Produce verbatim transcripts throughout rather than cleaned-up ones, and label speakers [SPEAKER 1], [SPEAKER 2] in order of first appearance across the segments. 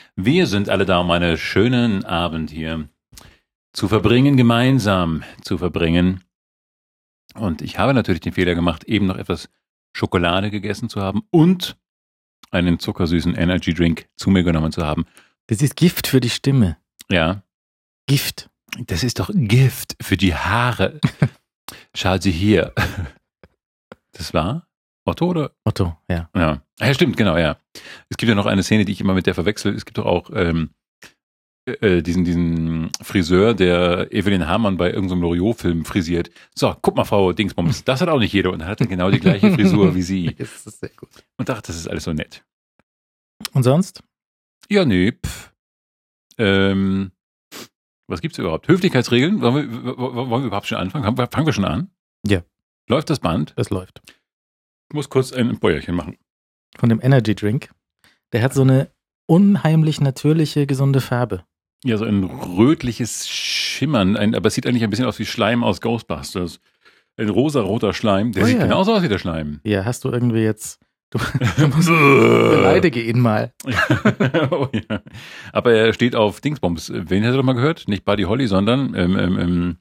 [SPEAKER 1] Wir sind alle da, um einen schönen Abend hier zu verbringen, gemeinsam zu verbringen. Und ich habe natürlich den Fehler gemacht, eben noch etwas Schokolade gegessen zu haben und einen zuckersüßen Energy Drink zu mir genommen zu haben.
[SPEAKER 2] Das ist Gift für die Stimme.
[SPEAKER 1] Ja.
[SPEAKER 2] Gift.
[SPEAKER 1] Das ist doch Gift für die Haare. Schaut Sie hier. Das war Otto, oder?
[SPEAKER 2] Otto, ja.
[SPEAKER 1] Ja. Ja, stimmt, genau, ja. Es gibt ja noch eine Szene, die ich immer mit der verwechsel. Es gibt doch auch ähm, äh, diesen, diesen Friseur, der Evelyn Hamann bei irgendeinem Loriot-Film frisiert. So, guck mal, Frau Dingsbums, das hat auch nicht jeder. Und er hatte genau die gleiche Frisur wie sie.
[SPEAKER 2] Das ist sehr gut.
[SPEAKER 1] Und dachte, das ist alles so nett.
[SPEAKER 2] Und sonst?
[SPEAKER 1] Ja, nee, pff. Ähm, was gibt's überhaupt? Höflichkeitsregeln? Wollen wir, wollen wir überhaupt schon anfangen? Fangen wir schon an?
[SPEAKER 2] Ja.
[SPEAKER 1] Läuft das Band?
[SPEAKER 2] Das läuft.
[SPEAKER 1] Ich muss kurz ein Bäuerchen machen.
[SPEAKER 2] Von dem Energy Drink. Der hat so eine unheimlich natürliche, gesunde Farbe.
[SPEAKER 1] Ja, so ein rötliches Schimmern, ein, aber es sieht eigentlich ein bisschen aus wie Schleim aus Ghostbusters. Ein rosa-roter Schleim, der
[SPEAKER 2] Oh
[SPEAKER 1] sieht
[SPEAKER 2] ja.
[SPEAKER 1] genauso aus wie der Schleim.
[SPEAKER 2] Ja, hast du irgendwie jetzt... Du, du musst, beleidige ihn mal.
[SPEAKER 1] Oh, ja. Aber er steht auf Dingsbums. Wen hast du doch mal gehört? Nicht Buddy Holly, sondern ähm, ähm, ähm,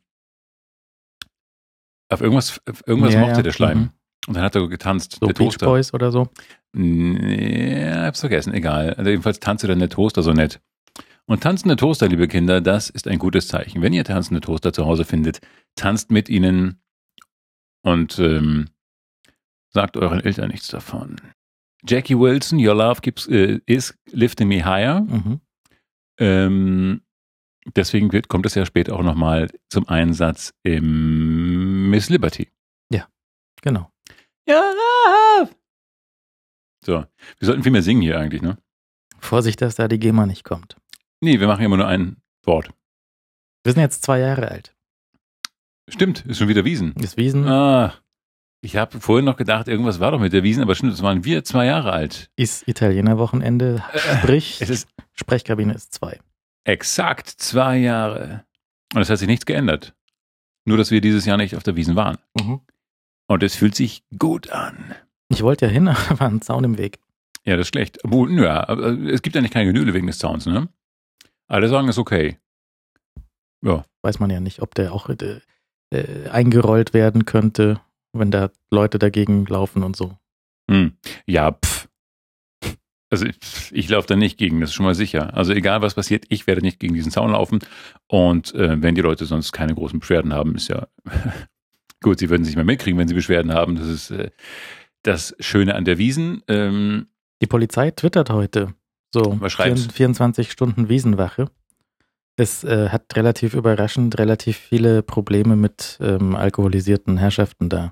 [SPEAKER 1] auf irgendwas, auf irgendwas
[SPEAKER 2] Ja,
[SPEAKER 1] mochte
[SPEAKER 2] ja.
[SPEAKER 1] der Schleim.
[SPEAKER 2] Mhm.
[SPEAKER 1] Und dann hat er getanzt.
[SPEAKER 2] So
[SPEAKER 1] der
[SPEAKER 2] Beach
[SPEAKER 1] Toaster.
[SPEAKER 2] Boys oder so.
[SPEAKER 1] Nee, hab's vergessen, egal. Also jedenfalls tanzte dann der Toaster so nett. Und tanzende Toaster, liebe Kinder, das ist ein gutes Zeichen. Wenn ihr tanzende Toaster zu Hause findet, tanzt mit ihnen und ähm, sagt euren Eltern nichts davon. Jackie Wilson, Your Love keeps, äh, is Lifting Me Higher.
[SPEAKER 2] Mhm.
[SPEAKER 1] Ähm, deswegen wird, kommt es ja später auch nochmal zum Einsatz im Miss Liberty.
[SPEAKER 2] Genau.
[SPEAKER 1] Your Love! So, wir sollten viel mehr singen hier eigentlich, ne?
[SPEAKER 2] Vorsicht, dass da die GEMA nicht kommt.
[SPEAKER 1] Nee, wir machen immer nur ein Wort.
[SPEAKER 2] Wir sind jetzt zwei Jahre alt.
[SPEAKER 1] Stimmt, ist schon wieder Wiesen.
[SPEAKER 2] Das Wiesen
[SPEAKER 1] Ah, ich habe vorhin noch gedacht, irgendwas war doch mit der Wiesen, aber stimmt, das waren wir zwei Jahre alt.
[SPEAKER 2] ist Italiener-Wochenende, sprich,
[SPEAKER 1] Es ist
[SPEAKER 2] Sprechkabine ist zwei.
[SPEAKER 1] exakt zwei Jahre. Und es hat sich nichts geändert. Nur, dass wir dieses Jahr nicht auf der Wiesen waren.
[SPEAKER 2] Mhm.
[SPEAKER 1] Und es fühlt sich gut an.
[SPEAKER 2] Ich wollte ja hin, aber war ein Zaun im Weg.
[SPEAKER 1] Ja, das ist schlecht. Obwohl, nö, aber es gibt ja nicht keine Genüle wegen des Zauns, ne? Alle sagen, es ist okay. Ja.
[SPEAKER 2] Weiß man ja nicht, ob der auch äh, äh, eingerollt werden könnte, wenn da Leute dagegen laufen und so.
[SPEAKER 1] Hm. Ja, pff. Also ich, ich laufe da nicht gegen, das ist schon mal sicher. Also egal, was passiert, ich werde nicht gegen diesen Zaun laufen. Und äh, wenn die Leute sonst keine großen Beschwerden haben, ist ja gut, sie würden sich mal mitkriegen, wenn sie Beschwerden haben. Das ist äh, das Schöne an der Wiesen. Ähm,
[SPEAKER 2] Die Polizei twittert heute so
[SPEAKER 1] Was schreibt's?
[SPEAKER 2] vierundzwanzig Stunden Wiesenwache. Es äh, hat relativ überraschend relativ viele Probleme mit ähm, alkoholisierten Herrschaften da.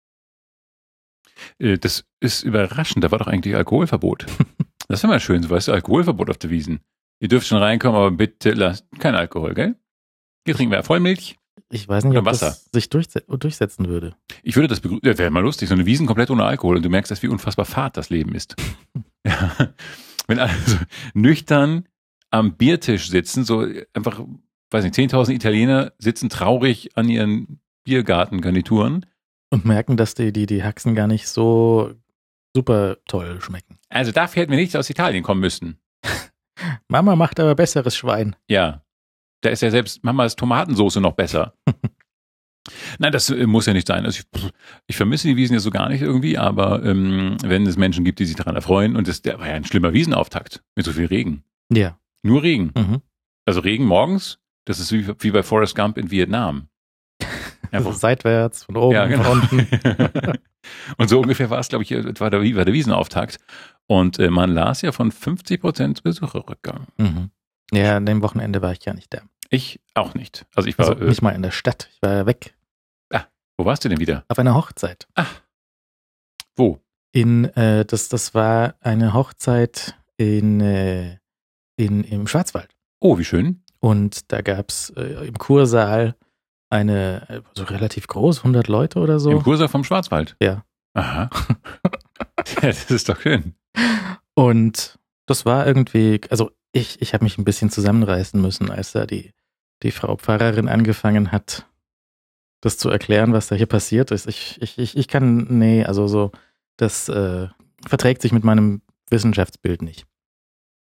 [SPEAKER 1] äh, das ist überraschend, da war doch eigentlich Alkoholverbot. Das wäre mal schön, so weißt du, Alkoholverbot auf der Wiesen. Ihr dürft schon reinkommen, aber bitte lasst kein Alkohol, gell? Hier trinken wir Vollmilch.
[SPEAKER 2] Ich weiß nicht,
[SPEAKER 1] Oder
[SPEAKER 2] ob
[SPEAKER 1] Wasser.
[SPEAKER 2] das sich durchse- durchsetzen würde.
[SPEAKER 1] Ich würde das begrüßen, ja, wäre mal lustig, so eine Wiesen komplett ohne Alkohol und du merkst, dass wie unfassbar fad das Leben ist. Ja. Wenn alle so nüchtern am Biertisch sitzen, so einfach, weiß nicht, zehntausend Italiener sitzen traurig an ihren Biergartengarnituren.
[SPEAKER 2] Und merken, dass die, die, die Haxen gar nicht so super toll schmecken.
[SPEAKER 1] Also dafür hätten wir nicht aus Italien kommen müssen.
[SPEAKER 2] Mama macht aber besseres Schwein.
[SPEAKER 1] Ja, da ist ja selbst Mamas Tomatensoße noch besser. Nein, das äh, muss ja nicht sein. Also ich, ich vermisse die Wiesen ja so gar nicht irgendwie, aber ähm, wenn es Menschen gibt, die sich daran erfreuen, und das der war ja ein schlimmer Wiesenauftakt mit so viel Regen.
[SPEAKER 2] Ja.
[SPEAKER 1] Nur Regen.
[SPEAKER 2] Mhm.
[SPEAKER 1] Also Regen morgens, das ist wie, wie bei Forrest Gump in Vietnam.
[SPEAKER 2] Also seitwärts, von oben,
[SPEAKER 1] Ja, genau.
[SPEAKER 2] von unten.
[SPEAKER 1] Und so ungefähr war es, glaube ich, war der, war der Wiesenauftakt. Und äh, man las ja von fünfzig Prozent Besucherrückgang.
[SPEAKER 2] Mhm. Ja, an dem Wochenende war ich gar nicht da.
[SPEAKER 1] Ich auch nicht. Also ich war,
[SPEAKER 2] Also
[SPEAKER 1] äh,
[SPEAKER 2] nicht mal in der Stadt. Ich war ja weg.
[SPEAKER 1] wo warst du denn wieder?
[SPEAKER 2] Auf einer Hochzeit.
[SPEAKER 1] Wo?
[SPEAKER 2] In, äh, das, das war eine Hochzeit in, äh, in, im Schwarzwald.
[SPEAKER 1] Oh, wie schön.
[SPEAKER 2] Und da gab es äh, im Kursaal eine, äh, so relativ groß, hundert Leute oder so.
[SPEAKER 1] Im Kursaal vom Schwarzwald?
[SPEAKER 2] Ja.
[SPEAKER 1] Aha. Ja, das ist doch schön.
[SPEAKER 2] Und das war irgendwie, also ich, ich habe mich ein bisschen zusammenreißen müssen, als da die, die Frau Pfarrerin angefangen hat, das zu erklären, was da hier passiert ist. Ich, ich, ich, ich kann, nee, also so, das äh, verträgt sich mit meinem Wissenschaftsbild nicht.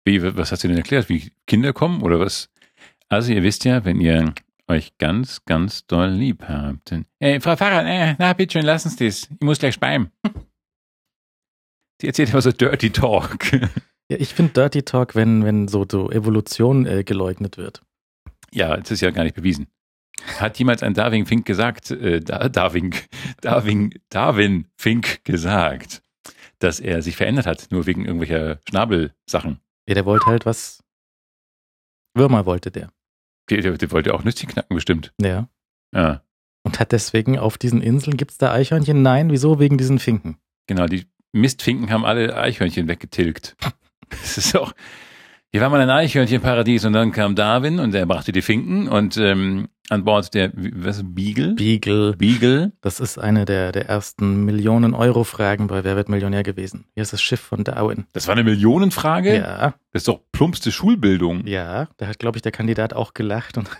[SPEAKER 1] Wie, was hast du denn erklärt? Wie Kinder kommen oder was? Also ihr wisst ja, wenn ihr euch ganz, ganz doll lieb habt. Dann, hey, Frau Pfarrer, äh, na bitte schön, lassen Sie das. Ich muss gleich speien. Sie erzählt immer so Dirty Talk.
[SPEAKER 2] Ja, ich finde Dirty Talk, wenn, wenn so, so Evolution äh, geleugnet wird.
[SPEAKER 1] Ja, das ist ja gar nicht bewiesen. Hat jemals ein Darwin Fink gesagt, äh, Darwin, Darwin, Darwin Fink gesagt, dass er sich verändert hat, nur wegen irgendwelcher Schnabelsachen?
[SPEAKER 2] Ja, der wollte halt was. Würmer wollte der.
[SPEAKER 1] Der, der, der wollte auch Nüsschen knacken, bestimmt.
[SPEAKER 2] Ja.
[SPEAKER 1] Ja.
[SPEAKER 2] Und hat deswegen auf diesen Inseln, gibt es da Eichhörnchen? Nein, wieso? Wegen diesen Finken.
[SPEAKER 1] Genau, die Mistfinken haben alle Eichhörnchen weggetilgt. Das ist auch. Hier war mal ein Eichhörnchenparadies und dann kam Darwin und er brachte die Finken und ähm, an Bord der, was, Beagle?
[SPEAKER 2] Beagle.
[SPEAKER 1] Beagle.
[SPEAKER 2] Das ist eine der, der ersten Millionen-Euro-Fragen bei Wer wird Millionär gewesen. Hier ist das Schiff von Darwin.
[SPEAKER 1] Das war eine Millionenfrage?
[SPEAKER 2] Ja.
[SPEAKER 1] Das ist doch plumpste Schulbildung.
[SPEAKER 2] Ja, da hat, glaube ich, der Kandidat auch gelacht. Und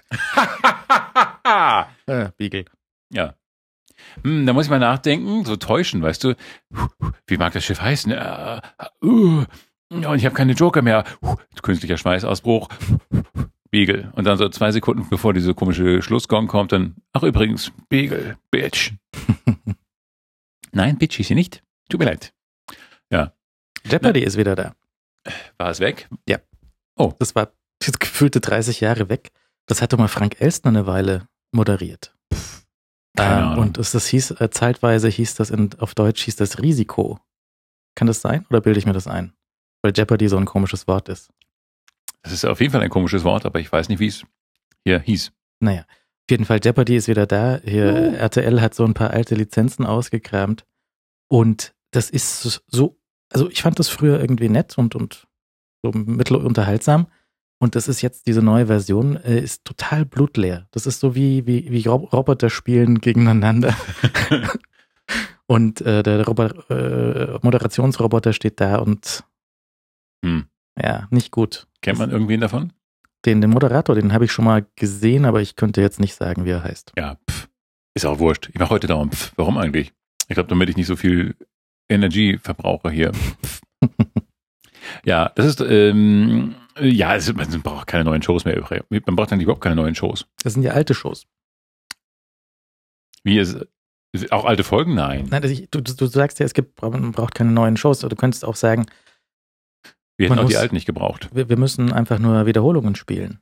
[SPEAKER 2] äh, Beagle.
[SPEAKER 1] Ja. Hm, da muss ich mal nachdenken, so täuschen, weißt du. Wie mag das Schiff heißen? Äh, uh, und ich habe keine Joker mehr. Künstlicher Schweißausbruch. Beagle. Und dann so zwei Sekunden, bevor diese komische Schlussgong kommt, dann, ach übrigens, Beagle, Bitch. Nein, Bitch hieß sie nicht. Tut mir leid. Ja.
[SPEAKER 2] Jeopardy Na, ist wieder da.
[SPEAKER 1] War es weg?
[SPEAKER 2] Ja.
[SPEAKER 1] Oh.
[SPEAKER 2] Das war das gefühlte dreißig Jahre weg. Das hat doch mal Frank Elstner eine Weile moderiert.
[SPEAKER 1] Keine
[SPEAKER 2] ähm,
[SPEAKER 1] Ahnung.
[SPEAKER 2] und es, das hieß, äh, zeitweise hieß das in, auf Deutsch hieß das Risiko. Kann das sein? Oder bilde ich mir das ein? Weil Jeopardy so ein komisches Wort ist.
[SPEAKER 1] Das ist auf jeden Fall ein komisches Wort, aber ich weiß nicht, wie es hier hieß.
[SPEAKER 2] Naja, auf jeden Fall, Jeopardy ist wieder da. Hier,
[SPEAKER 1] Oh.
[SPEAKER 2] R T L hat so ein paar alte Lizenzen ausgekramt. Und das ist so, also ich fand das früher irgendwie nett und, und so mittelunterhaltsam. Und das ist jetzt, diese neue Version, äh, ist total blutleer. Das ist so wie, wie, wie Roboter spielen gegeneinander. Und äh, der Robo- äh, Moderationsroboter steht da und
[SPEAKER 1] Hm.
[SPEAKER 2] ja, nicht gut.
[SPEAKER 1] Kennt man irgendwen davon?
[SPEAKER 2] Den, den Moderator, den habe ich schon mal gesehen, aber ich könnte jetzt nicht sagen, wie er heißt.
[SPEAKER 1] Ja, pff. Ist auch wurscht. Ich mache heute dauernd pff. Warum eigentlich? Ich glaube, damit ich nicht so viel Energie verbrauche hier. Ja, das ist, ähm, ja, es, man braucht keine neuen Shows mehr. Man braucht eigentlich überhaupt keine neuen Shows.
[SPEAKER 2] Das sind ja alte Shows.
[SPEAKER 1] Wie es, auch alte Folgen? Nein.
[SPEAKER 2] Nein, also ich, du, du sagst ja, es gibt, man braucht keine neuen Shows. Aber du könntest auch sagen,
[SPEAKER 1] Wir hätten
[SPEAKER 2] man
[SPEAKER 1] auch die
[SPEAKER 2] muss-
[SPEAKER 1] alten nicht gebraucht.
[SPEAKER 2] wir, wir müssen einfach nur Wiederholungen spielen.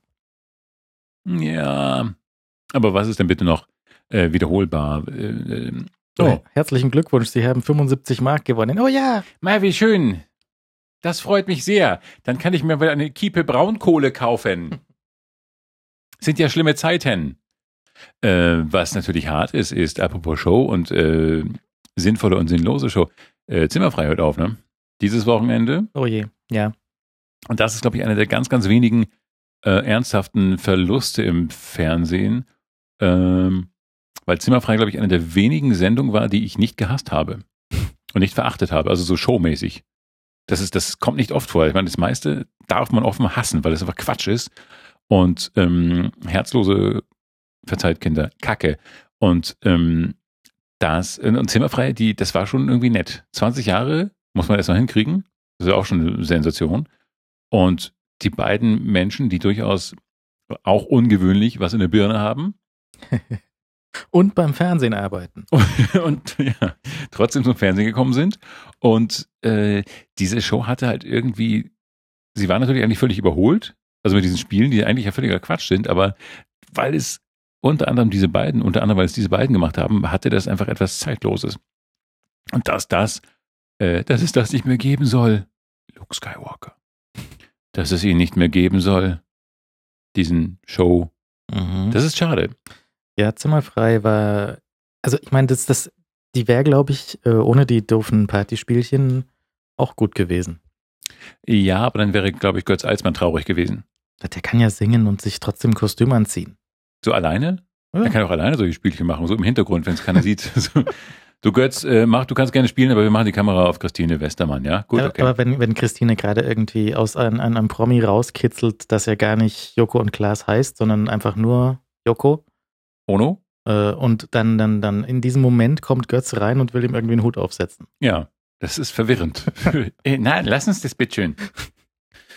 [SPEAKER 1] Ja, aber was ist denn bitte noch äh, wiederholbar? Äh, äh, oh,
[SPEAKER 2] Herzlichen Glückwunsch, Sie haben fünfundsiebzig Mark gewonnen. Oh ja,
[SPEAKER 1] mal wie schön. Das freut mich sehr. Dann kann ich mir mal eine Kiepe Braunkohle kaufen. Sind ja schlimme Zeiten. Äh, was natürlich hart ist, ist, apropos Show und äh, sinnvolle und sinnlose Show, äh, Zimmerfrei hört auf, ne? Dieses Wochenende.
[SPEAKER 2] oh je, ja.
[SPEAKER 1] Und das ist, glaube ich, einer der ganz, ganz wenigen äh, ernsthaften Verluste im Fernsehen. Ähm, weil Zimmerfrei, glaube ich, eine der wenigen Sendungen war, die ich nicht gehasst habe und nicht verachtet habe, also so showmäßig. Das ist, das kommt nicht oft vor. Ich meine, das meiste darf man offen hassen, weil das einfach Quatsch ist. Und ähm, herzlose, verzeiht Kinder, Kacke. Und ähm, das, und Zimmerfrei, die, das war schon irgendwie nett. zwanzig Jahre muss man erst mal hinkriegen. Das ist ja auch schon eine Sensation. Und die beiden Menschen, die durchaus auch ungewöhnlich was in der Birne haben
[SPEAKER 2] Und beim Fernsehen arbeiten.
[SPEAKER 1] und ja, trotzdem zum Fernsehen gekommen sind. Und äh, diese Show hatte halt irgendwie, sie war natürlich eigentlich völlig überholt, also mit diesen Spielen, die eigentlich ja völliger Quatsch sind, aber weil es unter anderem diese beiden, unter anderem weil es diese beiden gemacht haben, hatte das einfach etwas Zeitloses. Und dass das, äh, dass es das nicht mehr geben soll, Luke Skywalker, dass es ihn nicht mehr geben soll, diesen Show,
[SPEAKER 2] Mhm.
[SPEAKER 1] das ist schade.
[SPEAKER 2] Ja, Zimmerfrei war, also ich meine, das, das, die wäre, glaube ich, äh, ohne die doofen Partyspielchen auch gut gewesen.
[SPEAKER 1] Ja, aber dann wäre, glaube ich, Götz Alsmann traurig gewesen.
[SPEAKER 2] Der kann ja singen und sich trotzdem ein Kostüm anziehen.
[SPEAKER 1] So alleine?
[SPEAKER 2] Ja.
[SPEAKER 1] Er kann auch alleine solche Spielchen machen, so im Hintergrund, wenn es keiner sieht. So, du Götz, äh, mach, du kannst gerne spielen, aber wir machen die Kamera auf Christine Westermann, ja? Gut,
[SPEAKER 2] aber,
[SPEAKER 1] okay.
[SPEAKER 2] aber wenn, wenn Christine gerade irgendwie aus einem, einem Promi rauskitzelt, dass er gar nicht Joko und Klaas heißt, sondern einfach nur Joko,
[SPEAKER 1] Ono?
[SPEAKER 2] äh, und dann, dann, dann in diesem Moment kommt Götz rein und will ihm irgendwie einen Hut aufsetzen.
[SPEAKER 1] Ja, das ist verwirrend. Äh, Nein, lass uns das bitte schön.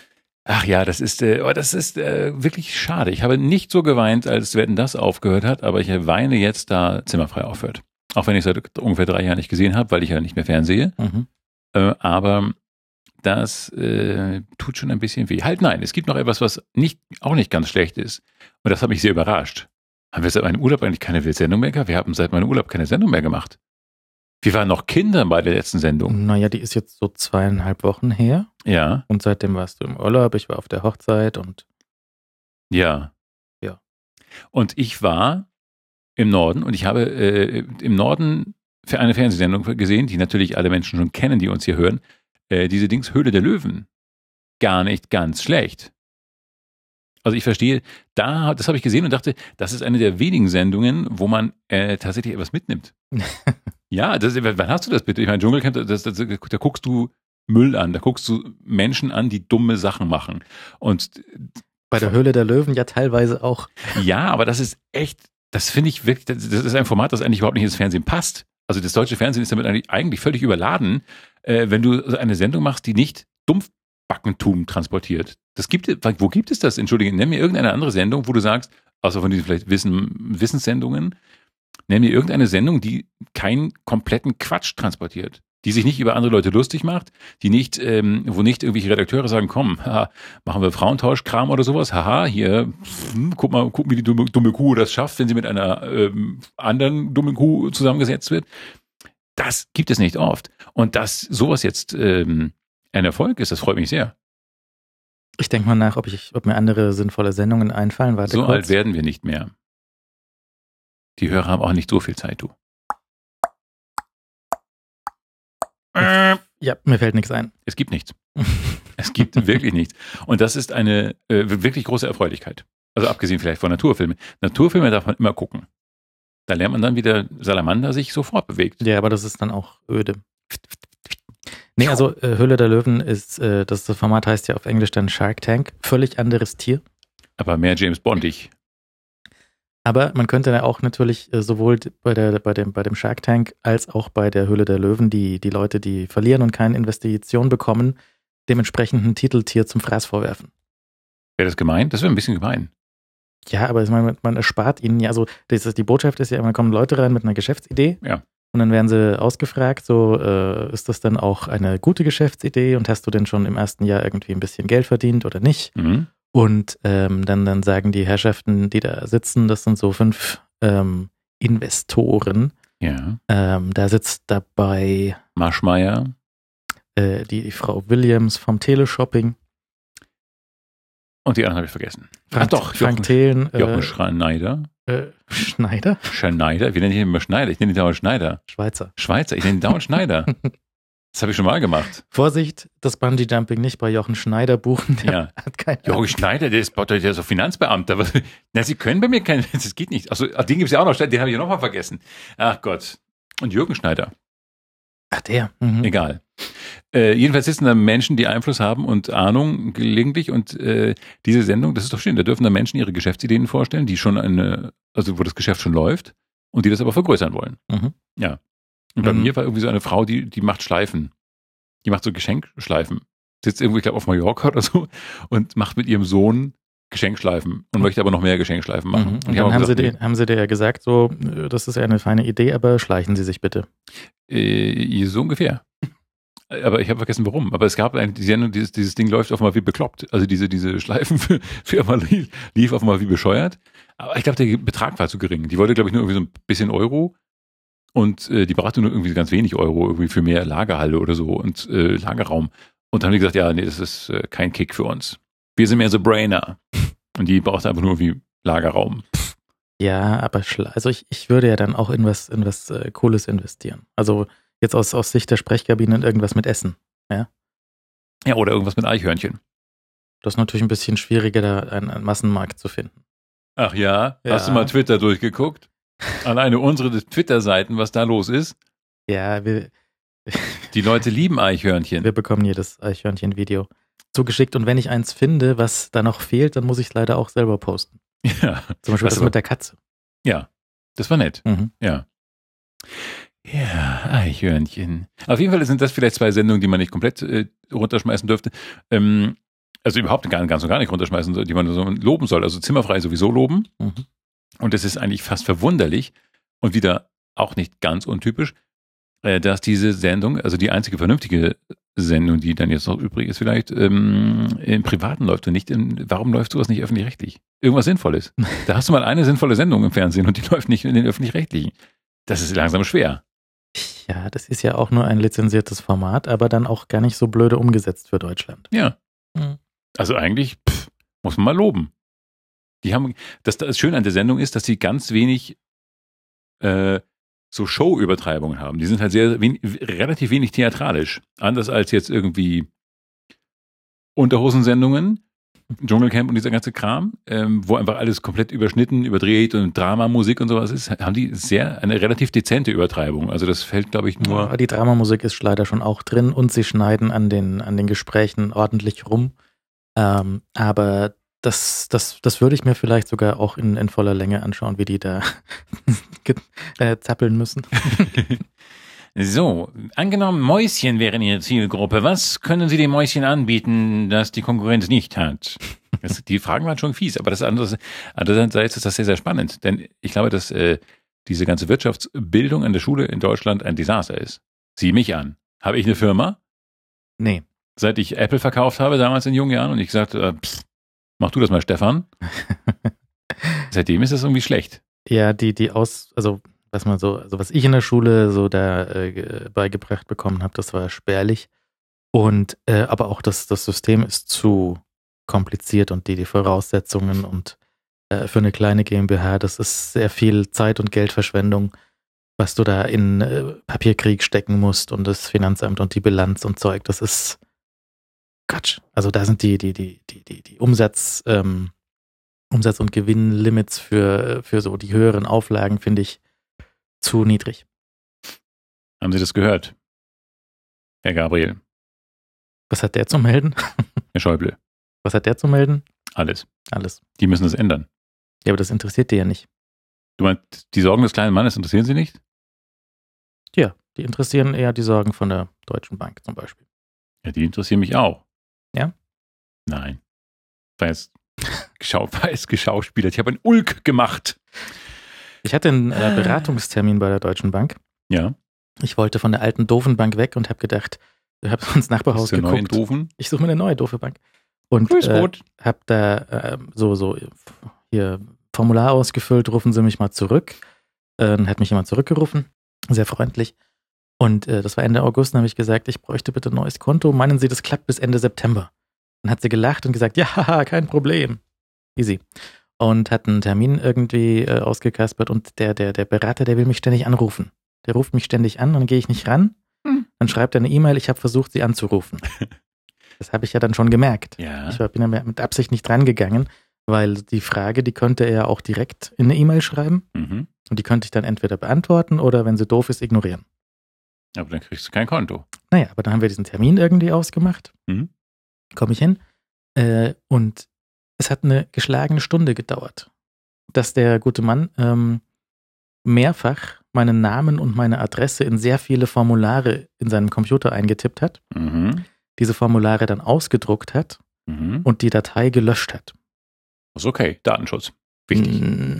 [SPEAKER 1] Ach ja, das ist, äh, oh, das ist äh, wirklich schade. Ich habe nicht so geweint, als Wetten, das aufgehört hat, aber ich weine jetzt, da Zimmerfrei aufhört. Auch wenn ich seit ungefähr drei Jahren nicht gesehen habe, weil ich ja nicht mehr fernsehe.
[SPEAKER 2] Mhm.
[SPEAKER 1] Äh, aber das äh, tut schon ein bisschen weh. Halt nein, es gibt noch etwas, was nicht, auch nicht ganz schlecht ist. Und das hat mich sehr überrascht. Haben wir seit meinem Urlaub eigentlich keine Sendung mehr gehabt? Wir haben seit meinem Urlaub keine Sendung mehr gemacht. Wir waren noch Kinder bei der letzten Sendung.
[SPEAKER 2] Naja, die ist jetzt so zweieinhalb Wochen her.
[SPEAKER 1] Ja.
[SPEAKER 2] Und seitdem warst du im Urlaub, ich war auf der Hochzeit und
[SPEAKER 1] Ja.
[SPEAKER 2] Ja.
[SPEAKER 1] Und ich war im Norden und ich habe äh, im Norden für eine Fernsehsendung gesehen, die natürlich alle Menschen schon kennen, die uns hier hören, äh, diese Dings Höhle der Löwen. Gar nicht ganz schlecht. Also ich verstehe, da, das habe ich gesehen und dachte, das ist eine der wenigen Sendungen, wo man äh, tatsächlich etwas mitnimmt. Ja, das, wann hast du das bitte? Ich meine, Dschungelcamp, das, das, da guckst du Müll an, da guckst du Menschen an, die dumme Sachen machen. Und
[SPEAKER 2] bei der Höhle der Löwen ja teilweise auch.
[SPEAKER 1] Ja, aber das ist echt, das finde ich wirklich, das ist ein Format, das eigentlich überhaupt nicht ins Fernsehen passt. Also das deutsche Fernsehen ist damit eigentlich, eigentlich völlig überladen, äh, wenn du eine Sendung machst, die nicht Dumpfbackentum transportiert. Das gibt, wo gibt es das? Entschuldige, nenn mir irgendeine andere Sendung, wo du sagst, außer von diesen vielleicht Wissen, Wissenssendungen, nenn mir irgendeine Sendung, die keinen kompletten Quatsch transportiert, die sich nicht über andere Leute lustig macht, die nicht, ähm, wo nicht irgendwelche Redakteure sagen, komm, haha, machen wir Frauentauschkram oder sowas, haha, hier, hm, guck mal, guck, wie die dumme, dumme Kuh das schafft, wenn sie mit einer ähm, anderen dummen Kuh zusammengesetzt wird. Das gibt es nicht oft. Und dass sowas jetzt ähm, ein Erfolg ist, das freut mich sehr.
[SPEAKER 2] Ich denke mal nach, ob, ich, ob mir andere sinnvolle Sendungen einfallen. Warte
[SPEAKER 1] so
[SPEAKER 2] kurz.
[SPEAKER 1] alt werden wir nicht mehr. Die Hörer haben auch nicht so viel Zeit, du.
[SPEAKER 2] Ja, mir fällt nichts ein.
[SPEAKER 1] Es gibt nichts. Es gibt wirklich nichts. Und das ist eine äh, wirklich große Erfreulichkeit. Also abgesehen vielleicht von Naturfilmen. Naturfilme darf man immer gucken. Da lernt man dann, wie der Salamander sich sofort bewegt.
[SPEAKER 2] Ja, aber das ist dann auch öde. Nee, also äh, Höhle der Löwen ist, äh, das, das Format heißt ja auf Englisch dann Shark Tank. Völlig anderes Tier.
[SPEAKER 1] Aber mehr James Bondig.
[SPEAKER 2] Aber man könnte ja auch natürlich äh, sowohl bei, der, bei, dem, bei dem Shark Tank als auch bei der Höhle der Löwen die, die Leute, die verlieren und keine Investition bekommen, dementsprechend ein Titeltier zum Fraß vorwerfen.
[SPEAKER 1] Wäre das gemein? Das wäre ein bisschen gemein.
[SPEAKER 2] Ja, aber ich meine, man erspart ihnen ja, also das ist, die Botschaft ist ja immer, kommen Leute rein mit einer Geschäftsidee.
[SPEAKER 1] Ja.
[SPEAKER 2] Und dann werden sie ausgefragt, so äh, ist das dann auch eine gute Geschäftsidee und hast du denn schon im ersten Jahr irgendwie ein bisschen Geld verdient oder nicht?
[SPEAKER 1] Mhm.
[SPEAKER 2] Und ähm, dann, dann sagen die Herrschaften, die da sitzen, das sind so fünf ähm, Investoren.
[SPEAKER 1] Ja.
[SPEAKER 2] Ähm, da sitzt dabei
[SPEAKER 1] Maschmeyer.
[SPEAKER 2] Äh, die, die Frau Williams vom Teleshopping.
[SPEAKER 1] Und die anderen habe ich vergessen.
[SPEAKER 2] Frank,
[SPEAKER 1] Ach doch,
[SPEAKER 2] Frank
[SPEAKER 1] Jochen,
[SPEAKER 2] Thelen. Äh,
[SPEAKER 1] Jochen Schneider.
[SPEAKER 2] Äh, Schneider?
[SPEAKER 1] Schneider? Wir nennen ihn immer Schneider. Ich nenne ihn dauernd Schneider.
[SPEAKER 2] Schweizer.
[SPEAKER 1] Schweizer. Ich nenne ihn dauernd Schneider. Das habe ich schon mal gemacht.
[SPEAKER 2] Vorsicht, das Bungee-Jumping nicht bei Jochen Schneider buchen. Der
[SPEAKER 1] ja.
[SPEAKER 2] hat keine
[SPEAKER 1] Jochen Schneider, der ist, der ist so Finanzbeamter. Na, Sie können bei mir keinen, das geht nicht. Also, den gibt es ja auch noch, den habe ich ja noch mal vergessen. Ach Gott. Und Jürgen Schneider.
[SPEAKER 2] Ach, der. Mhm.
[SPEAKER 1] Egal. Äh, jedenfalls sitzen da Menschen, die Einfluss haben und Ahnung gelegentlich und äh, diese Sendung, das ist doch schön, da dürfen da Menschen ihre Geschäftsideen vorstellen, die schon eine, also wo das Geschäft schon läuft und die das aber vergrößern wollen.
[SPEAKER 2] Mhm.
[SPEAKER 1] Ja. Und bei
[SPEAKER 2] mhm.
[SPEAKER 1] mir war irgendwie so eine Frau, die, die macht Schleifen. Die macht so Geschenkschleifen. Sitzt irgendwo, ich glaube, auf Mallorca oder so und macht mit ihrem Sohn Geschenkschleifen und möchte aber noch mehr Geschenkschleifen machen.
[SPEAKER 2] Mhm.
[SPEAKER 1] Und,
[SPEAKER 2] und
[SPEAKER 1] die
[SPEAKER 2] dann
[SPEAKER 1] haben,
[SPEAKER 2] haben,
[SPEAKER 1] gesagt,
[SPEAKER 2] sie dir, haben sie dir ja gesagt, so, das ist ja eine feine Idee, aber schleichen Sie sich bitte.
[SPEAKER 1] Äh, so ungefähr. Aber ich habe vergessen, warum. Aber es gab eine, die Sendung, dieses, dieses Ding läuft auf einmal wie bekloppt. Also diese, diese Schleifenfirma lief, lief auf einmal wie bescheuert. Aber ich glaube, der Betrag war zu gering. Die wollte, glaube ich, nur irgendwie so ein bisschen Euro. Und äh, die brauchte nur irgendwie ganz wenig Euro, irgendwie für mehr Lagerhalle oder so und äh, Lagerraum. Und dann haben die gesagt, ja, nee, das ist äh, kein Kick für uns. Wir sind mehr so Brainer. Und die braucht einfach nur wie Lagerraum.
[SPEAKER 2] Ja, aber schle- also ich, ich würde ja dann auch in was, in was äh, Cooles investieren. Also jetzt aus, aus Sicht der Sprechkabine in irgendwas mit Essen. Ja,
[SPEAKER 1] ja, oder irgendwas mit Eichhörnchen.
[SPEAKER 2] Das ist natürlich ein bisschen schwieriger, da einen, einen Massenmarkt zu finden.
[SPEAKER 1] Ach ja?
[SPEAKER 2] Ja.
[SPEAKER 1] Hast du mal Twitter durchgeguckt? Alleine unsere Twitter-Seiten, was da los ist?
[SPEAKER 2] Ja, wir,
[SPEAKER 1] Die Leute lieben Eichhörnchen.
[SPEAKER 2] wir bekommen jedes Eichhörnchen-Video zugeschickt. Und wenn ich eins finde, was da noch fehlt, dann muss ich es leider auch selber posten.
[SPEAKER 1] Ja.
[SPEAKER 2] Zum Beispiel
[SPEAKER 1] Was
[SPEAKER 2] das
[SPEAKER 1] aber-
[SPEAKER 2] mit der Katze.
[SPEAKER 1] Ja, das war nett.
[SPEAKER 2] Mhm.
[SPEAKER 1] Ja. Ja, Eichhörnchen. Auf jeden Fall sind das vielleicht zwei Sendungen, die man nicht komplett äh, runterschmeißen dürfte. Ähm, also überhaupt gar, ganz und gar nicht runterschmeißen soll, die man so loben soll. Also zimmerfrei sowieso loben.
[SPEAKER 2] Mhm.
[SPEAKER 1] Und es ist eigentlich fast verwunderlich und wieder auch nicht ganz untypisch, äh, dass diese Sendung, also die einzige vernünftige Sendung, die dann jetzt noch übrig ist, vielleicht ähm, im Privaten läuft und nicht in, warum läuft sowas nicht öffentlich-rechtlich? Irgendwas Sinnvolles. Da hast du mal eine sinnvolle Sendung im Fernsehen und die läuft nicht in den öffentlich-rechtlichen. Das ist langsam schwer.
[SPEAKER 2] Ja, das ist ja auch nur ein lizenziertes Format, aber dann auch gar nicht so blöde umgesetzt für Deutschland.
[SPEAKER 1] Ja.
[SPEAKER 2] Mhm.
[SPEAKER 1] Also eigentlich pff, muss man mal loben. Die haben, das, das Schöne an der Sendung ist, dass sie ganz wenig äh, so Show-Übertreibungen haben. Die sind halt sehr wen, relativ wenig theatralisch. Anders als jetzt irgendwie Unterhosensendungen, Dschungelcamp und dieser ganze Kram, ähm, wo einfach alles komplett überschnitten, überdreht und Dramamusik und sowas ist, haben die sehr eine relativ dezente Übertreibung. Also das fällt, glaube ich, nur.
[SPEAKER 2] Ja, die Dramamusik ist leider schon auch drin und sie schneiden an den, an den Gesprächen ordentlich rum. Ähm, aber das, das, das würde ich mir vielleicht sogar auch in, in voller Länge anschauen, wie die da äh, zappeln müssen.
[SPEAKER 1] So, angenommen, Mäuschen wären Ihre Zielgruppe. Was können Sie den Mäuschen anbieten, das die Konkurrenz nicht hat? Das, die Fragen waren schon fies, aber das andere, andererseits ist das sehr, sehr spannend. Denn ich glaube, dass äh, diese ganze Wirtschaftsbildung an der Schule in Deutschland ein Desaster ist. Sieh mich an. Habe ich eine Firma?
[SPEAKER 2] Nee.
[SPEAKER 1] Seit ich Apple verkauft habe, damals in jungen Jahren, und ich gesagt, äh, pff, mach du das mal, Stefan. Seitdem ist das irgendwie schlecht.
[SPEAKER 2] Ja, die, die aus, also was man so, also was ich in der Schule so da äh, beigebracht bekommen habe, das war spärlich. Und äh, aber auch das, das System ist zu kompliziert und die, die Voraussetzungen und äh, für eine kleine GmbH, das ist sehr viel Zeit- und Geldverschwendung, was du da in äh, Papierkrieg stecken musst und das Finanzamt und die Bilanz und Zeug, das ist Quatsch. Also da sind die, die, die, die, die, die Umsatz, ähm, Umsatz- und Gewinnlimits für, für so die höheren Auflagen, finde ich, zu niedrig.
[SPEAKER 1] Haben Sie das gehört, Herr Gabriel?
[SPEAKER 2] Was hat der zu melden?
[SPEAKER 1] Herr Schäuble.
[SPEAKER 2] Was hat der zu melden?
[SPEAKER 1] Alles.
[SPEAKER 2] Alles.
[SPEAKER 1] Die müssen das ändern.
[SPEAKER 2] Ja, aber das interessiert die ja nicht.
[SPEAKER 1] Du meinst, die Sorgen des kleinen Mannes interessieren Sie nicht?
[SPEAKER 2] Ja, die interessieren eher die Sorgen von der Deutschen Bank zum Beispiel.
[SPEAKER 1] Ja, die interessieren mich auch.
[SPEAKER 2] Ja?
[SPEAKER 1] Nein. War jetzt geschau, war jetzt geschauspielert. Ich habe ein Ulk gemacht.
[SPEAKER 2] Ich hatte einen äh, Beratungstermin bei der Deutschen Bank.
[SPEAKER 1] Ja.
[SPEAKER 2] Ich wollte von der alten doofen Bank weg und habe gedacht, ich habe ins Nachbarhaus
[SPEAKER 1] geguckt. Neuen
[SPEAKER 2] doofen? Ich suche mir eine neue doofe Bank. Und äh, habe da äh, so, so hier Formular ausgefüllt, rufen Sie mich mal zurück. Äh, dann hat mich jemand zurückgerufen, sehr freundlich. Und äh, das war Ende August, dann habe ich gesagt, ich bräuchte bitte ein neues Konto. Meinen Sie, das klappt bis Ende September? Dann hat sie gelacht und gesagt, ja, kein Problem. Easy. Und hat einen Termin irgendwie äh, ausgekaspert und der, der, der Berater, der will mich ständig anrufen. Der ruft mich ständig an und dann gehe ich nicht ran. Hm. Dann schreibt er eine E-Mail, ich habe versucht, sie anzurufen. Das habe ich ja dann schon gemerkt.
[SPEAKER 1] Ja.
[SPEAKER 2] Ich bin ja mit Absicht nicht rangegangen, weil die Frage, die könnte er ja auch direkt in eine E-Mail schreiben.
[SPEAKER 1] Mhm. Und
[SPEAKER 2] die könnte ich dann entweder beantworten oder, wenn sie doof ist, ignorieren.
[SPEAKER 1] Aber dann kriegst du kein Konto.
[SPEAKER 2] Naja, aber dann haben wir diesen Termin irgendwie ausgemacht.
[SPEAKER 1] Mhm.
[SPEAKER 2] Komme ich hin äh, und es hat eine geschlagene Stunde gedauert, dass der gute Mann ähm, mehrfach meinen Namen und meine Adresse in sehr viele Formulare in seinem Computer eingetippt hat,
[SPEAKER 1] mhm.
[SPEAKER 2] diese Formulare dann ausgedruckt hat
[SPEAKER 1] mhm.
[SPEAKER 2] und die Datei gelöscht hat.
[SPEAKER 1] Ist okay, Datenschutz. Wichtig.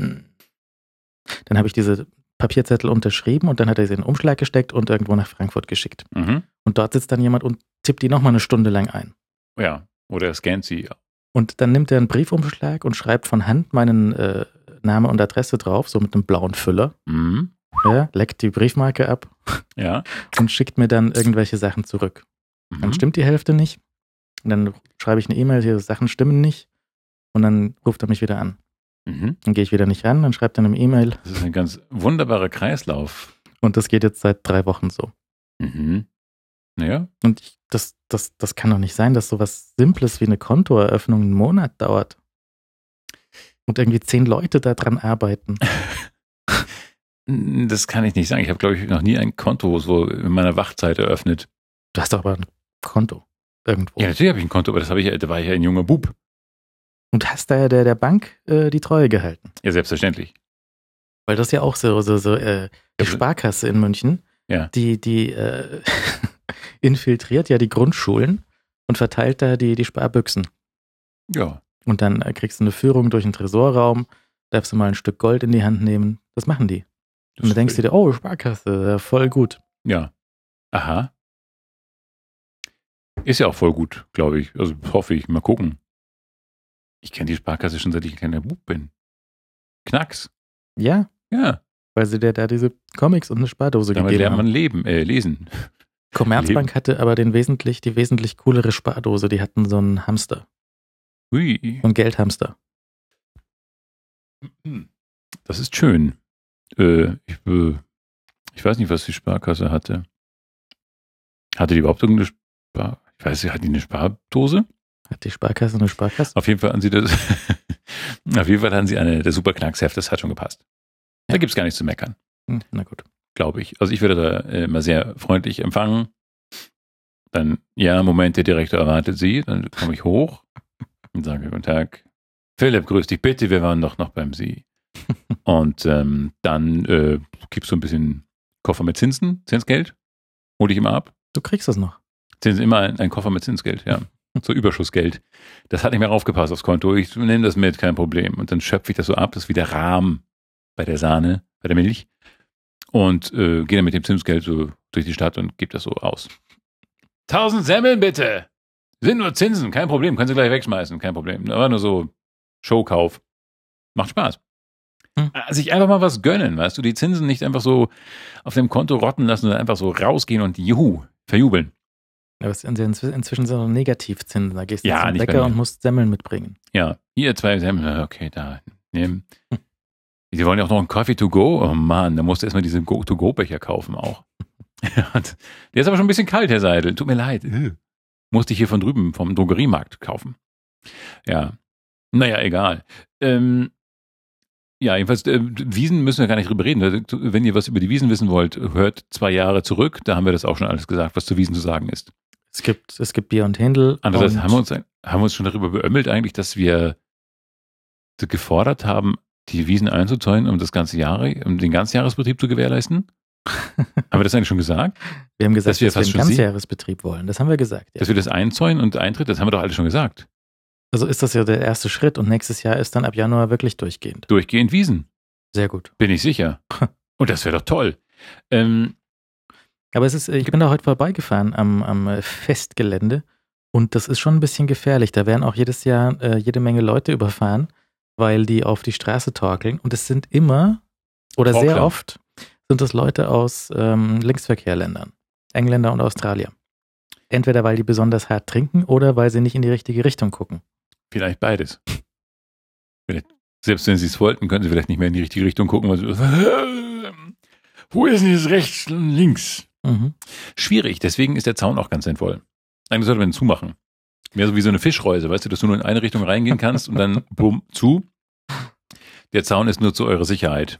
[SPEAKER 2] Dann habe ich diese Papierzettel unterschrieben und dann hat er sie in den Umschlag gesteckt und irgendwo nach Frankfurt geschickt.
[SPEAKER 1] Mhm.
[SPEAKER 2] Und dort sitzt dann jemand und tippt die nochmal eine Stunde lang ein.
[SPEAKER 1] Ja, oder er scannt sie.
[SPEAKER 2] Und dann nimmt er einen Briefumschlag und schreibt von Hand meinen äh, Name und Adresse drauf, so mit einem blauen Füller.
[SPEAKER 1] Mhm.
[SPEAKER 2] Ja, leckt die Briefmarke ab
[SPEAKER 1] ja.
[SPEAKER 2] und schickt mir dann irgendwelche Sachen zurück. Mhm. Dann stimmt die Hälfte nicht. Und dann schreibe ich eine E-Mail, hier Sachen stimmen nicht. Und dann ruft er mich wieder an.
[SPEAKER 1] Mhm.
[SPEAKER 2] Dann gehe ich wieder nicht ran, dann schreibt er eine E-Mail.
[SPEAKER 1] Das ist ein ganz wunderbarer Kreislauf.
[SPEAKER 2] Und das geht jetzt seit drei Wochen so.
[SPEAKER 1] Mhm. Ja.
[SPEAKER 2] Und ich, das, das, das kann doch nicht sein, dass sowas Simples wie eine Kontoeröffnung einen Monat dauert. Und irgendwie zehn Leute da dran arbeiten.
[SPEAKER 1] Das kann ich nicht sagen. Ich habe, glaube ich, noch nie ein Konto so in meiner Wachzeit eröffnet.
[SPEAKER 2] Du hast doch aber ein Konto irgendwo.
[SPEAKER 1] Ja, natürlich habe ich ein Konto, aber das habe ich, da war ich ja ein junger Bub.
[SPEAKER 2] Und hast da ja der, der Bank äh, die Treue gehalten.
[SPEAKER 1] Ja, selbstverständlich.
[SPEAKER 2] Weil das ja auch so, so, so äh, die ja, Sparkasse in München,
[SPEAKER 1] ja.
[SPEAKER 2] die, die äh, infiltriert ja die Grundschulen und verteilt da die, die Sparbüchsen.
[SPEAKER 1] Ja.
[SPEAKER 2] Und dann äh, kriegst du eine Führung durch einen Tresorraum, darfst du mal ein Stück Gold in die Hand nehmen. Das machen die.
[SPEAKER 1] Das
[SPEAKER 2] Und dann denkst du
[SPEAKER 1] ist-
[SPEAKER 2] dir, oh, Sparkasse, ja, voll gut.
[SPEAKER 1] Ja. Aha. Ist ja auch voll gut, glaube ich. Also hoffe ich. Mal gucken. Ich kenne die Sparkasse schon seit ich ein kleiner Bub bin. Knacks.
[SPEAKER 2] Ja,
[SPEAKER 1] Ja.
[SPEAKER 2] weil sie dir da diese Comics und eine Spardose
[SPEAKER 1] Damit
[SPEAKER 2] gegeben
[SPEAKER 1] lernt
[SPEAKER 2] haben.
[SPEAKER 1] man leben, äh, lesen.
[SPEAKER 2] Commerzbank hatte aber den wesentlich, die wesentlich coolere Spardose. Die hatten so einen Hamster,
[SPEAKER 1] Hui.
[SPEAKER 2] so einen Geldhamster.
[SPEAKER 1] Das ist schön. Äh, ich, äh, ich weiß nicht, was die Sparkasse hatte. Hatte die überhaupt irgendeine Spar... Ich weiß nicht, hat die eine Spardose?
[SPEAKER 2] Hat die Sparkasse eine Sparkasse?
[SPEAKER 1] Auf jeden Fall hatten sie das. Auf jeden Fall hatten sie eine, der super Knacksheft, das hat schon gepasst. Da
[SPEAKER 2] Ja.
[SPEAKER 1] gibt es gar nichts zu meckern,
[SPEAKER 2] Hm, na gut.
[SPEAKER 1] glaube ich. Also ich werde da äh, immer sehr freundlich empfangen. Dann, ja, Moment, der Direktor erwartet Sie. Dann komme ich hoch und sage, guten Tag. Philipp, grüß dich bitte, wir waren doch noch beim Sie. Und ähm, dann äh, gibst du ein bisschen Koffer mit Zinsen, Zinsgeld. Hol ich immer ab.
[SPEAKER 2] Du kriegst das noch.
[SPEAKER 1] Zinsen immer ein, ein Koffer mit Zinsgeld, ja. So Überschussgeld. Das hat nicht mehr aufgepasst aufs Konto. Ich nehme das mit, kein Problem. Und dann schöpfe ich das so ab, das ist wie der Rahmen bei der Sahne, bei der Milch. Und äh, gehe dann mit dem Zinsgeld so durch die Stadt und gebe das so aus. Tausend Semmeln bitte! Sind nur Zinsen, kein Problem. Können Sie gleich wegschmeißen, kein Problem. Aber nur so Showkauf. Macht Spaß.
[SPEAKER 2] Hm.
[SPEAKER 1] Sich einfach mal was gönnen, weißt du? Die Zinsen nicht einfach so auf dem Konto rotten lassen, sondern einfach so rausgehen und juhu, verjubeln.
[SPEAKER 2] Aber es sind ja inzw- inzwischen so Negativzinsen. Da gehst du
[SPEAKER 1] Ja,
[SPEAKER 2] zum
[SPEAKER 1] nicht bei
[SPEAKER 2] Bäcker
[SPEAKER 1] mir.
[SPEAKER 2] und musst Semmeln mitbringen.
[SPEAKER 1] Ja, hier zwei Semmeln. Okay, da nehmen. Sie wollen ja auch noch einen Coffee to go. Oh Mann, da musst du erstmal diesen Go- To-Go-Becher kaufen auch. Und der ist aber schon ein bisschen kalt, Herr Seidel. Tut mir leid. Äh. Musste ich hier von drüben vom Drogeriemarkt kaufen. Ja, naja, egal. Ähm, ja, jedenfalls, äh, Wiesen müssen wir gar nicht drüber reden. Wenn ihr was über die Wiesen wissen wollt, hört zwei Jahre zurück. Da haben wir das auch schon alles gesagt, was zu Wiesen zu sagen ist.
[SPEAKER 2] Es gibt, es gibt Bier und Händel.
[SPEAKER 1] Andererseits
[SPEAKER 2] und
[SPEAKER 1] haben wir uns, haben wir uns schon darüber beömmelt eigentlich, dass wir gefordert haben, die Wiesen einzuzäunen, um das ganze Jahr, um den Ganzjahresbetrieb zu gewährleisten. Haben wir das eigentlich schon gesagt?
[SPEAKER 2] wir haben gesagt,
[SPEAKER 1] dass wir
[SPEAKER 2] dass wir
[SPEAKER 1] fast
[SPEAKER 2] einen
[SPEAKER 1] schon sie-
[SPEAKER 2] Ganzjahresbetrieb wollen. Das haben wir gesagt. Ja.
[SPEAKER 1] Dass wir das einzäunen und Eintritt, das haben wir doch alle schon gesagt.
[SPEAKER 2] Also ist das ja der erste Schritt und nächstes Jahr ist dann ab Januar wirklich durchgehend.
[SPEAKER 1] Durchgehend Wiesen,
[SPEAKER 2] Sehr gut.
[SPEAKER 1] bin ich sicher. Und das wäre doch toll. Ähm,
[SPEAKER 2] Aber es ist, ich bin da heute vorbeigefahren am, am Festgelände und das ist schon ein bisschen gefährlich. Da werden auch jedes Jahr äh, jede Menge Leute überfahren, weil die auf die Straße torkeln. Und es sind immer oder sehr
[SPEAKER 1] Torkeln.
[SPEAKER 2] oft sind das Leute aus ähm, Linksverkehrländern, Engländer und Australier. Entweder weil die besonders hart trinken oder weil sie nicht in die richtige Richtung gucken.
[SPEAKER 1] vielleicht beides. Vielleicht, selbst wenn sie es wollten, können sie vielleicht nicht mehr in die richtige Richtung gucken. Weil sie, wo ist denn jetzt rechts und links?
[SPEAKER 2] Mhm.
[SPEAKER 1] Schwierig, deswegen ist der Zaun auch ganz sinnvoll. Eigentlich sollte man ihn zumachen. Mehr so wie so eine Fischreuse, weißt du, dass du nur in eine Richtung reingehen kannst und dann bumm, zu. Der Zaun ist nur zu eurer Sicherheit.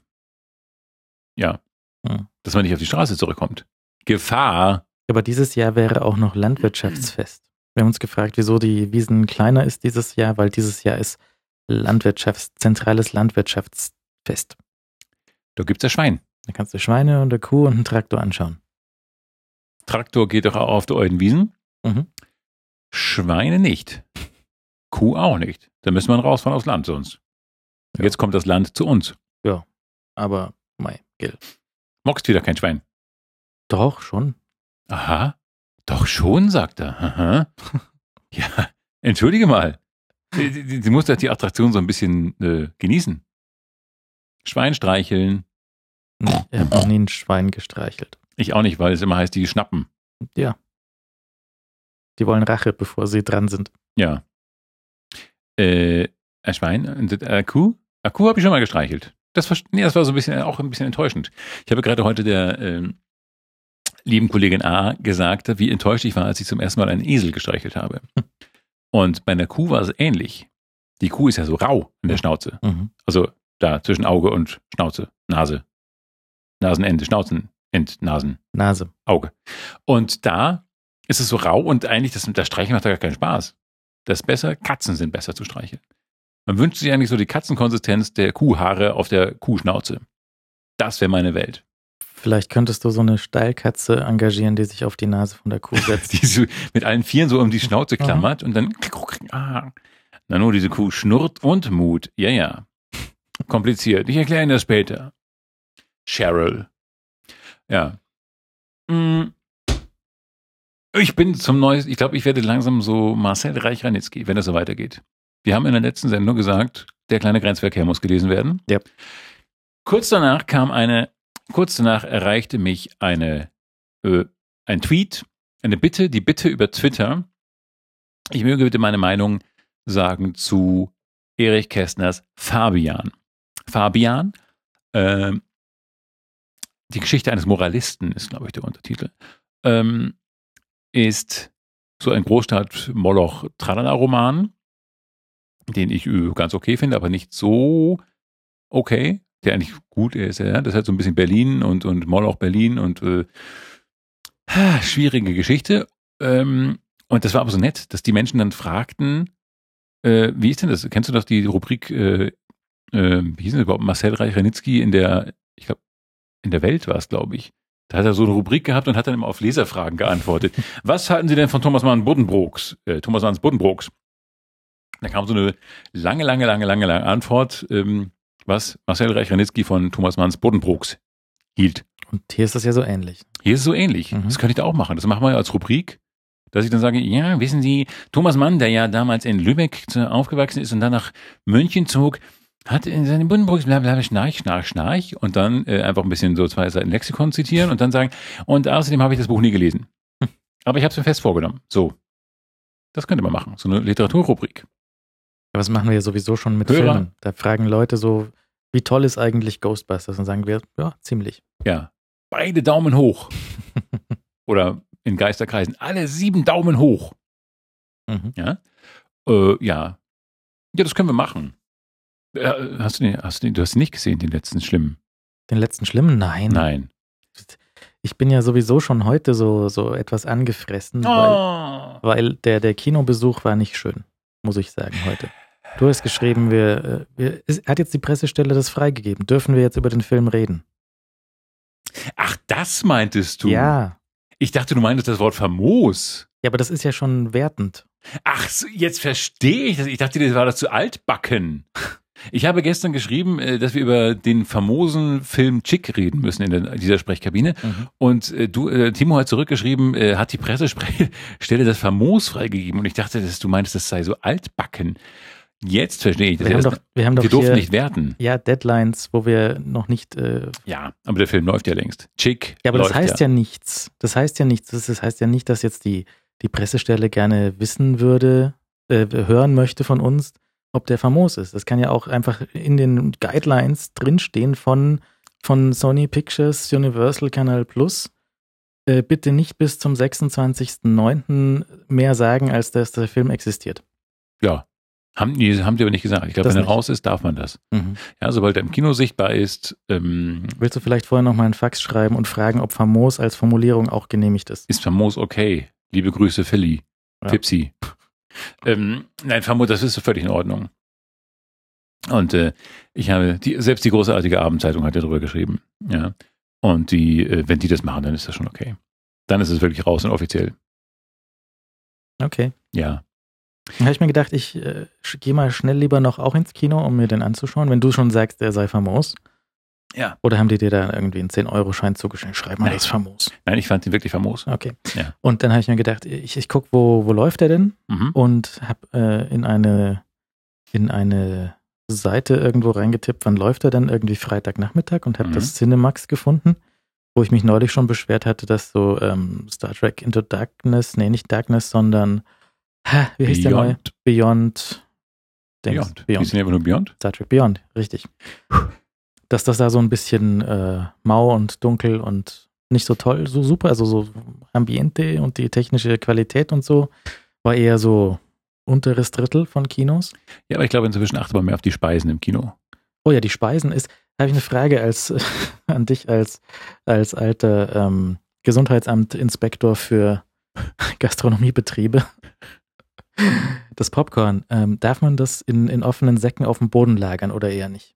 [SPEAKER 1] Ja.
[SPEAKER 2] Hm.
[SPEAKER 1] Dass man nicht auf die Straße zurückkommt. Gefahr.
[SPEAKER 2] Aber dieses Jahr wäre auch noch Landwirtschaftsfest. Wir haben uns gefragt, wieso die Wiesen kleiner ist dieses Jahr, weil dieses Jahr ist Landwirtschafts-, zentrales Landwirtschaftsfest.
[SPEAKER 1] Da gibt's ja Schwein.
[SPEAKER 2] Da kannst du Schweine und eine Kuh und einen Traktor anschauen.
[SPEAKER 1] Traktor geht doch auch auf der alten Wiesen.
[SPEAKER 2] Mhm.
[SPEAKER 1] Schweine nicht. Kuh auch nicht. Da müssen wir rausfahren aufs Land sonst.
[SPEAKER 2] Ja.
[SPEAKER 1] Jetzt kommt das Land zu uns.
[SPEAKER 2] Aber, mei, Gil.
[SPEAKER 1] Mockst wieder kein Schwein.
[SPEAKER 2] Doch, schon.
[SPEAKER 1] Aha. Doch schon, sagt er. Aha. Ja, entschuldige mal. Sie muss doch die Attraktion so ein bisschen äh, genießen. Schwein streicheln.
[SPEAKER 2] Nee, ich habe noch nie ein Schwein gestreichelt.
[SPEAKER 1] Ich auch nicht, weil es immer heißt, die schnappen.
[SPEAKER 2] Ja. Die wollen Rache, bevor sie dran sind.
[SPEAKER 1] Ja. Äh, ein Schwein, eine Kuh? Eine Kuh habe ich schon mal gestreichelt. Das war, nee, das war so ein bisschen, auch ein bisschen enttäuschend. Ich habe gerade heute der ähm, lieben Kollegin A gesagt, wie enttäuscht ich war, als ich zum ersten Mal einen Esel gestreichelt habe. Und bei einer Kuh war es ähnlich. Die Kuh ist ja so rau in der Schnauze.
[SPEAKER 2] Mhm.
[SPEAKER 1] Also da zwischen Auge und Schnauze, Nase. Nasenende, Schnauzenend, Nasen,
[SPEAKER 2] Nase.
[SPEAKER 1] Auge. Und da ist es so rau und eigentlich, das, das Streicheln macht da gar keinen Spaß. Das ist besser, Katzen sind besser zu streicheln. Man wünscht sich eigentlich so die Katzenkonsistenz der Kuhhaare auf der Kuhschnauze. Das wäre meine Welt.
[SPEAKER 2] Vielleicht könntest du so eine Steilkatze engagieren, die sich auf die Nase von der Kuh setzt.
[SPEAKER 1] Die so mit allen Vieren so um die Schnauze klammert und dann ah, Na nur, diese Kuh schnurrt und Mut. Ja, ja. Kompliziert. Ich erkläre Ihnen das später. Cheryl. Ja. Ich bin zum Neues, ich glaube, ich werde langsam so Marcel Reich-Ranitzky, wenn das so weitergeht. Wir haben in der letzten Sendung gesagt, der kleine Grenzverkehr muss gelesen werden.
[SPEAKER 2] Ja.
[SPEAKER 1] Kurz danach kam eine, kurz danach erreichte mich eine, äh, ein Tweet, eine Bitte, die Bitte über Twitter. Ich möge bitte meine Meinung sagen zu Erich Kästners Fabian. Fabian, äh, die Geschichte eines Moralisten ist, glaube ich, der Untertitel, ähm, ist so ein Großstadt-Moloch-Tralala-Roman, den ich äh, ganz okay finde, aber nicht so okay, der eigentlich gut ist. Ja? Das hat so ein bisschen Berlin und, und Moloch Berlin und äh, schwierige Geschichte. Ähm, und das war aber so nett, dass die Menschen dann fragten, äh, wie ist denn das? Kennst du doch die Rubrik, äh, äh, wie hieß denn das überhaupt? Marcel Reich-Ranitzky in der, ich glaube, in der Welt war es, glaube ich. Da hat er so eine Rubrik gehabt und hat dann immer auf Leserfragen geantwortet. Was halten Sie denn von Thomas Mann Buddenbrooks? Äh, Thomas Manns Buddenbrooks. Da kam so eine lange, lange, lange, lange, lange Antwort, ähm, was Marcel Reich-Ranitzky von Thomas Manns Buddenbrooks hielt.
[SPEAKER 2] Und hier ist das ja so ähnlich.
[SPEAKER 1] Hier ist es so ähnlich. Mhm. Das könnte ich da auch machen. Das machen wir ja als Rubrik, dass ich dann sage, ja, wissen Sie, Thomas Mann, der ja damals in Lübeck aufgewachsen ist und dann nach München zog, hat in seinen Buddenbrooks bla bla schnarch, schnarch, schnarch und dann äh, einfach ein bisschen so zwei Seiten Lexikon zitieren und dann sagen, und außerdem habe ich das Buch nie gelesen. Hm. Aber ich habe es mir fest vorgenommen. So. Das könnte man machen. So eine Literaturrubrik.
[SPEAKER 2] Ja, was machen wir ja sowieso schon mit
[SPEAKER 1] Hörer.
[SPEAKER 2] Filmen? Da fragen Leute so, wie toll ist eigentlich Ghostbusters? Und sagen wir, ja, ziemlich.
[SPEAKER 1] Ja. Beide Daumen hoch. Oder in Geisterkreisen, alle sieben Daumen hoch.
[SPEAKER 2] Mhm.
[SPEAKER 1] Ja. Äh, ja. Ja, das können wir machen. Äh, hast du, den, hast du, den, du hast ihn nicht gesehen, den letzten Schlimmen?
[SPEAKER 2] Den letzten Schlimmen? Nein.
[SPEAKER 1] Nein.
[SPEAKER 2] Ich bin ja sowieso schon heute so, so etwas angefressen,
[SPEAKER 1] oh.
[SPEAKER 2] weil, weil der, der Kinobesuch war nicht schön, muss ich sagen, heute. Du hast geschrieben, wir, wir, hat jetzt die Pressestelle das freigegeben. Dürfen wir jetzt über den Film reden?
[SPEAKER 1] Ach, das meintest du?
[SPEAKER 2] Ja.
[SPEAKER 1] Ich dachte, du meintest das Wort famos.
[SPEAKER 2] Ja, aber das ist ja schon wertend.
[SPEAKER 1] Ach, so, jetzt verstehe ich das. Ich dachte, das war das zu altbacken. Ich habe gestern geschrieben, dass wir über den famosen Film Chick reden müssen in der, dieser Sprechkabine. Mhm. Und äh, du, äh, Timo hat zurückgeschrieben, äh, hat die Pressestelle das famos freigegeben. Und ich dachte, dass du meintest, das sei so altbacken. Jetzt verstehe ich das.
[SPEAKER 2] Wir haben doch, wir haben doch
[SPEAKER 1] wir durften
[SPEAKER 2] hier,
[SPEAKER 1] nicht werten.
[SPEAKER 2] Ja, Deadlines, wo wir noch nicht... Äh,
[SPEAKER 1] ja, aber der Film läuft ja längst. Chick
[SPEAKER 2] Ja, aber
[SPEAKER 1] läuft
[SPEAKER 2] das heißt ja. ja nichts. Das heißt ja nichts. Das, das heißt ja nicht, dass jetzt die, die Pressestelle gerne wissen würde, äh, hören möchte von uns, ob der famos ist. Das kann ja auch einfach in den Guidelines drinstehen von, von Sony Pictures, Universal, Canal Plus. Äh, bitte nicht bis zum sechsundzwanzigsten neunten mehr sagen, als dass der Film existiert.
[SPEAKER 1] Ja. Haben die, haben die aber nicht gesagt. Ich glaube, wenn er raus ist, darf man das.
[SPEAKER 2] Mhm.
[SPEAKER 1] Ja, sobald er im Kino sichtbar ist. Ähm,
[SPEAKER 2] Willst du vielleicht vorher nochmal einen Fax schreiben und fragen, ob famos als Formulierung auch genehmigt ist?
[SPEAKER 1] Ist famos okay. Liebe Grüße, Philly. Ja. Pipsi. ähm, nein, famos, das ist völlig in Ordnung. Und äh, ich habe, die, selbst die großartige Abendzeitung hat ja drüber geschrieben. Ja. Und die, äh, wenn die das machen, dann ist das schon okay. Dann ist es wirklich raus und offiziell.
[SPEAKER 2] Okay.
[SPEAKER 1] Ja.
[SPEAKER 2] Da habe ich mir gedacht, ich äh, gehe mal schnell lieber noch auch ins Kino, um mir den anzuschauen, wenn du schon sagst, er sei famos.
[SPEAKER 1] Ja.
[SPEAKER 2] Oder haben die dir da irgendwie einen zehn-Euro-Schein zugeschickt? Schreib mal,
[SPEAKER 1] Nein.
[SPEAKER 2] das ist famos.
[SPEAKER 1] Nein, ich fand ihn wirklich famos.
[SPEAKER 2] Okay.
[SPEAKER 1] Ja.
[SPEAKER 2] Und dann habe ich mir gedacht, ich, ich gucke, wo, wo läuft der denn?
[SPEAKER 1] Mhm.
[SPEAKER 2] Und habe äh, in eine in eine Seite irgendwo reingetippt, wann läuft er denn? Irgendwie Freitagnachmittag und habe mhm. das Cinemax gefunden, wo ich mich neulich schon beschwert hatte, dass so ähm, Star Trek Into Darkness, nee, nicht Darkness, sondern Ha, wie hieß der neue? Beyond.
[SPEAKER 1] Beyond. Beyond. Hieß der einfach nur Beyond?
[SPEAKER 2] Star Trek Beyond, richtig. Dass das da so ein bisschen äh, mau und dunkel und nicht so toll, so super, also so Ambiente und die technische Qualität und so, war eher so unteres Drittel von Kinos.
[SPEAKER 1] Ja, aber ich glaube, inzwischen achtet man mehr auf die Speisen im Kino.
[SPEAKER 2] Oh ja, die Speisen ist, da habe ich eine Frage als an dich als, als alter ähm, Gesundheitsamt-Inspektor für Gastronomiebetriebe. Das Popcorn, ähm, darf man das in, in offenen Säcken auf dem Boden lagern oder eher nicht?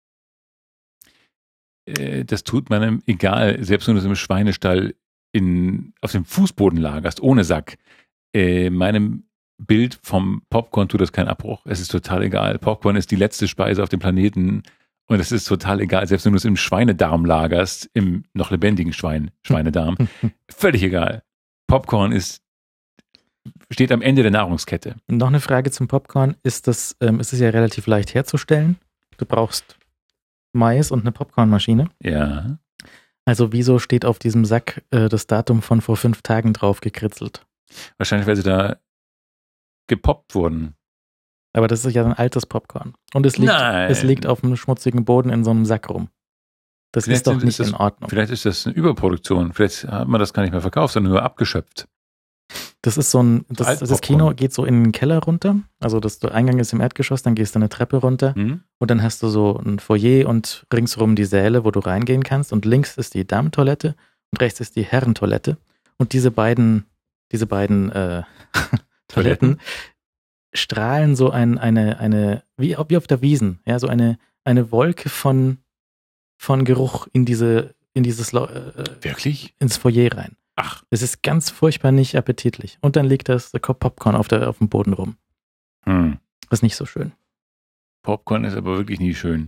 [SPEAKER 1] Äh, das tut man egal, selbst wenn du es im Schweinestall in, auf dem Fußboden lagerst, ohne Sack. Äh, meinem Bild vom Popcorn tut das keinen Abbruch. Es ist total egal. Popcorn ist die letzte Speise auf dem Planeten und es ist total egal. Selbst wenn du es im Schweinedarm lagerst, im noch lebendigen Schwein, Schweinedarm, völlig egal. Popcorn ist, steht am Ende der Nahrungskette.
[SPEAKER 2] Noch eine Frage zum Popcorn. Ist das, ähm, ist es ja relativ leicht herzustellen. Du brauchst Mais und eine Popcornmaschine.
[SPEAKER 1] Ja.
[SPEAKER 2] Also wieso steht auf diesem Sack äh, das Datum von vor fünf Tagen drauf gekritzelt?
[SPEAKER 1] Wahrscheinlich, weil sie da gepoppt wurden.
[SPEAKER 2] Aber das ist ja ein altes Popcorn. Und es liegt,
[SPEAKER 1] Nein.
[SPEAKER 2] es liegt auf einem schmutzigen Boden in so einem Sack rum. Das
[SPEAKER 1] Vielleicht
[SPEAKER 2] ist doch
[SPEAKER 1] sind-
[SPEAKER 2] nicht
[SPEAKER 1] ist das-
[SPEAKER 2] in Ordnung.
[SPEAKER 1] Vielleicht ist das eine Überproduktion. Vielleicht hat man das gar nicht mehr verkauft, sondern nur abgeschöpft.
[SPEAKER 2] Das ist so ein, das,
[SPEAKER 1] alten
[SPEAKER 2] das
[SPEAKER 1] Popcorn.
[SPEAKER 2] Kino geht so in den Keller runter. Also das der Eingang ist im Erdgeschoss, dann gehst du eine Treppe runter
[SPEAKER 1] Hm?
[SPEAKER 2] und dann hast du so ein Foyer und ringsrum die Säle, wo du reingehen kannst. Und links ist die Damentoilette und rechts ist die Herrentoilette. Und diese beiden, diese beiden äh, Toiletten strahlen so ein, eine, eine, wie, wie auf der Wiesen, ja, so eine, eine Wolke von, von Geruch in diese, in dieses, Lo- äh,
[SPEAKER 1] Wirklich?
[SPEAKER 2] ins Foyer rein.
[SPEAKER 1] Ach.
[SPEAKER 2] Es ist ganz furchtbar nicht appetitlich. Und dann liegt das Popcorn auf, der, auf dem Boden rum.
[SPEAKER 1] Hm.
[SPEAKER 2] Das ist nicht so schön.
[SPEAKER 1] Popcorn ist aber wirklich nie schön.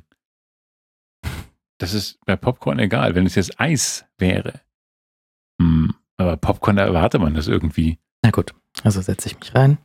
[SPEAKER 1] Das ist bei Popcorn egal, wenn es jetzt Eis wäre. Hm. Aber Popcorn, da erwartet man das irgendwie.
[SPEAKER 2] Na gut, also setze ich mich rein.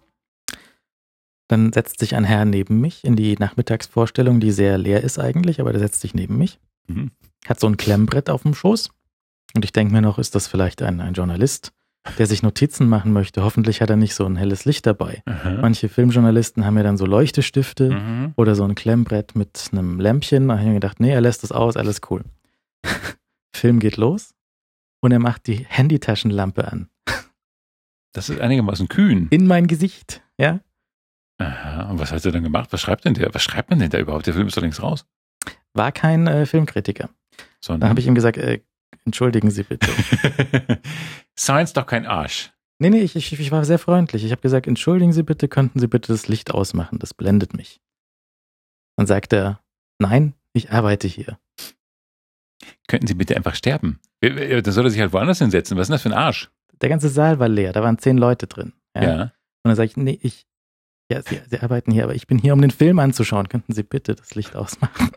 [SPEAKER 2] Dann setzt sich ein Herr neben mich in die Nachmittagsvorstellung, die sehr leer ist eigentlich, aber der setzt sich neben mich.
[SPEAKER 1] Mhm.
[SPEAKER 2] Hat so ein Klemmbrett auf dem Schoß. Und ich denke mir noch, ist das vielleicht ein, ein Journalist, der sich Notizen machen möchte. Hoffentlich hat er nicht so ein helles Licht dabei.
[SPEAKER 1] Aha.
[SPEAKER 2] Manche Filmjournalisten haben ja dann so Leuchtestifte
[SPEAKER 1] Mhm.
[SPEAKER 2] oder so ein Klemmbrett mit einem Lämpchen. Da habe ich mir gedacht, nee, er lässt das aus, alles cool. Film geht los und er macht die Handytaschenlampe an.
[SPEAKER 1] Das ist einigermaßen kühn.
[SPEAKER 2] In mein Gesicht, ja.
[SPEAKER 1] Aha. Und was hat er dann gemacht? Was schreibt denn der? Was schreibt man denn da überhaupt? Der Film ist doch längst raus.
[SPEAKER 2] War kein äh, Filmkritiker. Da
[SPEAKER 1] Sondern
[SPEAKER 2] habe ich ihm gesagt, äh, entschuldigen Sie bitte.
[SPEAKER 1] Science doch kein Arsch.
[SPEAKER 2] Nee, nee, ich, ich, ich war sehr freundlich. Ich habe gesagt, entschuldigen Sie bitte, könnten Sie bitte das Licht ausmachen? Das blendet mich. Dann sagt er, nein, ich arbeite hier.
[SPEAKER 1] Könnten Sie bitte einfach sterben? Dann soll er sich halt woanders hinsetzen. Was ist denn das für ein Arsch?
[SPEAKER 2] Der ganze Saal war leer, da waren zehn Leute drin. Ja.
[SPEAKER 1] Ja.
[SPEAKER 2] Und dann sage ich, nee, ich, ja, Sie, Sie arbeiten hier, aber ich bin hier, um den Film anzuschauen. Könnten Sie bitte das Licht ausmachen?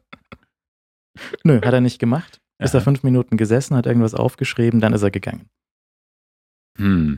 [SPEAKER 2] Nö, hat er nicht gemacht. Ist
[SPEAKER 1] Aha.
[SPEAKER 2] er fünf Minuten gesessen, hat irgendwas aufgeschrieben, dann ist er gegangen.
[SPEAKER 1] Hm.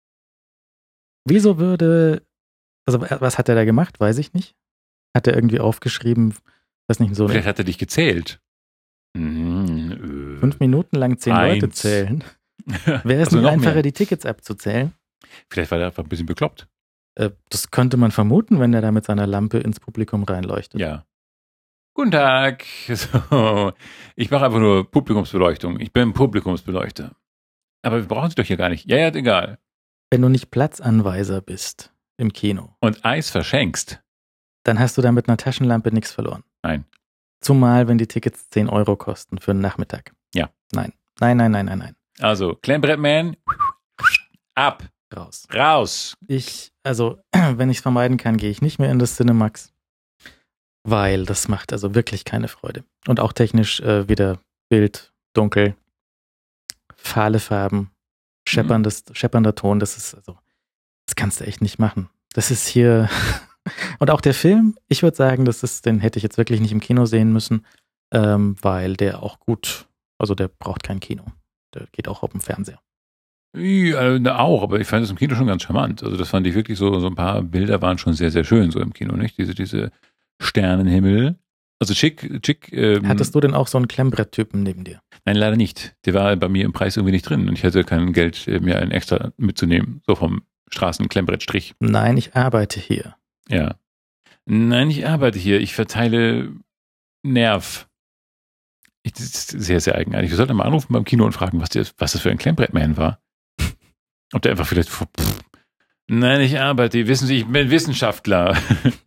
[SPEAKER 2] Wieso würde, also was hat er da gemacht, weiß ich nicht. Hat er irgendwie aufgeschrieben, weiß nicht, so
[SPEAKER 1] Vielleicht hat er dich gezählt. Hm, äh.
[SPEAKER 2] fünf Minuten lang zehn
[SPEAKER 1] Eins.
[SPEAKER 2] Leute zählen. Wäre es
[SPEAKER 1] Also
[SPEAKER 2] nicht
[SPEAKER 1] noch
[SPEAKER 2] einfacher,
[SPEAKER 1] mehr.
[SPEAKER 2] die Tickets abzuzählen?
[SPEAKER 1] Vielleicht war er einfach ein bisschen bekloppt.
[SPEAKER 2] Äh, das könnte man vermuten, wenn er da mit seiner Lampe ins Publikum reinleuchtet.
[SPEAKER 1] Ja. Guten Tag. So, ich mache einfach nur Publikumsbeleuchtung. Ich bin Publikumsbeleuchter. Aber wir brauchen sie doch hier gar nicht. Ja, ja, egal.
[SPEAKER 2] Wenn du nicht Platzanweiser bist im Kino,
[SPEAKER 1] Und Eis verschenkst.
[SPEAKER 2] dann hast du da mit einer Taschenlampe nichts verloren.
[SPEAKER 1] Nein.
[SPEAKER 2] Zumal, wenn die Tickets zehn Euro kosten für einen Nachmittag.
[SPEAKER 1] Ja.
[SPEAKER 2] Nein, nein, nein, nein, nein, nein.
[SPEAKER 1] Also, Klemmbrettman, ab,
[SPEAKER 2] Raus.
[SPEAKER 1] raus.
[SPEAKER 2] Ich, also, wenn ich es vermeiden kann, gehe ich nicht mehr in das Cinemax, weil das macht also wirklich keine Freude. Und auch technisch äh, wieder Bild, dunkel, fahle Farben, schepperndes, scheppernder Ton, das ist also, das kannst du echt nicht machen. Das ist hier, und auch der Film, ich würde sagen, das ist, den hätte ich jetzt wirklich nicht im Kino sehen müssen, ähm, weil der auch gut, also der braucht kein Kino. Der geht auch auf dem Fernseher.
[SPEAKER 1] Ja, na, auch, aber ich fand das im Kino schon ganz charmant. Also das fand ich wirklich so, so ein paar Bilder waren schon sehr, sehr schön so im Kino, nicht? Diese, diese Sternenhimmel. Also schick, schick. Ähm,
[SPEAKER 2] Hattest du denn auch so einen Klemmbretttypen neben dir?
[SPEAKER 1] Nein, leider nicht. Der war bei mir im Preis irgendwie nicht drin und ich hatte kein Geld, äh, mir einen extra mitzunehmen, so vom Straßenklemmbrettstrich.
[SPEAKER 2] Nein, ich arbeite hier.
[SPEAKER 1] Ja. Nein, ich arbeite hier. Ich verteile Nerv. Ich, das ist sehr, sehr eigenartig. Wir sollten mal anrufen beim Kino und fragen, was, der, was das für ein Klemmbrettman war. Ob der einfach vielleicht. Pff, nein, ich arbeite. Wissen Sie, ich bin Wissenschaftler.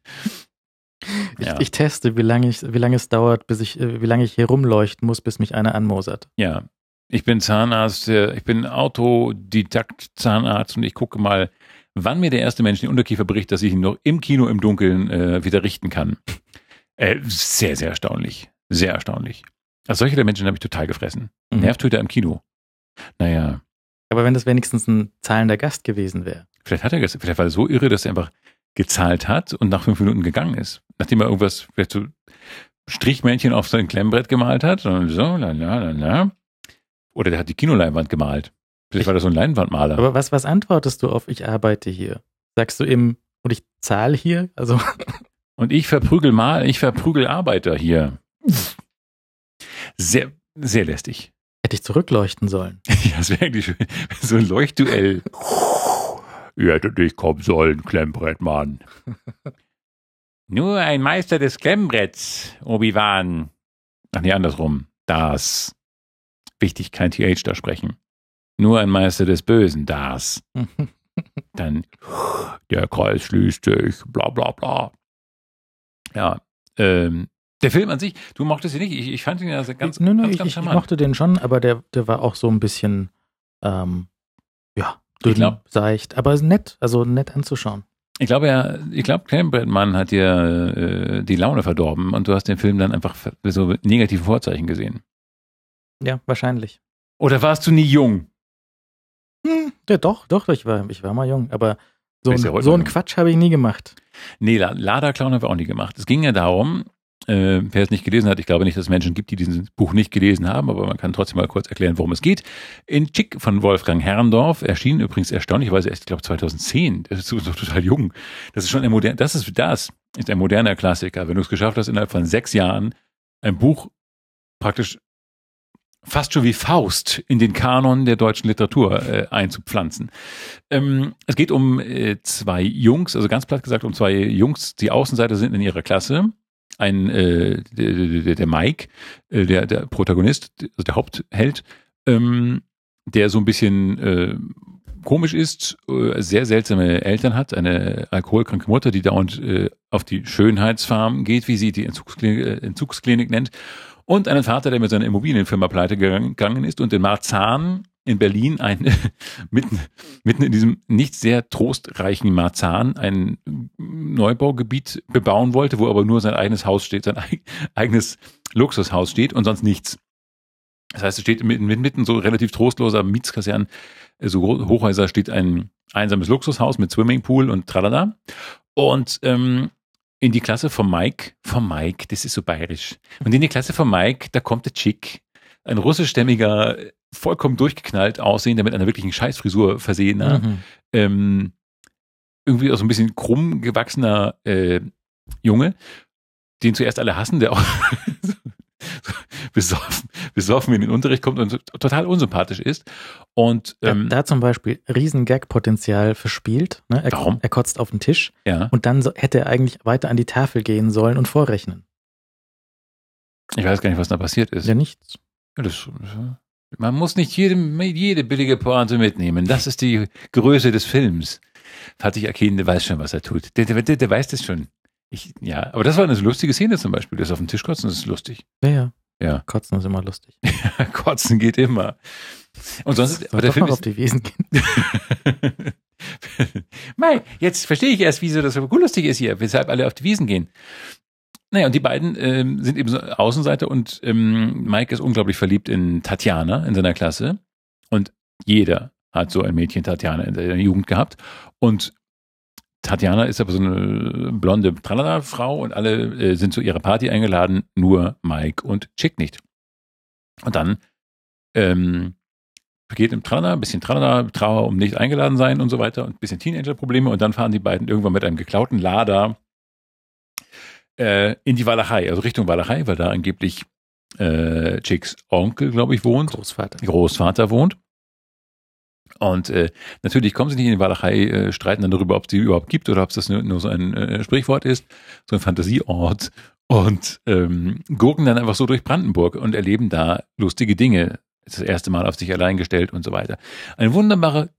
[SPEAKER 2] Ich,
[SPEAKER 1] Ja.
[SPEAKER 2] ich teste, wie lange ich, wie lange es dauert, bis ich, äh, wie lange ich hier rumleuchten muss, bis mich einer anmosert.
[SPEAKER 1] Ja. Ich bin Zahnarzt, äh, ich bin Autodidakt-Zahnarzt und ich gucke mal, wann mir der erste Mensch den Unterkiefer bricht, dass ich ihn noch im Kino im Dunkeln äh, wieder richten kann. Äh, sehr, sehr erstaunlich. Sehr erstaunlich. Also solche der Menschen habe ich total gefressen.
[SPEAKER 2] Mhm.
[SPEAKER 1] Nervtöter im Kino. Naja.
[SPEAKER 2] Aber wenn das wenigstens ein zahlender Gast gewesen wäre.
[SPEAKER 1] Vielleicht hat er ges- vielleicht war er so irre, dass er einfach gezahlt hat und nach fünf Minuten gegangen ist. Nachdem er irgendwas, vielleicht so Strichmännchen auf sein Klemmbrett gemalt hat und so, la la la la. Oder der hat die Kinoleinwand gemalt. Vielleicht
[SPEAKER 2] Ich-
[SPEAKER 1] war das so ein Leinwandmaler.
[SPEAKER 2] Aber was, was antwortest du auf ich arbeite hier? Sagst du eben, und ich zahle hier? Also,
[SPEAKER 1] Und ich verprügel mal, ich verprügel Arbeiter hier. Sehr, sehr lästig.
[SPEAKER 2] hätte ich zurückleuchten sollen.
[SPEAKER 1] Ja, das wäre eigentlich schön. So ein Leuchtduell. Ihr hättet nicht kommen sollen, Klemmbrettmann. Nur ein Meister des Klemmbretts, Obi-Wan. Ach nee, andersrum. Das. Wichtig, kein T H da sprechen. Nur ein Meister des Bösen, das. Dann, der Kreis schließt sich, bla bla bla. Ja, ähm, der Film an sich, du mochtest ihn nicht, ich, ich fand ihn ja ganz,
[SPEAKER 2] nö, nö,
[SPEAKER 1] ganz,
[SPEAKER 2] ich,
[SPEAKER 1] ganz
[SPEAKER 2] ich
[SPEAKER 1] charmant.
[SPEAKER 2] mochte den schon, aber der, der war auch so ein bisschen, ähm, ja, dünn,
[SPEAKER 1] glaub-
[SPEAKER 2] seicht, aber nett, also nett anzuschauen.
[SPEAKER 1] Ich glaube ja, ich glaube, Klemmbrettmann hat dir äh, die Laune verdorben und du hast den Film dann einfach so negative Vorzeichen gesehen.
[SPEAKER 2] Ja, wahrscheinlich.
[SPEAKER 1] Oder warst du nie jung?
[SPEAKER 2] Hm, ja, doch, doch, ich war, ich war mal jung, aber so,
[SPEAKER 1] Bist ja
[SPEAKER 2] ein,
[SPEAKER 1] heute
[SPEAKER 2] so
[SPEAKER 1] noch
[SPEAKER 2] einen
[SPEAKER 1] jung.
[SPEAKER 2] Quatsch habe ich nie gemacht.
[SPEAKER 1] Nee, La- Laderclown haben wir auch nie gemacht. Es ging ja darum, äh, wer es nicht gelesen hat, ich glaube nicht, dass es Menschen gibt, die dieses Buch nicht gelesen haben, aber man kann trotzdem mal kurz erklären, worum es geht. In Chick von Wolfgang Herrndorf erschien übrigens erstaunlicherweise erst, ich glaube, zweitausendzehn. Das ist so, so total jung. Das ist schon ein modern, das ist das ist ein moderner Klassiker. Wenn du es geschafft hast, innerhalb von sechs Jahren ein Buch praktisch fast schon wie Faust in den Kanon der deutschen Literatur äh, einzupflanzen. Ähm, es geht um äh, zwei Jungs, also ganz platt gesagt um zwei Jungs, die Außenseiter sind in ihrer Klasse. Ein, äh, der, der, der Mike, äh, der, der Protagonist, also der Hauptheld, ähm, der so ein bisschen äh, komisch ist, äh, sehr seltsame Eltern hat, eine alkoholkranke Mutter, die dauernd äh, auf die Schönheitsfarm geht, wie sie die Entzugsklinik, äh, Entzugsklinik nennt, und einen Vater, der mit seiner Immobilienfirma pleite gegangen ist und in Marzahn in Berlin ein, mitten, mitten in diesem nicht sehr trostreichen Marzahn ein Neubaugebiet bebauen wollte, wo aber nur sein eigenes Haus steht, sein eig- eigenes Luxushaus steht und sonst nichts. Das heißt, es steht mitten, mitten so relativ trostloser Mietskasern, so Hochhäuser steht ein einsames Luxushaus mit Swimmingpool und tralala. Und ähm, in die Klasse von Mike, von Mike, das ist so bayerisch. Und in die Klasse von Mike, da kommt der Chick, ein russischstämmiger, vollkommen durchgeknallt aussehender, mit einer wirklichen Scheißfrisur versehener,
[SPEAKER 2] Mhm.
[SPEAKER 1] ähm, irgendwie auch so ein bisschen krumm gewachsener äh, Junge, den zuerst alle hassen, der auch besoffen, besoffen in den Unterricht kommt und total unsympathisch ist. Und ähm,
[SPEAKER 2] da, da zum Beispiel riesen Gag-Potenzial verspielt. Ne? Er,
[SPEAKER 1] Warum?
[SPEAKER 2] er kotzt auf den Tisch
[SPEAKER 1] ja,
[SPEAKER 2] und dann so, hätte er eigentlich weiter an die Tafel gehen sollen und vorrechnen.
[SPEAKER 1] ich weiß gar nicht, was da passiert ist.
[SPEAKER 2] Ja, nichts.
[SPEAKER 1] Ja, das, man muss nicht jede, jede billige Pointe mitnehmen. Das ist die Größe des Films. Fatih Akin, der weiß schon, was er tut. Der, der, der, der weiß das schon. Ich, ja, aber das war eine so lustige Szene zum Beispiel. Das auf den Tisch kotzen, das ist lustig.
[SPEAKER 2] Ja, ja.
[SPEAKER 1] Ja.
[SPEAKER 2] Kotzen ist immer lustig.
[SPEAKER 1] Kotzen geht immer. Und sonst, aber
[SPEAKER 2] Soll
[SPEAKER 1] der
[SPEAKER 2] doch
[SPEAKER 1] Film
[SPEAKER 2] noch auf
[SPEAKER 1] ist,
[SPEAKER 2] die Wiesen gehen.
[SPEAKER 1] Mei, jetzt verstehe ich erst, wieso das so lustig ist hier, weshalb alle auf die Wiesen gehen. Naja, und die beiden ähm, sind eben so Außenseiter und ähm, Mike ist unglaublich verliebt in Tatjana in seiner Klasse und jeder hat so ein Mädchen Tatjana in seiner Jugend gehabt und Tatjana ist aber so eine blonde Tralala-Frau und alle äh, sind zu ihrer Party eingeladen, nur Mike und Chick nicht. Und dann ähm, geht im Tralala, ein bisschen Tralala, Trauer um nicht eingeladen sein und so weiter und ein bisschen Teenager-Probleme und dann fahren die beiden irgendwann mit einem geklauten Lader äh, in die Walachei, also Richtung Walachei, weil da angeblich äh, Chicks Onkel, glaube ich, wohnt.
[SPEAKER 2] Großvater.
[SPEAKER 1] Großvater wohnt. Und äh, natürlich kommen sie nicht in die Walachei, äh, streiten dann darüber, ob es die überhaupt gibt oder ob es das nur, nur so ein äh, Sprichwort ist, so ein Fantasieort. Und ähm, gurken dann einfach so durch Brandenburg und erleben da lustige Dinge. Das erste Mal auf sich allein gestellt und so weiter. Ein wunderbarer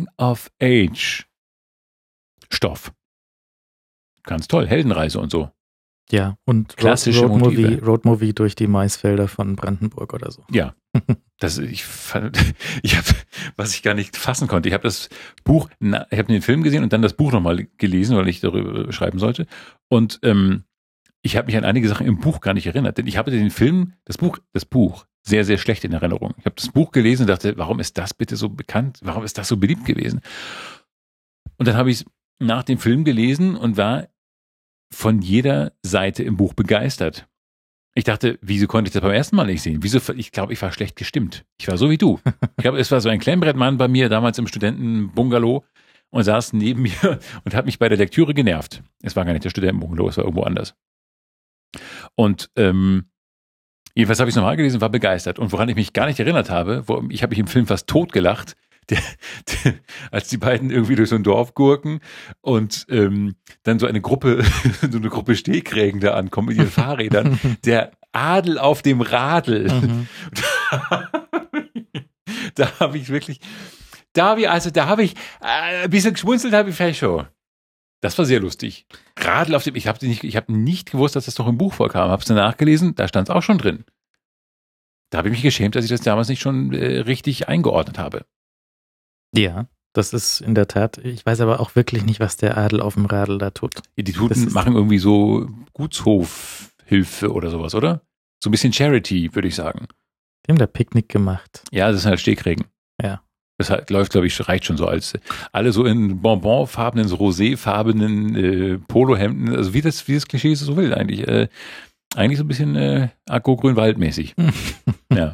[SPEAKER 1] Coming-of-Age-Stoff. Ganz toll, Heldenreise und so.
[SPEAKER 2] Ja, und
[SPEAKER 1] Klassische
[SPEAKER 2] Road, Road, Movie,
[SPEAKER 1] Motive.
[SPEAKER 2] Road Movie durch die Maisfelder von Brandenburg oder so.
[SPEAKER 1] Ja, das ich fand, ich habe, was ich gar nicht fassen konnte. Ich habe das Buch, na, ich habe den Film gesehen und dann das Buch nochmal gelesen, weil ich darüber schreiben sollte. Und ähm, ich habe mich an einige Sachen im Buch gar nicht erinnert, denn ich habe den Film, das Buch, das Buch, sehr, sehr schlecht in Erinnerung. Ich habe das Buch gelesen und dachte, warum ist das bitte so bekannt? Warum ist das so beliebt gewesen? Und dann habe ich es nach dem Film gelesen und war von jeder Seite im Buch begeistert. Ich dachte, wieso konnte ich das beim ersten Mal nicht sehen? Wieso? Ich glaube, ich war schlecht gestimmt. Ich war so wie du. Ich glaube, es war so ein Klemmbrettmann bei mir damals im Studentenbungalow und saß neben mir und hat mich bei der Lektüre genervt. Es war gar nicht der Studentenbungalow, es war irgendwo anders. Und ähm, jedenfalls habe ich es nochmal gelesen, war begeistert. Und woran ich mich gar nicht erinnert habe, wo, ich habe mich im Film fast totgelacht, der, der, als die beiden irgendwie durch so ein Dorf gurken und ähm, dann so eine Gruppe, so eine Gruppe Stehkrägen da ankommen mit ihren Fahrrädern. Der Adel auf dem Radl. Mhm. Da habe ich wirklich, da habe ich, also da habe ich äh, ein bisschen geschmunzelt, habe ich vielleicht schon. Das war sehr lustig. Radl auf dem, ich habe nicht, ich habe nicht gewusst, dass das doch im Buch vorkam. Habe es dann nachgelesen, da stand es auch schon drin. Da habe ich mich geschämt, dass ich das damals nicht schon äh, richtig eingeordnet habe.
[SPEAKER 2] Ja, das ist in der Tat, ich weiß aber auch wirklich nicht, was der Adel auf dem Radl da tut.
[SPEAKER 1] Die Tuten machen irgendwie so Gutshofhilfe oder sowas, oder? So ein bisschen Charity, würde ich sagen.
[SPEAKER 2] Die haben da Picknick gemacht.
[SPEAKER 1] Ja, das ist halt Stehkrägen.
[SPEAKER 2] Ja.
[SPEAKER 1] Das halt, läuft, glaube ich, reicht schon so als alle so in bonbonfarbenen, so roséfarbenen äh, Polohemden, also wie das, wie das Klischee so will eigentlich. Äh, eigentlich so ein bisschen äh, Agro-Grünwald-mäßig. Ja.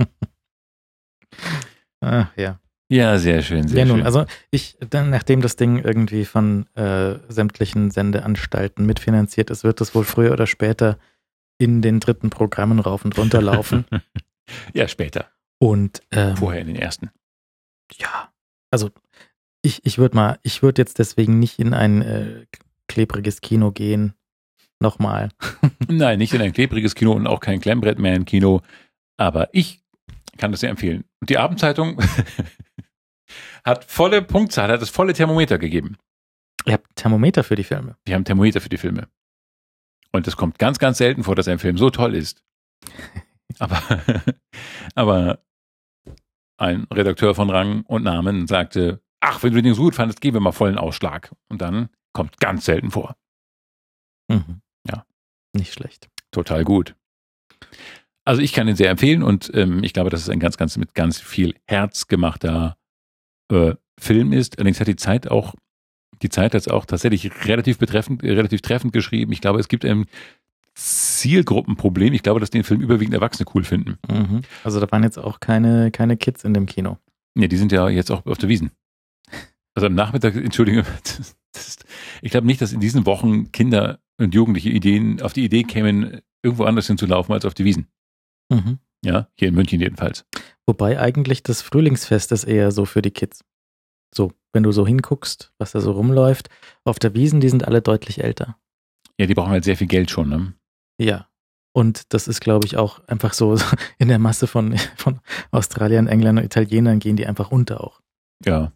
[SPEAKER 2] Ach, ja.
[SPEAKER 1] Ja, sehr schön, sehr
[SPEAKER 2] ja, nun,
[SPEAKER 1] schön.
[SPEAKER 2] also ich, dann, nachdem das Ding irgendwie von äh, sämtlichen Sendeanstalten mitfinanziert ist, wird es wohl früher oder später in den dritten Programmen rauf und runter laufen.
[SPEAKER 1] Ja, später.
[SPEAKER 2] Und ähm,
[SPEAKER 1] vorher in den ersten.
[SPEAKER 2] Ja, also ich, ich würde mal, ich würde jetzt deswegen nicht in ein äh, klebriges Kino gehen. Nochmal.
[SPEAKER 1] Nein, nicht in ein klebriges Kino und auch kein Klemmbrettman-Kino. Aber ich kann das sehr empfehlen. Und die Abendzeitung hat volle Punktzahl, hat das volle Thermometer gegeben.
[SPEAKER 2] Ihr habt Thermometer für die Filme?
[SPEAKER 1] Wir haben Thermometer für die Filme. Und es kommt ganz, ganz selten vor, dass ein Film so toll ist. Aber, aber ein Redakteur von Rang und Namen sagte, ach, wenn du den so gut fandest, geben wir mal vollen Ausschlag. Und dann kommt ganz selten vor.
[SPEAKER 2] Mhm.
[SPEAKER 1] Ja.
[SPEAKER 2] Nicht schlecht.
[SPEAKER 1] Total gut. Also ich kann ihn sehr empfehlen und ähm, ich glaube, dass es ein ganz, ganz mit ganz viel Herz gemachter äh, Film ist. Allerdings hat die Zeit auch, die Zeit hat es auch tatsächlich relativ betreffend, relativ treffend geschrieben. Ich glaube, es gibt ein Zielgruppenproblem. Ich glaube, dass den Film überwiegend Erwachsene cool finden.
[SPEAKER 2] Mhm. Also da waren jetzt auch keine, keine Kids in dem Kino.
[SPEAKER 1] Ja, die sind ja jetzt auch auf der Wiesn. Also am Nachmittag, Entschuldige, das, das, ich glaube nicht, dass in diesen Wochen Kinder und Jugendliche Ideen auf die Idee kämen, irgendwo anders hinzulaufen als auf die Wiesn.
[SPEAKER 2] Mhm.
[SPEAKER 1] Ja, hier in München jedenfalls.
[SPEAKER 2] Wobei eigentlich das Frühlingsfest ist eher so für die Kids. So, wenn du so hinguckst, was da so rumläuft, auf der Wiesn, die sind alle deutlich älter.
[SPEAKER 1] Ja, die brauchen halt sehr viel Geld schon, ne?
[SPEAKER 2] Ja. Und das ist, glaube ich, auch einfach so in der Masse von, von Australiern, Engländern, Italienern gehen die einfach unter auch.
[SPEAKER 1] Ja.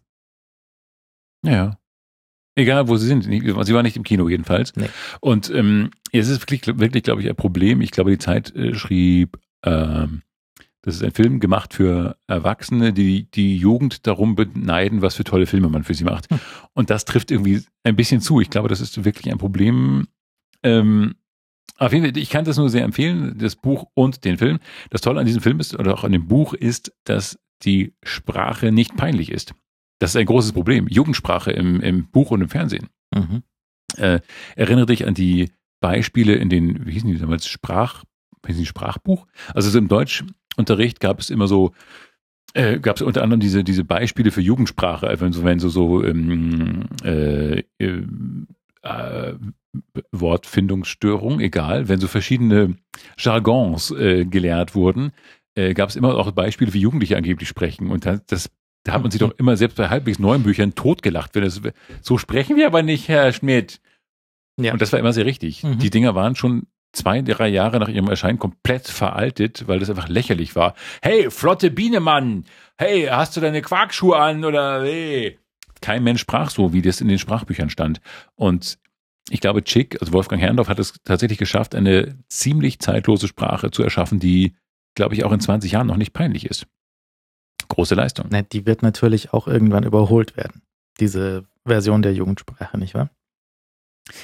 [SPEAKER 1] Ja. Egal, wo sie sind. Sie waren nicht im Kino jedenfalls.
[SPEAKER 2] Nee.
[SPEAKER 1] Und ähm, es ist wirklich, wirklich, glaube ich, ein Problem. Ich glaube, die Zeit äh, schrieb, ähm, das ist ein Film gemacht für Erwachsene, die die Jugend darum beneiden, was für tolle Filme man für sie macht. Hm. Und das trifft irgendwie ein bisschen zu. Ich glaube, das ist wirklich ein Problem. Ähm, auf jeden Fall, ich kann das nur sehr empfehlen, das Buch und den Film. Das Tolle an diesem Film ist, oder auch an dem Buch ist, dass die Sprache nicht peinlich ist. Das ist ein großes Problem. Jugendsprache im, im Buch und im Fernsehen.
[SPEAKER 2] Mhm.
[SPEAKER 1] Äh, erinnere dich an die Beispiele in den, wie hießen die damals, Sprach, wie hießen die, Sprachbuch? Also so im Deutschunterricht gab es immer so, äh, gab es unter anderem diese, diese Beispiele für Jugendsprache, also wenn so, wenn so, so ähm, äh, äh, äh, Wortfindungsstörung, egal, wenn so verschiedene Jargons äh, gelehrt wurden, äh, gab es immer auch Beispiele, wie Jugendliche angeblich sprechen. Und das, das Da hat man sich doch immer, selbst bei halbwegs neuen Büchern, totgelacht. Wenn es, so sprechen wir aber nicht, Herr Schmidt. Ja. Und das war immer sehr richtig. Mhm. Die Dinger waren schon zwei, drei Jahre nach ihrem Erscheinen komplett veraltet, weil das einfach lächerlich war. Hey, flotte Biene, Mann! Hey, hast du deine Quarkschuhe an? Oder hey? Kein Mensch sprach so, wie das in den Sprachbüchern stand. Und ich glaube, Chick, also Wolfgang Herrndorff, hat es tatsächlich geschafft, eine ziemlich zeitlose Sprache zu erschaffen, die, glaube ich, auch in zwanzig Jahren noch nicht peinlich ist. Große Leistung.
[SPEAKER 2] Na, die wird natürlich auch irgendwann überholt werden. Diese Version der Jugendsprache, nicht wahr?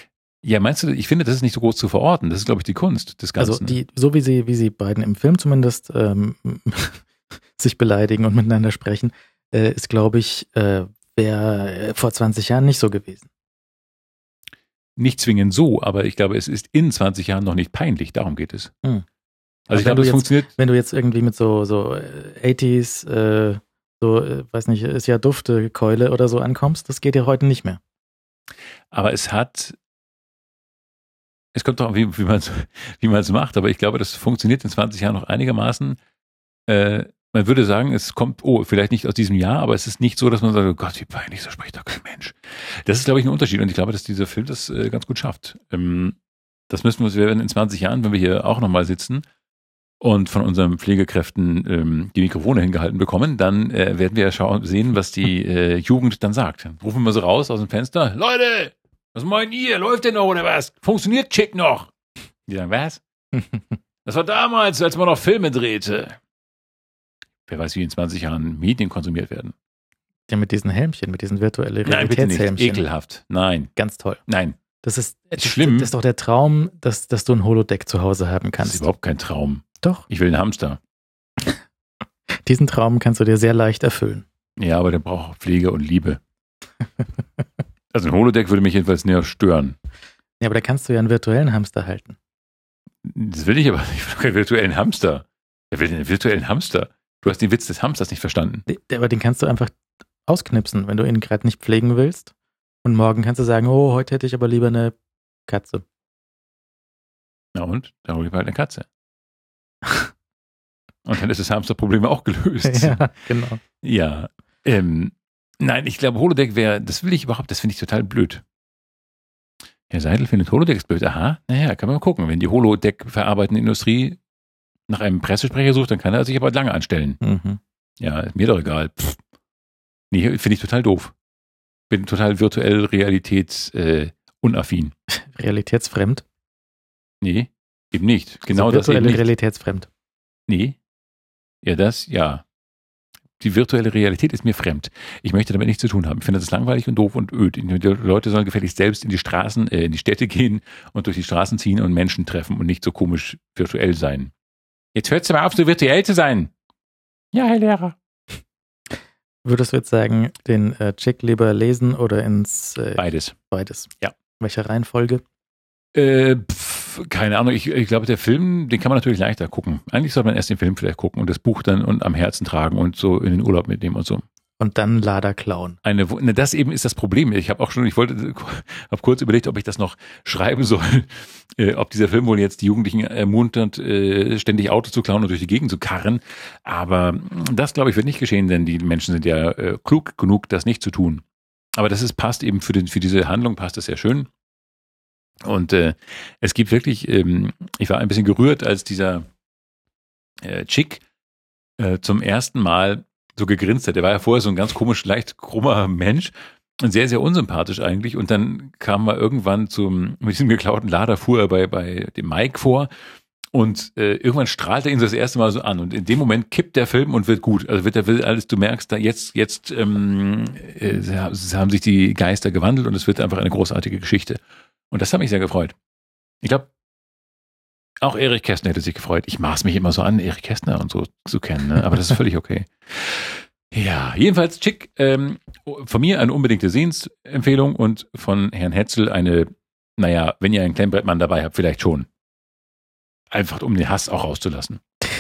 [SPEAKER 1] Ja, meinst du, ich finde, das ist nicht so groß zu verorten. Das ist, glaube ich, die Kunst des Ganzen.
[SPEAKER 2] Also die, so wie sie, wie sie beiden im Film zumindest ähm, sich beleidigen und miteinander sprechen, äh, ist, glaube ich, äh, wäre vor zwanzig Jahren nicht so gewesen.
[SPEAKER 1] Nicht zwingend so, aber ich glaube, es ist in zwanzig Jahren noch nicht peinlich. Darum geht es.
[SPEAKER 2] Hm.
[SPEAKER 1] Also ich glaube, das
[SPEAKER 2] jetzt,
[SPEAKER 1] funktioniert.
[SPEAKER 2] Wenn du jetzt irgendwie mit so, so achtziger, äh, so, äh, weiß nicht, ist ja Dufte, Keule oder so ankommst, das geht ja heute nicht mehr.
[SPEAKER 1] Aber es hat, es kommt doch, wie, wie man es wie man's macht, aber ich glaube, das funktioniert in zwanzig Jahren noch einigermaßen. Äh, man würde sagen, es kommt, oh, vielleicht nicht aus diesem Jahr, aber es ist nicht so, dass man sagt, oh Gott, wie peinlich, so spricht doch kein Mensch. Das ist, glaube ich, ein Unterschied und ich glaube, dass dieser Film das äh, ganz gut schafft. Ähm, das müssen wir, wir werden in zwanzig Jahren, wenn wir hier auch nochmal sitzen und von unseren Pflegekräften ähm, die Mikrofone hingehalten bekommen, dann äh, werden wir ja schauen, sehen, was die äh, Jugend dann sagt. Dann rufen wir so raus aus dem Fenster, Leute, was meint ihr? Läuft denn noch oder was? Funktioniert Chick noch? Die sagen, was? Das war damals, als man noch Filme drehte. Wer weiß, wie in zwanzig Jahren Medien konsumiert werden.
[SPEAKER 2] Ja, mit diesen Helmchen, mit diesen virtuellen
[SPEAKER 1] Nein, bitte nicht.
[SPEAKER 2] Realitätshelmchen.
[SPEAKER 1] Ekelhaft. Nein.
[SPEAKER 2] Ganz toll.
[SPEAKER 1] Nein.
[SPEAKER 2] Das ist, das,
[SPEAKER 1] schlimm.
[SPEAKER 2] Das ist doch der Traum, dass, dass du ein Holodeck zu Hause haben
[SPEAKER 1] Das
[SPEAKER 2] kannst.
[SPEAKER 1] ist überhaupt kein Traum.
[SPEAKER 2] Doch.
[SPEAKER 1] Ich will einen Hamster.
[SPEAKER 2] Diesen Traum kannst du dir sehr leicht erfüllen.
[SPEAKER 1] Ja, aber der braucht auch Pflege und Liebe. Also ein Holodeck würde mich jedenfalls näher stören.
[SPEAKER 2] Ja, aber da kannst du ja einen virtuellen Hamster halten.
[SPEAKER 1] Das will ich aber nicht. Ich will keinen virtuellen Hamster. Wer will denn einen virtuellen Hamster? Du hast den Witz des Hamsters nicht verstanden.
[SPEAKER 2] Aber den kannst du einfach ausknipsen, wenn du ihn gerade nicht pflegen willst. Und morgen kannst du sagen, oh, heute hätte ich aber lieber eine Katze.
[SPEAKER 1] Na und? Dann hol ich mal halt eine Katze. Und dann ist das Hamsterproblem auch gelöst.
[SPEAKER 2] Ja, genau.
[SPEAKER 1] Ja. Ähm, nein, ich glaube, Holodeck wäre, das will ich überhaupt, das finde ich total blöd. Herr Seidel findet Holodecks blöd. Aha, naja, kann man mal gucken. Wenn die Holodeck verarbeitende Industrie nach einem Pressesprecher sucht, dann kann er sich aber lange anstellen.
[SPEAKER 2] Mhm.
[SPEAKER 1] Ja, ist mir doch egal. Pff. Nee, finde ich total doof. Bin total virtuell realitätsunaffin. Äh,
[SPEAKER 2] Realitätsfremd?
[SPEAKER 1] Nee, eben nicht. Genau
[SPEAKER 2] also
[SPEAKER 1] das eben
[SPEAKER 2] virtuelle
[SPEAKER 1] nicht.
[SPEAKER 2] Realitätsfremd.
[SPEAKER 1] Nee. Ja, das, ja. Die virtuelle Realität ist mir fremd. Ich möchte damit nichts zu tun haben. Ich finde das langweilig und doof und öd. Die Leute sollen gefälligst selbst in die Straßen, äh, in die Städte gehen und durch die Straßen ziehen und Menschen treffen und nicht so komisch virtuell sein. Jetzt hörst du mal auf, so virtuell zu sein. Ja, Herr Lehrer.
[SPEAKER 2] Würdest du jetzt sagen, den äh, Chick lieber lesen oder ins... Äh,
[SPEAKER 1] Beides.
[SPEAKER 2] Beides.
[SPEAKER 1] Ja.
[SPEAKER 2] Welche Reihenfolge?
[SPEAKER 1] Äh, pf, keine Ahnung. Ich, ich glaube, der Film, den kann man natürlich leichter gucken. Eigentlich sollte man erst den Film vielleicht gucken und das Buch dann und am Herzen tragen und so in den Urlaub mitnehmen und so.
[SPEAKER 2] Und dann Lader klauen.
[SPEAKER 1] Eine, ne, das eben ist das Problem. Ich habe auch schon, ich wollte, habe kurz überlegt, ob ich das noch schreiben soll, äh, ob dieser Film wohl jetzt die Jugendlichen ermuntert, äh, ständig Autos zu klauen und durch die Gegend zu karren. Aber das, glaube ich, wird nicht geschehen, denn die Menschen sind ja äh, klug genug, das nicht zu tun. Aber das ist, passt eben für, den, für diese Handlung, passt das sehr schön. Und äh, es gibt wirklich, ähm, ich war ein bisschen gerührt, als dieser äh, Chick äh, zum ersten Mal so gegrinst hat. Der war ja vorher so ein ganz komisch, leicht krummer Mensch und sehr, sehr unsympathisch eigentlich. Und dann kam er irgendwann zum, mit diesem geklauten Lader fuhr er bei, bei dem Mike vor und äh, irgendwann strahlt er ihn so das erste Mal so an. Und in dem Moment kippt der Film und wird gut. Also wird der will alles, du merkst, da jetzt, jetzt ähm, äh, haben sich die Geister gewandelt und es wird einfach eine großartige Geschichte. Und das hat mich sehr gefreut. Ich glaube, auch Erich Kästner hätte sich gefreut. Ich maß mich immer so an, Erich Kästner und so zu kennen, ne? Aber das ist völlig okay. Ja, jedenfalls Chick, ähm, von mir eine unbedingte Sehensempfehlung und von Herrn Hetzel eine, naja, wenn ihr einen Klemmbrettmann dabei habt, vielleicht schon. Einfach um den Hass auch rauszulassen.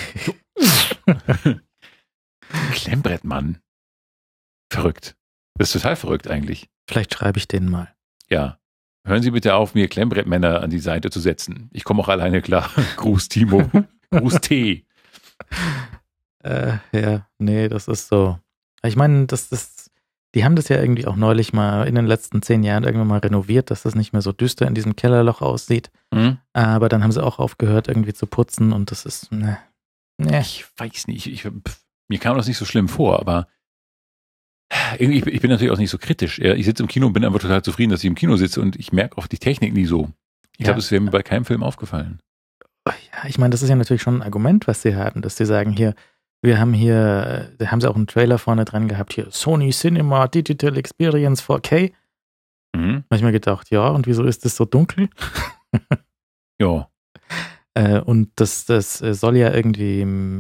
[SPEAKER 1] Klemmbrettmann. Verrückt. Das ist total verrückt eigentlich.
[SPEAKER 2] Vielleicht schreibe ich den mal.
[SPEAKER 1] Ja. Hören Sie bitte auf, mir Klemmbrettmänner an die Seite zu setzen. Ich komme auch alleine klar. Gruß Timo. Gruß T.
[SPEAKER 2] Äh, ja, nee, das ist so. Ich meine, das ist, die haben das ja irgendwie auch neulich mal in den letzten zehn Jahren irgendwann mal renoviert, dass das nicht mehr so düster in diesem Kellerloch aussieht. Mhm. Aber dann haben sie auch aufgehört, irgendwie zu putzen und das ist, ne. ne.
[SPEAKER 1] Ich weiß nicht. Ich, pff, mir kam das nicht so schlimm vor, aber irgendwie, ich bin natürlich auch nicht so kritisch. Ich sitze im Kino und bin einfach total zufrieden, dass ich im Kino sitze und ich merke auch die Technik nie so. Ich ja. glaube, das wäre mir bei keinem Film aufgefallen.
[SPEAKER 2] Ja, ich meine, das ist ja natürlich schon ein Argument, was sie haben, dass sie sagen, hier, wir haben hier, da haben sie auch einen Trailer vorne dran gehabt, hier Sony Cinema Digital Experience vier K.
[SPEAKER 1] Mhm.
[SPEAKER 2] Habe ich mir gedacht, ja, und wieso ist es so dunkel?
[SPEAKER 1] Ja.
[SPEAKER 2] Äh, und das, das äh, soll ja irgendwie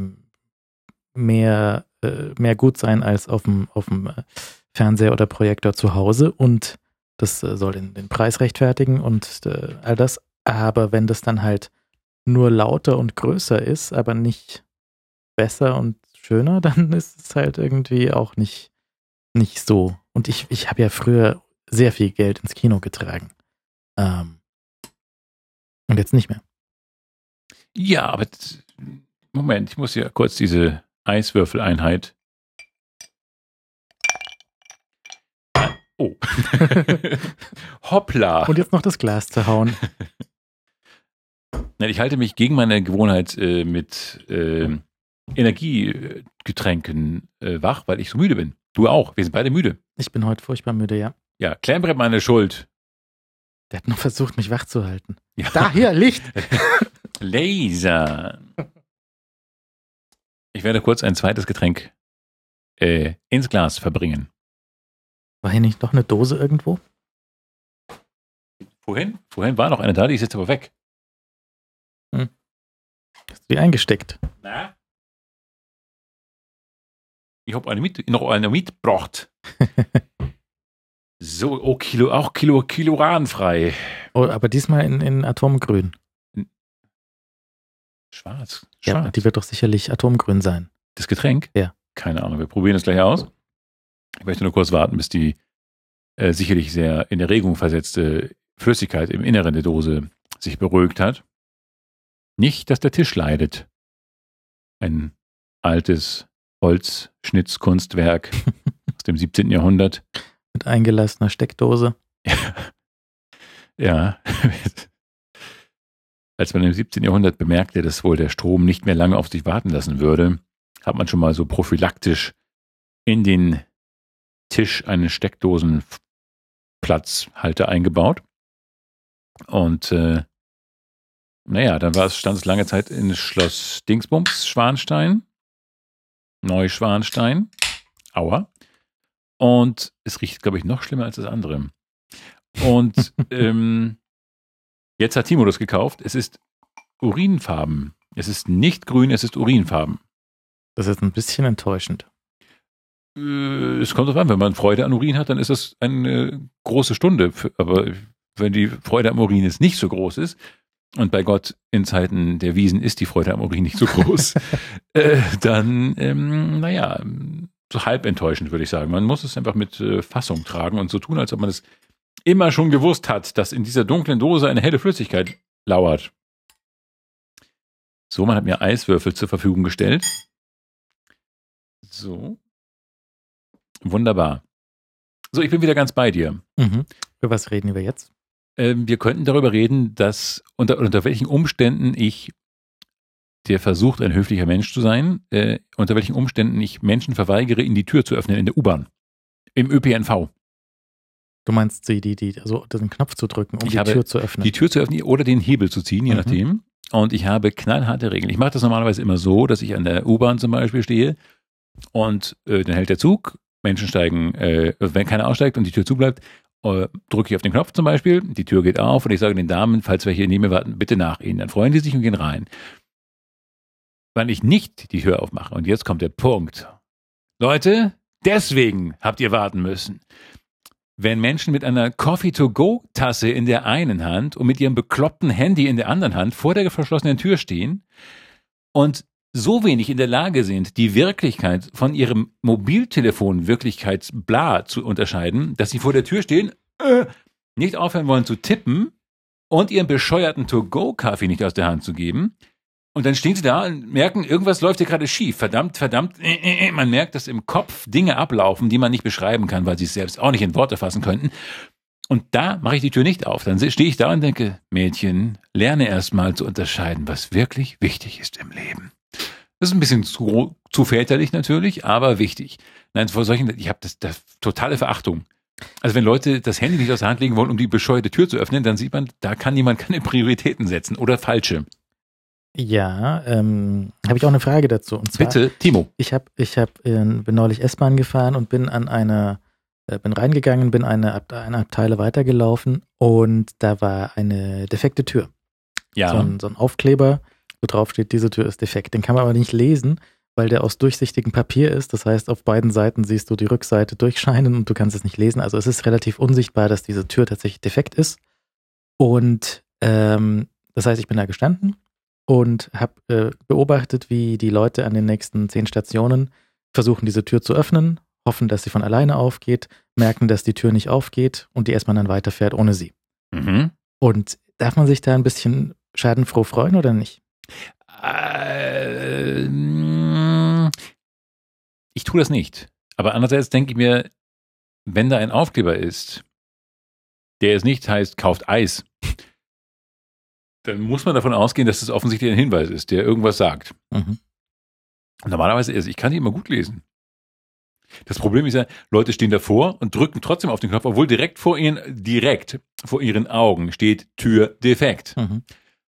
[SPEAKER 2] mehr, äh, mehr gut sein als auf dem, auf dem äh, Fernseher oder Projektor zu Hause. Und das äh, soll den, den Preis rechtfertigen und äh, all das. Aber wenn das dann halt nur lauter und größer ist, aber nicht besser und schöner, dann ist es halt irgendwie auch nicht, nicht so. Und ich, ich habe ja früher sehr viel Geld ins Kino getragen. Ähm, und jetzt nicht mehr.
[SPEAKER 1] Ja, aber das, Moment, ich muss ja kurz diese Eiswürfeleinheit. Oh. Hoppla.
[SPEAKER 2] Und jetzt noch das Glas zerhauen.
[SPEAKER 1] Ich halte mich gegen meine Gewohnheit äh, mit äh, Energiegetränken äh, wach, weil ich so müde bin. Du auch. Wir sind beide müde.
[SPEAKER 2] Ich bin heute furchtbar müde, ja.
[SPEAKER 1] Ja, Klemmbrett meine Schuld.
[SPEAKER 2] Der hat noch versucht, mich wach zu halten.
[SPEAKER 1] Ja.
[SPEAKER 2] Da, hier, Licht!
[SPEAKER 1] Laser. Ich werde kurz ein zweites Getränk äh, ins Glas verbringen.
[SPEAKER 2] War hier nicht noch eine Dose irgendwo?
[SPEAKER 1] Wohin? Wohin war noch eine da? Die ist jetzt aber weg.
[SPEAKER 2] Hm. Hast du die eingesteckt?
[SPEAKER 1] Na? Ich habe eine mit, noch eine mitgebracht. So, oh, Kilo, auch Kilo, kiloranfrei.
[SPEAKER 2] Oh, aber diesmal in, in Atomgrün.
[SPEAKER 1] Schwarz. Schwarz.
[SPEAKER 2] Ja, die wird doch sicherlich Atomgrün sein.
[SPEAKER 1] Das Getränk?
[SPEAKER 2] Ja.
[SPEAKER 1] Keine Ahnung, wir probieren es gleich aus. Ich möchte nur kurz warten, bis die äh, sicherlich sehr in Erregung versetzte Flüssigkeit im Inneren der Dose sich beruhigt hat. Nicht, dass der Tisch leidet. Ein altes Holzschnitzkunstwerk aus dem siebzehnten Jahrhundert.
[SPEAKER 2] Mit eingelassener Steckdose.
[SPEAKER 1] Ja. Als man im siebzehnten Jahrhundert bemerkte, dass wohl der Strom nicht mehr lange auf sich warten lassen würde, hat man schon mal so prophylaktisch in den Tisch einen Steckdosenplatzhalter eingebaut. Und äh, naja, dann war es, stand es lange Zeit in Schloss Dingsbums, Schwanstein, Neuschwanstein, Aua. Und es riecht, glaube ich, noch schlimmer als das andere. Und ähm, jetzt hat Timo das gekauft. Es ist urinfarben. Es ist nicht grün, es ist urinfarben.
[SPEAKER 2] Das ist ein bisschen enttäuschend.
[SPEAKER 1] Äh, es kommt drauf an, wenn man Freude an Urin hat, dann ist das eine große Stunde. Aber wenn die Freude am Urin jetzt nicht so groß ist, und bei Gott in Zeiten der Wiesen ist die Freude am Urin nicht so groß, äh, dann, ähm, naja, so halb enttäuschend, würde ich sagen. Man muss es einfach mit äh, Fassung tragen und so tun, als ob man es immer schon gewusst hat, dass in dieser dunklen Dose eine helle Flüssigkeit lauert. So, man hat mir Eiswürfel zur Verfügung gestellt. So. Wunderbar. So, ich bin wieder ganz bei dir.
[SPEAKER 2] Mhm. Über was reden wir jetzt?
[SPEAKER 1] Ähm, wir könnten darüber reden, dass unter, unter welchen Umständen ich, der versucht, ein höflicher Mensch zu sein, äh, unter welchen Umständen ich Menschen verweigere, in die Tür zu öffnen in der U-Bahn. Im Ö P N V.
[SPEAKER 2] Du meinst, die, die, die, also den Knopf zu drücken, um
[SPEAKER 1] ich
[SPEAKER 2] die
[SPEAKER 1] habe
[SPEAKER 2] Tür zu öffnen?
[SPEAKER 1] Die Tür zu öffnen oder den Hebel zu ziehen, je
[SPEAKER 2] Mhm.
[SPEAKER 1] nachdem. Und ich habe knallharte Regeln. Ich mache das normalerweise immer so, dass ich an der U-Bahn zum Beispiel stehe und äh, dann hält der Zug, Menschen steigen, äh, wenn keiner aussteigt und die Tür zubleibt, äh, drücke ich auf den Knopf zum Beispiel, die Tür geht auf und ich sage den Damen, falls welche neben mir warten, bitte nach ihnen. Dann freuen die sich und gehen rein. Wenn ich nicht die Tür aufmache, und jetzt kommt der Punkt. Leute, deswegen habt ihr warten müssen. Wenn Menschen mit einer Coffee-to-go-Tasse in der einen Hand und mit ihrem bekloppten Handy in der anderen Hand vor der verschlossenen Tür stehen und so wenig in der Lage sind, die Wirklichkeit von ihrem Mobiltelefon Wirklichkeitsbla zu unterscheiden, dass sie vor der Tür stehen, äh, nicht aufhören wollen zu tippen und ihren bescheuerten To-Go-Kaffee nicht aus der Hand zu geben. Und dann stehen sie da und merken, irgendwas läuft hier gerade schief. Verdammt, verdammt. Äh, äh, man merkt, dass im Kopf Dinge ablaufen, die man nicht beschreiben kann, weil sie es selbst auch nicht in Worte fassen könnten. Und da mache ich die Tür nicht auf. Dann stehe ich da und denke, Mädchen, lerne erst mal zu unterscheiden, was wirklich wichtig ist im Leben. Das ist ein bisschen zu, zu väterlich natürlich, aber wichtig. Nein, vor solchen, ich habe das, das totale Verachtung. Also wenn Leute das Handy nicht aus der Hand legen wollen, um die bescheuerte Tür zu öffnen, dann sieht man, da kann jemand keine Prioritäten setzen oder falsche.
[SPEAKER 2] Ja, ähm, habe ich auch eine Frage dazu. Und zwar,
[SPEAKER 1] Bitte, Timo.
[SPEAKER 2] Ich habe, ich hab, äh, bin neulich S-Bahn gefahren und bin an einer äh, bin reingegangen, bin eine, Ab- eine Abteile weitergelaufen und da war eine defekte Tür.
[SPEAKER 1] Ja.
[SPEAKER 2] So ein, so ein Aufkleber, wo drauf steht, diese Tür ist defekt. Den kann man aber nicht lesen, weil der aus durchsichtigem Papier ist. Das heißt, auf beiden Seiten siehst du die Rückseite durchscheinen und du kannst es nicht lesen. Also es ist relativ unsichtbar, dass diese Tür tatsächlich defekt ist. Und ähm, das heißt, ich bin da gestanden und habe äh, beobachtet, wie die Leute an den nächsten zehn Stationen versuchen, diese Tür zu öffnen, hoffen, dass sie von alleine aufgeht, merken, dass die Tür nicht aufgeht und die erstmal dann weiterfährt ohne sie.
[SPEAKER 1] Mhm.
[SPEAKER 2] Und darf man sich da ein bisschen schadenfroh freuen oder nicht?
[SPEAKER 1] Äh, ich tue das nicht. Aber andererseits denke ich mir, wenn da ein Aufkleber ist, der es nicht heißt, kauft Eis, dann muss man davon ausgehen, dass das offensichtlich ein Hinweis ist, der irgendwas sagt.
[SPEAKER 2] Mhm.
[SPEAKER 1] Normalerweise ist, ich kann die immer gut lesen. Das Problem ist ja, Leute stehen davor und drücken trotzdem auf den Knopf, obwohl direkt vor ihnen, direkt vor ihren Augen steht Tür defekt.
[SPEAKER 2] Mhm.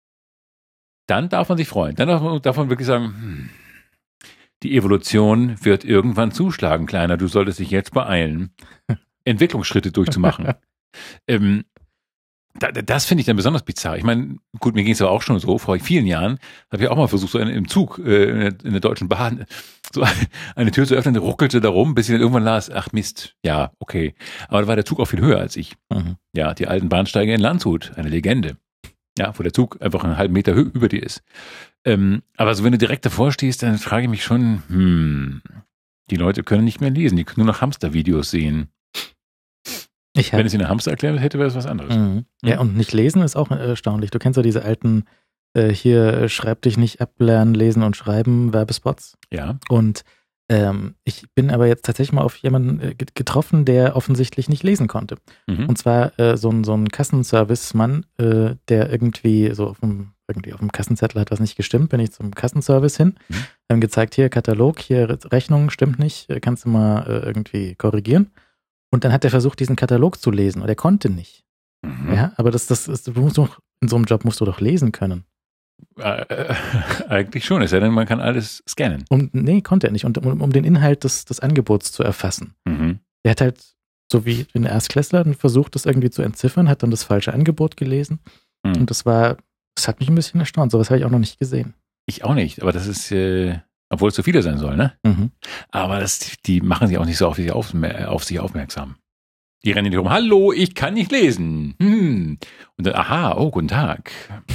[SPEAKER 1] Dann darf man sich freuen. Dann darf man, darf man wirklich sagen, hm, die Evolution wird irgendwann zuschlagen, Kleiner. Du solltest dich jetzt beeilen, Entwicklungsschritte durchzumachen. ähm, da, das finde ich dann besonders bizarr. Ich meine, gut, mir ging es aber auch schon so. Vor vielen Jahren habe ich auch mal versucht, so in, im Zug, äh, in, der, in der Deutschen Bahn, so eine Tür zu öffnen, ruckelte da rum, bis ich dann irgendwann las, ach Mist, ja, okay. Aber da war der Zug auch viel höher als ich.
[SPEAKER 2] Mhm.
[SPEAKER 1] Ja, die alten Bahnsteige in Landshut, eine Legende. Ja, wo der Zug einfach einen halben Meter hö- über dir ist. Ähm, aber so, wenn du direkt davor stehst, dann frage ich mich schon, hm, die Leute können nicht mehr lesen, die können nur noch Hamstervideos sehen.
[SPEAKER 2] Ich hab,
[SPEAKER 1] Wenn es in der Hamster erklärt hätte, wäre es was anderes.
[SPEAKER 2] Mhm. Ja, und nicht lesen ist auch äh, erstaunlich. Du kennst ja diese alten, äh, hier, äh, schreib dich nicht ab, lernen, lesen und schreiben, Werbespots.
[SPEAKER 1] Ja.
[SPEAKER 2] Und ähm, ich bin aber jetzt tatsächlich mal auf jemanden äh, getroffen, der offensichtlich nicht lesen konnte.
[SPEAKER 1] Mhm.
[SPEAKER 2] Und zwar äh, so ein, so ein Kassenservice-Mann, äh, der irgendwie so auf dem, irgendwie auf dem Kassenzettel hat was nicht gestimmt, bin ich zum Kassenservice hin,
[SPEAKER 1] Mhm.
[SPEAKER 2] haben gezeigt, hier Katalog, hier Re- Rechnung, stimmt nicht, äh, kannst du mal äh, irgendwie korrigieren. Und dann hat er versucht, diesen Katalog zu lesen und er konnte nicht.
[SPEAKER 1] Mhm.
[SPEAKER 2] Ja, aber das, das ist, du musst doch, in so einem Job musst du doch lesen können.
[SPEAKER 1] Äh, äh, eigentlich schon, es sei denn, man kann alles scannen.
[SPEAKER 2] Um, nee, konnte er nicht. Und um, um den Inhalt des, des Angebots zu erfassen.
[SPEAKER 1] Mhm.
[SPEAKER 2] Er hat halt, so wie ein Erstklässler, dann versucht, das irgendwie zu entziffern, hat dann das falsche Angebot gelesen.
[SPEAKER 1] Mhm.
[SPEAKER 2] Und das war, das hat mich ein bisschen erstaunt. Sowas habe ich auch noch nicht gesehen.
[SPEAKER 1] Ich auch nicht, aber das ist, äh, obwohl es so viele sein soll, ne?
[SPEAKER 2] Mhm.
[SPEAKER 1] Aber das, die machen sich auch nicht so auf sich, auf, auf sich aufmerksam. Die rennen nicht rum, hallo, ich kann nicht lesen. Hm. Und dann, aha, oh, guten Tag.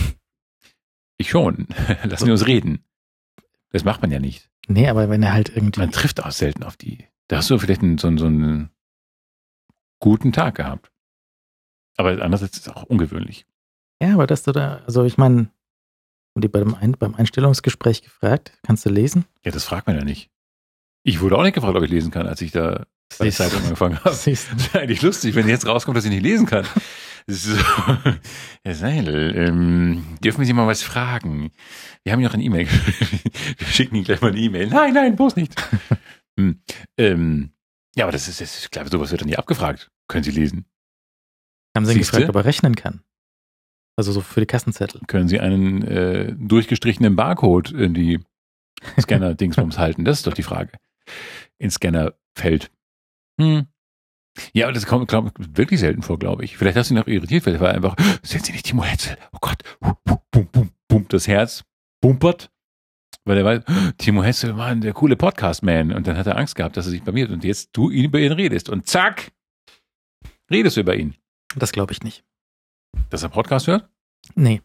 [SPEAKER 1] Ich schon. Lassen wir uns reden. Das macht man ja nicht.
[SPEAKER 2] Nee, aber wenn er halt irgendwie.
[SPEAKER 1] Man trifft auch selten auf die. Da hast du vielleicht einen, so, so einen guten Tag gehabt. Aber andererseits ist es auch ungewöhnlich.
[SPEAKER 2] Ja, aber dass du da, also ich meine, haben die beim, Ein, beim Einstellungsgespräch gefragt, kannst du lesen?
[SPEAKER 1] Ja, das fragt man ja nicht. Ich wurde auch nicht gefragt, ob ich lesen kann, als ich da bei der Zeitung angefangen habe. Das
[SPEAKER 2] Siehst du.
[SPEAKER 1] ist eigentlich lustig, wenn jetzt rauskommt, dass ich nicht lesen kann. So. Herr Seidel, ähm, dürfen wir Sie mal was fragen? Wir haben Ihnen noch eine E-Mail. Wir schicken Ihnen gleich mal eine E-Mail. Nein, nein, bloß nicht. hm. ähm, ja, aber das ist, das ist, ich glaube, sowas wird dann nie abgefragt. Können Sie lesen?
[SPEAKER 2] Haben sie ihn
[SPEAKER 1] Siehste?
[SPEAKER 2] gefragt, ob er rechnen kann. Also so für die Kassenzettel.
[SPEAKER 1] Können Sie einen äh, durchgestrichenen Barcode in die Scanner-Dingsbums halten? Das ist doch die Frage. Ins Scannerfeld. Hm. Ja, aber das kommt glaub, wirklich selten vor, glaube ich. Vielleicht hast du ihn noch irritiert, weil er war einfach, sind Sie nicht Timo Hetzel? Oh Gott, bum, bum, bum, das Herz bumpert, weil er weiß, Timo Hetzel war der coole Podcast-Man. Und dann hat er Angst gehabt, dass er sich blamiert. Und jetzt du ihn über ihn redest. Und zack, redest du über ihn.
[SPEAKER 2] Das glaube ich nicht.
[SPEAKER 1] Dass er Podcast hört?
[SPEAKER 2] Nee,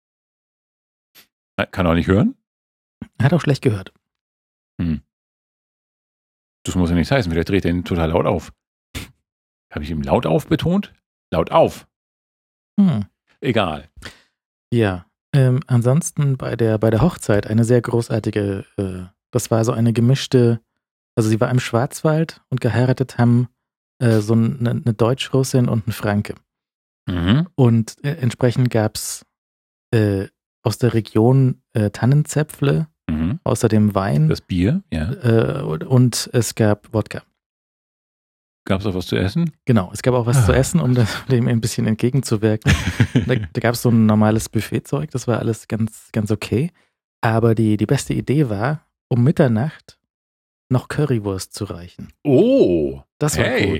[SPEAKER 1] Kann er auch nicht hören?
[SPEAKER 2] er hat auch schlecht gehört.
[SPEAKER 1] Hm. Das muss ja nichts heißen. Vielleicht dreht er ihn total laut auf. Habe ich ihm laut auf betont? Laut auf.
[SPEAKER 2] Hm.
[SPEAKER 1] Egal.
[SPEAKER 2] Ja, ähm, ansonsten bei der, bei der Hochzeit eine sehr großartige, äh, das war so eine gemischte, also sie war im Schwarzwald und geheiratet haben äh, so eine, eine Deutsch-Russin und ein Franke.
[SPEAKER 1] Mhm.
[SPEAKER 2] Und äh, entsprechend gab es äh, aus der Region äh, Tannenzäpfle,
[SPEAKER 1] Mhm.
[SPEAKER 2] außerdem Wein
[SPEAKER 1] Das Bier, ja.
[SPEAKER 2] äh, und, und es gab Wodka.
[SPEAKER 1] Gab es auch was zu essen?
[SPEAKER 2] Genau, es gab auch was
[SPEAKER 1] Ah.
[SPEAKER 2] zu essen, um das- dem ein bisschen entgegenzuwirken. Da, da gab es so ein normales Buffetzeug, das war alles ganz, ganz okay. Aber die, die beste Idee war, um Mitternacht noch Currywurst zu reichen.
[SPEAKER 1] Oh,
[SPEAKER 2] Das war
[SPEAKER 1] Hey.
[SPEAKER 2] gut.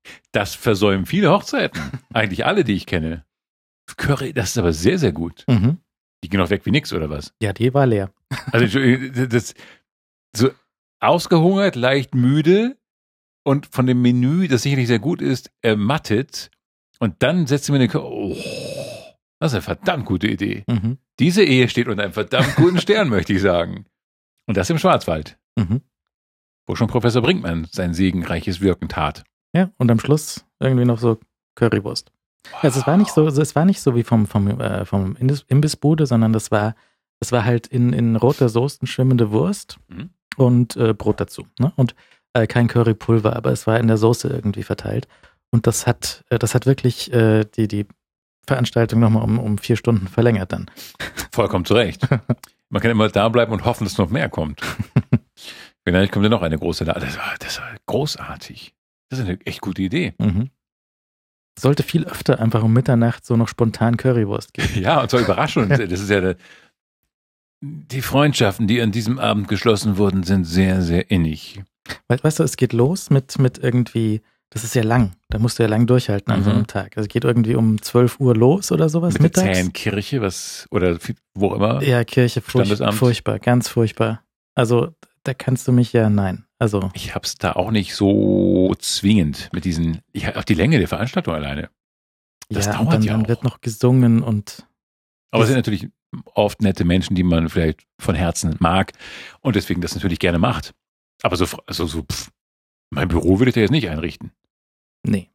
[SPEAKER 1] Das versäumen viele Hochzeiten. Eigentlich alle, die ich kenne. Curry, das ist aber sehr, sehr gut.
[SPEAKER 2] Mhm.
[SPEAKER 1] Die gehen auch weg wie nix, oder was?
[SPEAKER 2] Ja, die war leer.
[SPEAKER 1] Also das so ausgehungert, leicht müde und von dem Menü, das sicherlich sehr gut ist, ermattet und dann setzt sie mir eine Curry. Oh, das ist eine verdammt gute Idee.
[SPEAKER 2] Mhm.
[SPEAKER 1] Diese Ehe steht unter einem verdammt guten Stern, möchte ich sagen. Und das im Schwarzwald,
[SPEAKER 2] Mhm.
[SPEAKER 1] wo schon Professor Brinkmann sein segenreiches Wirken tat.
[SPEAKER 2] Ja, und am Schluss irgendwie noch so Currywurst.
[SPEAKER 1] Wow.
[SPEAKER 2] Also es war nicht so, es war nicht so wie vom, vom, äh, vom Imbissbude, sondern das war, das war halt in, in roter Soße schwimmende Wurst
[SPEAKER 1] Mhm.
[SPEAKER 2] und äh, Brot dazu. Ne? Und äh, kein Currypulver, aber es war in der Soße irgendwie verteilt. Und das hat, äh, das hat wirklich äh, die, die Veranstaltung nochmal um, um vier Stunden verlängert dann.
[SPEAKER 1] Vollkommen zu Recht. Man kann immer da bleiben und hoffen, dass noch mehr kommt. Vielleicht kommt ja noch eine große Lade. Das war, das war großartig. Das ist eine echt gute Idee.
[SPEAKER 2] Mhm. Sollte viel öfter einfach um Mitternacht so noch spontan Currywurst geben.
[SPEAKER 1] Ja, und zwar überraschend. Das ist ja der, die Freundschaften, die an diesem Abend geschlossen wurden, sind sehr, sehr innig.
[SPEAKER 2] We- Weißt du, es geht los mit, mit irgendwie, das ist ja lang, da musst du ja lang durchhalten an
[SPEAKER 1] Mhm.
[SPEAKER 2] so einem Tag. Also es geht irgendwie um zwölf Uhr los oder sowas
[SPEAKER 1] Mit
[SPEAKER 2] mittags.
[SPEAKER 1] der zähen Kirche, was, oder wo auch immer.
[SPEAKER 2] Ja, Kirche, furch
[SPEAKER 1] Standesamt.
[SPEAKER 2] furchtbar, ganz furchtbar. Also da kannst du mich ja, nein. Also
[SPEAKER 1] Ich hab's da auch nicht so zwingend mit diesen, ich auch die Länge der Veranstaltung alleine. Das
[SPEAKER 2] ja,
[SPEAKER 1] dauert
[SPEAKER 2] und dann,
[SPEAKER 1] ja
[SPEAKER 2] dann
[SPEAKER 1] auch.
[SPEAKER 2] wird noch gesungen und
[SPEAKER 1] Aber es
[SPEAKER 2] das-
[SPEAKER 1] sind natürlich oft nette Menschen, die man vielleicht von Herzen mag und deswegen das natürlich gerne macht. Aber so, also so pff, mein Büro würde ich da jetzt nicht einrichten.
[SPEAKER 2] nee.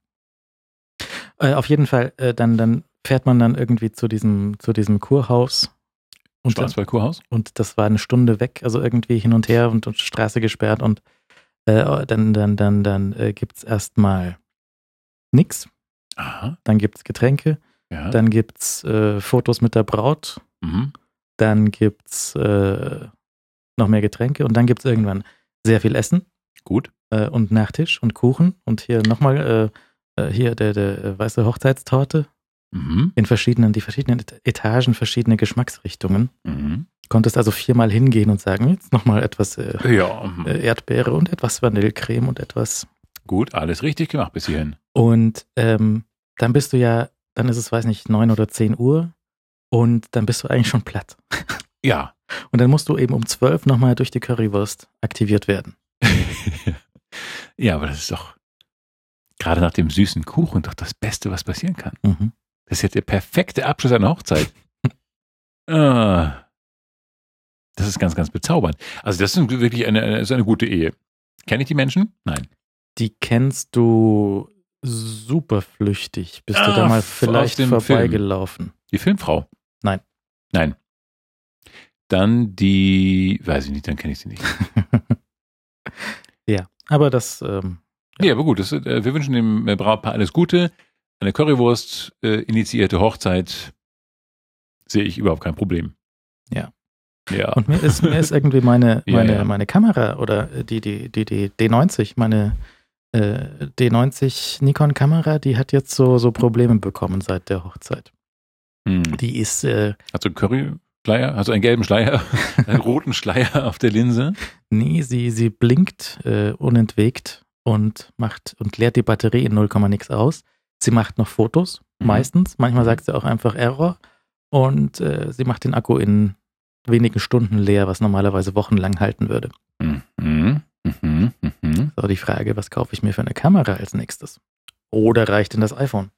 [SPEAKER 2] Äh, auf jeden Fall, äh, dann, dann fährt man dann irgendwie zu diesem, zu diesem Kurhaus. Und, dann,
[SPEAKER 1] Schwarzwaldkurhaus?
[SPEAKER 2] und das war eine Stunde weg, also irgendwie hin und her und, und Straße gesperrt und äh, dann, dann, dann, dann äh, gibt es erstmal nix.
[SPEAKER 1] Aha,
[SPEAKER 2] Dann gibt es Getränke,
[SPEAKER 1] ja.
[SPEAKER 2] dann gibt es äh, Fotos mit der Braut,
[SPEAKER 1] Mhm.
[SPEAKER 2] dann gibt es äh, noch mehr Getränke und dann gibt es irgendwann sehr viel Essen
[SPEAKER 1] Gut.
[SPEAKER 2] äh, und Nachtisch und Kuchen und hier nochmal äh, äh, hier der, der äh, weiße Hochzeitstorte
[SPEAKER 1] Mhm.
[SPEAKER 2] in verschiedenen, die verschiedenen Et- Etagen, verschiedene Geschmacksrichtungen.
[SPEAKER 1] Mhm.
[SPEAKER 2] Konntest also viermal hingehen und sagen, jetzt nochmal etwas äh,
[SPEAKER 1] Ja, mhm.
[SPEAKER 2] äh, Erdbeere und etwas Vanillecreme und etwas.
[SPEAKER 1] gut, alles richtig gemacht bis hierhin.
[SPEAKER 2] Und ähm, dann bist du ja, dann ist es, weiß nicht, neun oder zehn Uhr und dann bist du eigentlich schon platt.
[SPEAKER 1] Ja.
[SPEAKER 2] Und dann musst du eben um zwölf nochmal durch die Currywurst aktiviert werden.
[SPEAKER 1] Ja, aber das ist doch gerade nach dem süßen Kuchen doch das Beste, was passieren kann.
[SPEAKER 2] Mhm.
[SPEAKER 1] Das ist jetzt der perfekte Abschluss einer Hochzeit. ah, das ist ganz, ganz bezaubernd. Also das ist wirklich eine, eine, ist eine gute Ehe. Kenne ich die Menschen? Nein.
[SPEAKER 2] Die kennst du super flüchtig. Bist du
[SPEAKER 1] Ah,
[SPEAKER 2] da mal
[SPEAKER 1] aus
[SPEAKER 2] vielleicht
[SPEAKER 1] dem
[SPEAKER 2] vorbeigelaufen?
[SPEAKER 1] Die Filmfrau?
[SPEAKER 2] Nein.
[SPEAKER 1] Nein. Dann die, weiß ich nicht, dann kenne ich sie nicht.
[SPEAKER 2] Ja, aber das, ähm,
[SPEAKER 1] Ja, aber gut, das, äh, wir wünschen dem äh, Brautpaar alles Gute. Eine Currywurst äh, initiierte Hochzeit sehe ich überhaupt kein Problem.
[SPEAKER 2] Ja.
[SPEAKER 1] Ja.
[SPEAKER 2] und mir ist, mir ist irgendwie meine,
[SPEAKER 1] Ja,
[SPEAKER 2] meine,
[SPEAKER 1] ja.
[SPEAKER 2] meine Kamera oder die, die, die, die D neunzig, meine äh, D neunzig Nikon-Kamera, die hat jetzt so, so Probleme bekommen seit der Hochzeit.
[SPEAKER 1] Hm.
[SPEAKER 2] Die ist, äh,
[SPEAKER 1] Hast du einen Curry-Schleier? Hast du einen gelben Schleier? einen roten Schleier auf der Linse?
[SPEAKER 2] nee, sie, sie blinkt äh, unentwegt und macht und leert die Batterie in null Komma nix aus. Sie macht noch Fotos,
[SPEAKER 1] Mhm.
[SPEAKER 2] meistens. Manchmal sagt sie auch einfach Error. Und äh, sie macht den Akku in wenigen Stunden leer, was normalerweise wochenlang halten würde.
[SPEAKER 1] Mhm. Mhm. Mhm.
[SPEAKER 2] So die Frage, was kaufe ich mir für eine Kamera als nächstes? Oder reicht denn das iPhone?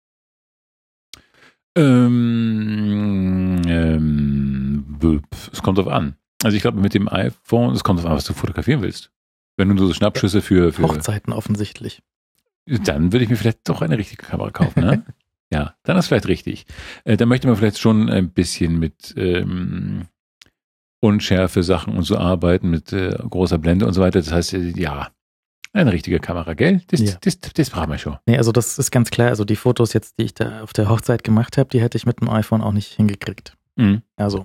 [SPEAKER 1] Ähm, ähm, es kommt drauf an. Also ich glaube, mit dem iPhone, es kommt drauf an, was du fotografieren willst. Wenn du nur so Schnappschüsse für, für
[SPEAKER 2] Hochzeiten offensichtlich.
[SPEAKER 1] dann würde ich mir vielleicht doch eine richtige Kamera kaufen, ne? Ja, dann ist vielleicht richtig. Äh, da möchte man vielleicht schon ein bisschen mit ähm, Unschärfe Sachen und so arbeiten, mit äh, großer Blende und so weiter. Das heißt, äh, ja, eine richtige Kamera, gell? Das,
[SPEAKER 2] Ja.
[SPEAKER 1] das, das, das brauchen wir schon.
[SPEAKER 2] Nee, also das ist ganz klar. Also die Fotos jetzt, die ich da auf der Hochzeit gemacht habe, die hätte ich mit dem iPhone auch nicht hingekriegt.
[SPEAKER 1] Mhm.
[SPEAKER 2] Also,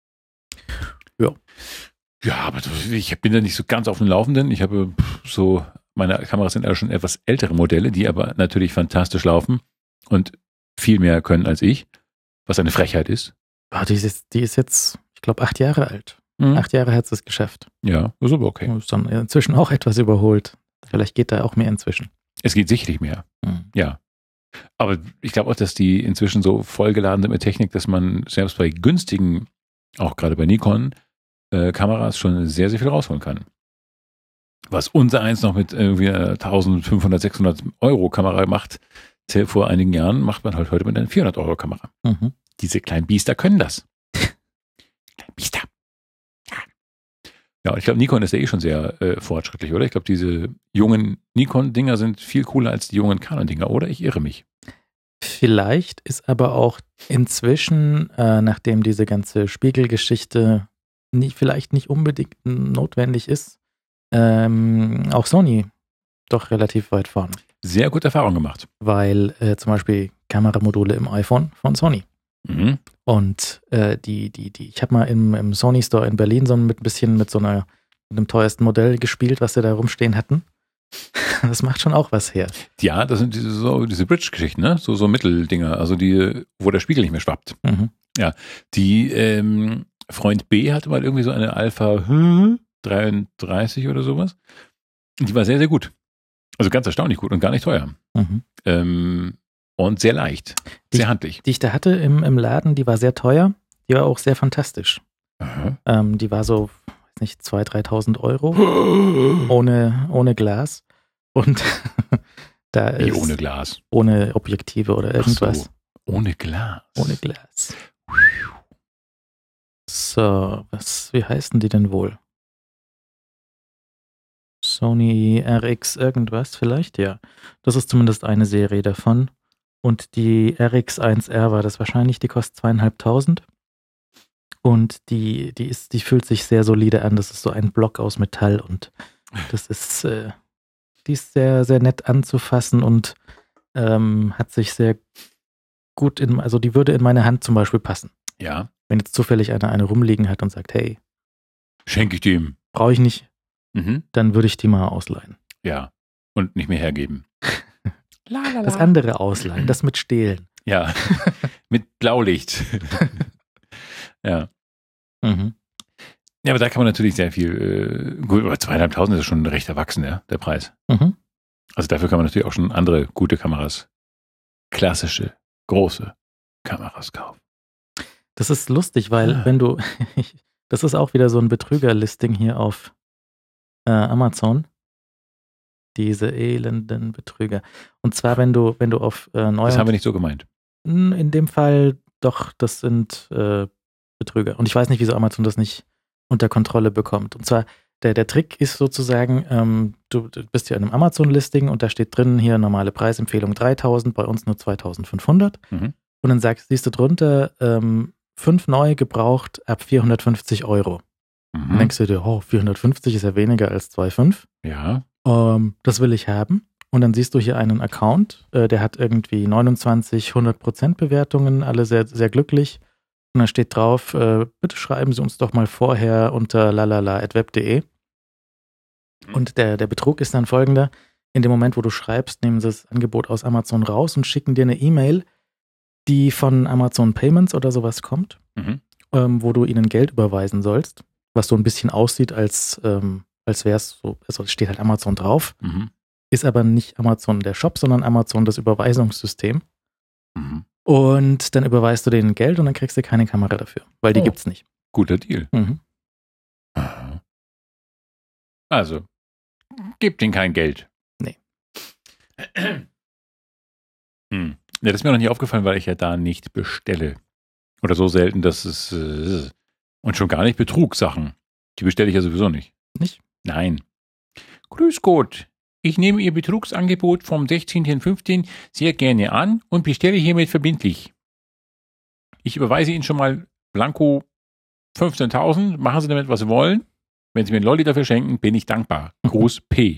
[SPEAKER 1] Ja, aber ich bin da nicht so ganz auf dem Laufenden. Ich habe so, meine Kameras sind alle schon etwas ältere Modelle, die aber natürlich fantastisch laufen und viel mehr können als ich, was eine Frechheit ist.
[SPEAKER 2] ah, die, ist jetzt, die ist jetzt, ich glaube, acht Jahre alt.
[SPEAKER 1] Mhm.
[SPEAKER 2] Acht Jahre hat sie es geschafft.
[SPEAKER 1] Ja, ist aber okay.
[SPEAKER 2] Ist dann inzwischen auch etwas überholt. Vielleicht geht da auch mehr inzwischen.
[SPEAKER 1] Es geht sicherlich mehr.
[SPEAKER 2] Hm.
[SPEAKER 1] Ja. Aber ich glaube auch, dass die inzwischen so vollgeladen sind mit Technik, dass man selbst bei günstigen, auch gerade bei Nikon, äh, Kameras schon sehr, sehr viel rausholen kann. Was unser eins noch mit irgendwie einer eintausendfünfhundert, sechshundert Euro Kamera macht, vor einigen Jahren, macht man halt heute mit einer vierhundert Euro Kamera.
[SPEAKER 2] Mhm.
[SPEAKER 1] Diese kleinen Biester können das. Kleine Biester. Ja. Ja, und ich glaube, Nikon ist ja eh schon sehr äh, fortschrittlich, oder? Ich glaube, diese jungen Nikon-Dinger sind viel cooler als die jungen Canon-Dinger, oder? Ich irre mich.
[SPEAKER 2] Vielleicht ist aber auch inzwischen, äh, nachdem diese ganze Spiegelgeschichte nicht, vielleicht nicht unbedingt notwendig ist, ähm, auch Sony doch relativ weit vorne.
[SPEAKER 1] Sehr gute Erfahrung gemacht.
[SPEAKER 2] Weil äh, zum Beispiel Kameramodule im iPhone von Sony.
[SPEAKER 1] Mhm.
[SPEAKER 2] Und äh, die, die, die, ich habe mal im, im Sony Store in Berlin so mit ein bisschen mit so einer, mit dem teuersten Modell gespielt, was sie da rumstehen hatten. Das macht schon auch was her.
[SPEAKER 1] Ja, das sind diese, so, diese Bridge-Geschichten, ne? So, so Mitteldinger, also die, wo der Spiegel nicht mehr schwappt.
[SPEAKER 2] Mhm.
[SPEAKER 1] Ja, die ähm, Freund B hatte mal irgendwie so eine Alpha dreiunddreißig oder sowas. Die war sehr, sehr gut. Also ganz erstaunlich gut und gar nicht teuer.
[SPEAKER 2] Mhm.
[SPEAKER 1] Ähm, und sehr leicht,
[SPEAKER 2] die,
[SPEAKER 1] sehr handlich.
[SPEAKER 2] Die ich da hatte im, im Laden, die war sehr teuer, die war auch sehr fantastisch.
[SPEAKER 1] Aha.
[SPEAKER 2] Ähm, die war so, weiß nicht, zweitausend, dreitausend Euro ohne, ohne Glas. Und da
[SPEAKER 1] Wie
[SPEAKER 2] ist
[SPEAKER 1] ohne Glas?
[SPEAKER 2] Ohne Objektive oder irgendwas.
[SPEAKER 1] Ach so, ohne Glas.
[SPEAKER 2] Ohne Glas. So, was, wie heißen die denn wohl? Sony R X irgendwas vielleicht, ja. Das ist zumindest eine Serie davon. Und die R X eins R war das wahrscheinlich, die kostet zweieinhalbtausend. Und die, die ist, die fühlt sich sehr solide an. Das ist so ein Block aus Metall und das ist, äh, die ist sehr, sehr nett anzufassen und ähm, hat sich sehr gut in, also die würde in meine Hand zum Beispiel passen.
[SPEAKER 1] Ja.
[SPEAKER 2] Wenn jetzt zufällig einer eine rumliegen hat und sagt, hey,
[SPEAKER 1] schenke ich dem.
[SPEAKER 2] Brauche ich nicht,
[SPEAKER 1] mhm.
[SPEAKER 2] Dann würde ich die mal ausleihen.
[SPEAKER 1] Ja. Und nicht mehr hergeben.
[SPEAKER 2] Lalala. Das andere ausleihen, das mit Stehlen.
[SPEAKER 1] Ja. Mit Blaulicht. Ja.
[SPEAKER 2] Mhm.
[SPEAKER 1] Ja, aber da kann man natürlich sehr viel, äh, gut, aber zweieinhalbtausend ist schon recht erwachsen, ja, der Preis.
[SPEAKER 2] Mhm.
[SPEAKER 1] Also dafür kann man natürlich auch schon andere gute Kameras, klassische, große Kameras kaufen.
[SPEAKER 2] Das ist lustig, weil ah. wenn du, das ist auch wieder so ein Betrüger-Listing hier auf äh, Amazon. Diese elenden Betrüger. Und zwar, wenn du, wenn du auf äh, neue.
[SPEAKER 1] Das haben wir nicht so gemeint.
[SPEAKER 2] In dem Fall doch, das sind äh, Betrüger. Und ich weiß nicht, wieso Amazon das nicht unter Kontrolle bekommt. Und zwar, der, der Trick ist sozusagen, ähm, du, du bist ja in einem Amazon-Listing und da steht drin, hier normale Preisempfehlung dreitausend, bei uns nur zweitausendfünfhundert. Mhm. Und dann sagst, siehst du drunter, ähm, fünf neu gebraucht ab vierhundertfünfzig Euro. Mhm. Dann denkst du dir, oh, vierhundertfünfzig ist ja weniger als zwei Komma fünf.
[SPEAKER 1] Ja.
[SPEAKER 2] Ähm, das will ich haben. Und dann siehst du hier einen Account, äh, der hat irgendwie neunundzwanzig hundert Prozent Bewertungen, alle sehr, sehr glücklich. Und dann steht drauf, äh, bitte schreiben Sie uns doch mal vorher unter lalala at web punkt de. Mhm. Und der, der Betrug ist dann folgender. In dem Moment, wo du schreibst, nehmen sie das Angebot aus Amazon raus und schicken dir eine E-Mail, die von Amazon Payments oder sowas kommt, mhm. ähm, wo du ihnen Geld überweisen sollst, was so ein bisschen aussieht, als, ähm, als wäre es so, also es steht halt Amazon drauf, mhm. ist aber nicht Amazon der Shop, sondern Amazon das Überweisungssystem. Mhm. Und dann überweist du denen Geld und dann kriegst du keine Kamera dafür, weil die oh, gibt's nicht.
[SPEAKER 1] Guter Deal.
[SPEAKER 2] Mhm.
[SPEAKER 1] Also, gib denen kein Geld.
[SPEAKER 2] Nee.
[SPEAKER 1] Hm. Ja, das ist mir noch nie aufgefallen, weil ich ja da nicht bestelle. Oder so selten, dass es äh, und schon gar nicht Betrugssachen. Die bestelle ich ja sowieso nicht.
[SPEAKER 2] Nicht?
[SPEAKER 1] Nein. Grüß Gott. Ich nehme Ihr Betrugsangebot vom sechzehnten fünften sehr gerne an und bestelle hiermit verbindlich. Ich überweise Ihnen schon mal blanko fünfzehntausend. Machen Sie damit, was Sie wollen. Wenn Sie mir einen Lolli dafür schenken, bin ich dankbar. Groß P.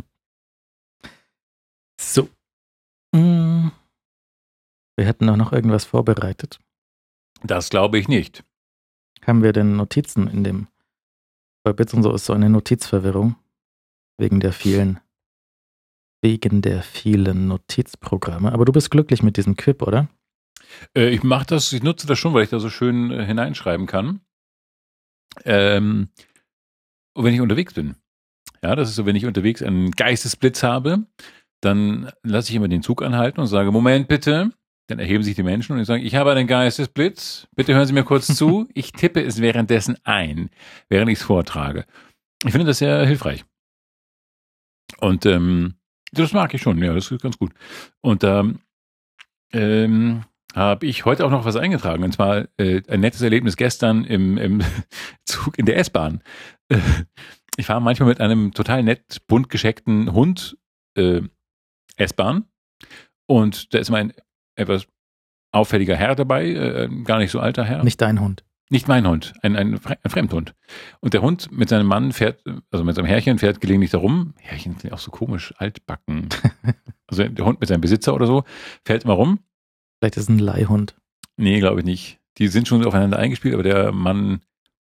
[SPEAKER 2] So. Wir hätten doch noch irgendwas vorbereitet.
[SPEAKER 1] Das glaube ich nicht.
[SPEAKER 2] Haben wir denn Notizen in dem? Bei Bits und so ist so eine Notizverwirrung. Wegen der vielen, wegen der vielen Notizprogramme. Aber du bist glücklich mit diesem Quip, oder?
[SPEAKER 1] Äh, ich mache das, ich nutze das schon, weil ich da so schön äh, hineinschreiben kann. Ähm, und wenn ich unterwegs bin. Ja, das ist so, wenn ich unterwegs einen Geistesblitz habe dann lasse ich immer den Zug anhalten und sage, Moment bitte. Dann erheben sich die Menschen und ich sage, ich habe einen Geistesblitz. Bitte hören Sie mir kurz zu. Ich tippe es währenddessen ein, während ich es vortrage. Ich finde das sehr hilfreich. Und ähm, das mag ich schon. Ja, das ist ganz gut. Und da ähm, ähm, habe ich heute auch noch was eingetragen. Und zwar äh, ein nettes Erlebnis gestern im, im Zug in der S-Bahn. Äh, ich fahre manchmal mit einem total nett bunt gescheckten Hund äh, S-Bahn. Und da ist mein etwas auffälliger Herr dabei, äh, gar nicht so alter Herr.
[SPEAKER 2] Nicht dein Hund.
[SPEAKER 1] Nicht mein Hund, ein, ein, ein Fremdhund. Und der Hund mit seinem Mann fährt, also mit seinem Herrchen fährt gelegentlich da rum. Herrchen sind auch so komisch, altbacken. Also der Hund mit seinem Besitzer oder so, fährt immer rum.
[SPEAKER 2] Vielleicht ist es ein Leihhund.
[SPEAKER 1] Nee, glaube ich nicht. Die sind schon aufeinander eingespielt, aber der Mann,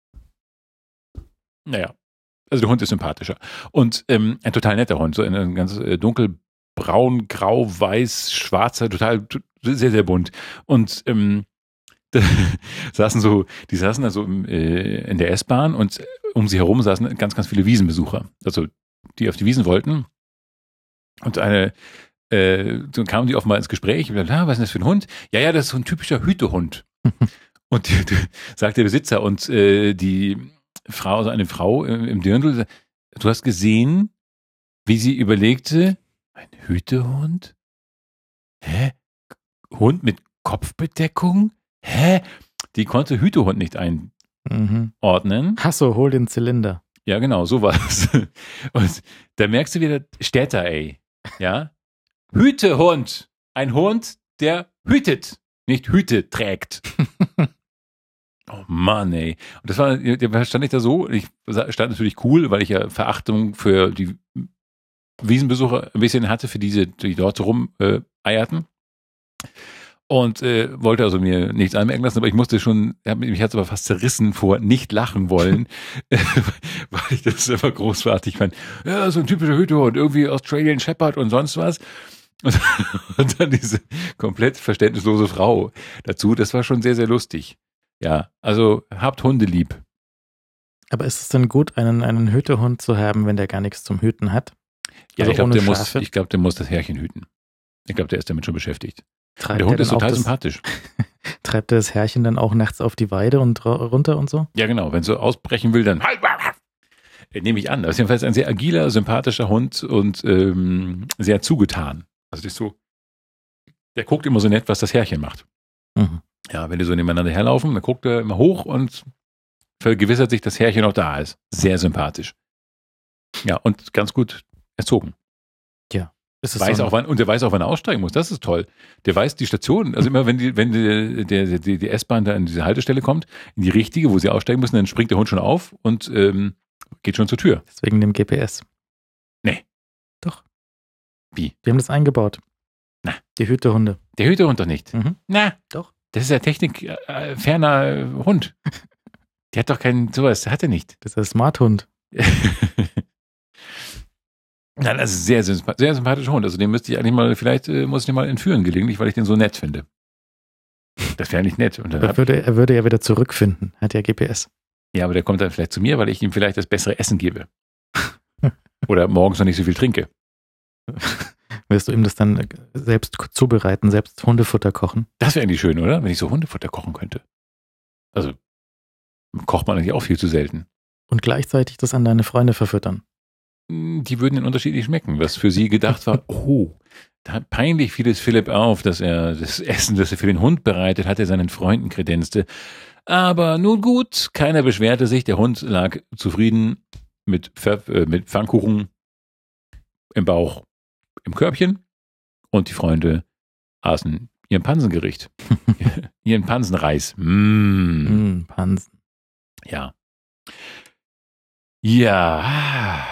[SPEAKER 1] naja, also der Hund ist sympathischer. Und ähm, ein total netter Hund, so ein, ein ganz äh, dunkel braun, grau, weiß, schwarzer, total, sehr, sehr bunt. Und ähm, da saßen so, die saßen da so im, äh, in der S-Bahn und um sie herum saßen ganz, ganz viele Wiesenbesucher. Also die auf die Wiesen wollten. Und eine, äh, so kamen die offenbar ins Gespräch. Und dann, ah, was ist denn das für ein Hund? Ja, ja, das ist so ein typischer Hütehund. Und die, die, sagt der Besitzer und äh, die Frau, also eine Frau im, im Dirndl, du hast gesehen, wie sie überlegte, ein Hütehund? Hä? Hund mit Kopfbedeckung? Hä? Die konnte Hütehund nicht einordnen.
[SPEAKER 2] Mhm. Hasso, hol den Zylinder.
[SPEAKER 1] Ja, genau, so war es. Und da merkst du wieder, Städter, ey. Ja? Hütehund. Ein Hund, der hütet, nicht Hüte trägt. Oh Mann, ey. Und das war, da stand ich da so, ich stand natürlich cool, weil ich ja Verachtung für die Wiesenbesucher ein bisschen hatte, für diese, die dort so rum äh, eierten. Und äh, wollte also mir nichts anmerken lassen, aber ich musste schon, mich hat es aber fast zerrissen vor nicht lachen wollen, weil ich das immer großartig fand. Ja, so ein typischer Hütehund, irgendwie Australian Shepherd und sonst was. Und, und dann diese komplett verständnislose Frau dazu, das war schon sehr, sehr lustig. Ja, also habt Hunde lieb.
[SPEAKER 2] Aber ist es denn gut, einen, einen Hütehund zu haben, wenn der gar nichts zum Hüten hat?
[SPEAKER 1] Ja,
[SPEAKER 2] Also
[SPEAKER 1] ich glaube,
[SPEAKER 2] ohne
[SPEAKER 1] der, muss-
[SPEAKER 2] Schafe?
[SPEAKER 1] ich glaub, der muss das Herrchen hüten. Ich glaube, der ist damit schon beschäftigt.
[SPEAKER 2] Treibt
[SPEAKER 1] Der Hund
[SPEAKER 2] der
[SPEAKER 1] ist
[SPEAKER 2] dann auch
[SPEAKER 1] total
[SPEAKER 2] das,
[SPEAKER 1] sympathisch.
[SPEAKER 2] Treibt er das Herrchen dann auch nachts auf die Weide und ra- runter und so?
[SPEAKER 1] Ja, genau. Wenn so ausbrechen will, dann äh, nehme ich an. Das ist jedenfalls ein sehr agiler, sympathischer Hund und ähm, sehr zugetan. Also das ist so, der guckt immer so nett, was das Herrchen macht.
[SPEAKER 2] Mhm.
[SPEAKER 1] Ja, wenn die so nebeneinander herlaufen, dann guckt er immer hoch und vergewissert sich, dass das Herrchen noch da ist. Sehr sympathisch. Ja, und ganz gut erzogen.
[SPEAKER 2] Ist es
[SPEAKER 1] Weiß
[SPEAKER 2] so ein-
[SPEAKER 1] auch, wann, und der weiß auch, wann er aussteigen muss. Das ist toll. Der weiß die Station, also immer wenn die, wenn die, der, die, die S-Bahn da in diese Haltestelle kommt, in die richtige, wo sie aussteigen müssen, dann springt der Hund schon auf und ähm, geht schon zur Tür.
[SPEAKER 2] Deswegen dem G P S.
[SPEAKER 1] Nee.
[SPEAKER 2] Doch.
[SPEAKER 1] Wie?
[SPEAKER 2] Wir haben das eingebaut.
[SPEAKER 1] Na.
[SPEAKER 2] Die Hütehunde.
[SPEAKER 1] Der Hütehund doch nicht.
[SPEAKER 2] Mhm.
[SPEAKER 1] Na,
[SPEAKER 2] Doch.
[SPEAKER 1] das ist ja technikferner äh, Hund. Der hat doch keinen, sowas, der hat er nicht.
[SPEAKER 2] Das ist der Smart-Hund.
[SPEAKER 1] Nein, also sehr, sehr, sehr sympathischer Hund. Also den müsste ich eigentlich mal, vielleicht äh, muss ich den mal entführen gelegentlich, weil ich den so nett finde. Das wäre nicht nett. Und dann
[SPEAKER 2] Er
[SPEAKER 1] hab,
[SPEAKER 2] würde, er würde ja wieder zurückfinden. Hat ja G P S.
[SPEAKER 1] ja, aber der kommt dann vielleicht zu mir, weil ich ihm vielleicht das bessere Essen gebe. Oder morgens noch nicht so viel trinke.
[SPEAKER 2] Wirst du ihm das dann selbst zubereiten, selbst Hundefutter kochen?
[SPEAKER 1] Das wäre eigentlich schön, oder? Wenn ich so Hundefutter kochen könnte. Also kocht man eigentlich auch viel zu selten.
[SPEAKER 2] Und gleichzeitig das an deine Freunde verfüttern.
[SPEAKER 1] Die würden in unterschiedlich schmecken, was für sie gedacht war, oh, da peinlich fiel es Philipp auf, dass er das Essen, das er für den Hund bereitet hatte, seinen Freunden kredenzte. Aber nun gut, keiner beschwerte sich, der Hund lag zufrieden mit, Pfeff, äh, mit Pfannkuchen im Bauch, im Körbchen und die Freunde aßen ihren Pansengericht, ihren Pansenreis. Mm.
[SPEAKER 2] Mm, Pansen.
[SPEAKER 1] Ja. Ja.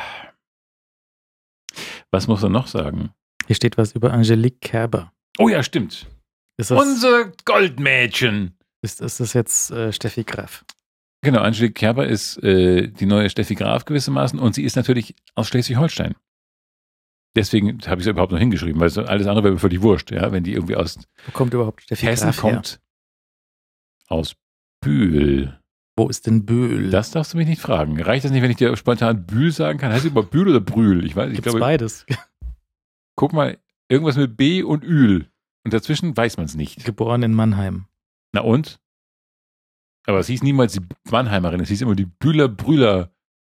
[SPEAKER 1] Was muss er noch sagen?
[SPEAKER 2] Hier steht was über Angelique Kerber.
[SPEAKER 1] Oh ja, stimmt.
[SPEAKER 2] Ist das,
[SPEAKER 1] Unser Goldmädchen.
[SPEAKER 2] ist, ist das jetzt äh, Steffi Graf?
[SPEAKER 1] Genau, Angelique Kerber ist äh, die neue Steffi Graf gewissermaßen und sie ist natürlich aus Schleswig-Holstein. Deswegen habe ich es überhaupt noch hingeschrieben, weil so alles andere wäre mir völlig wurscht, ja, wenn die irgendwie aus
[SPEAKER 2] Wo kommt überhaupt Steffi
[SPEAKER 1] Hessen
[SPEAKER 2] Graf her?
[SPEAKER 1] kommt. Aus Bühl.
[SPEAKER 2] Wo ist denn Böhl?
[SPEAKER 1] Das darfst du mich nicht fragen. Reicht das nicht, wenn ich dir spontan Bühl sagen kann? Heißt es über Bühl oder Brühl? Ich weiß, ich
[SPEAKER 2] Gibt's
[SPEAKER 1] glaube,
[SPEAKER 2] beides.
[SPEAKER 1] Guck mal, irgendwas mit B und Ül. Und dazwischen weiß man es nicht.
[SPEAKER 2] Geboren in Mannheim.
[SPEAKER 1] Na und? Aber es hieß niemals die Mannheimerin, es hieß immer die Bühler-Brühlerin.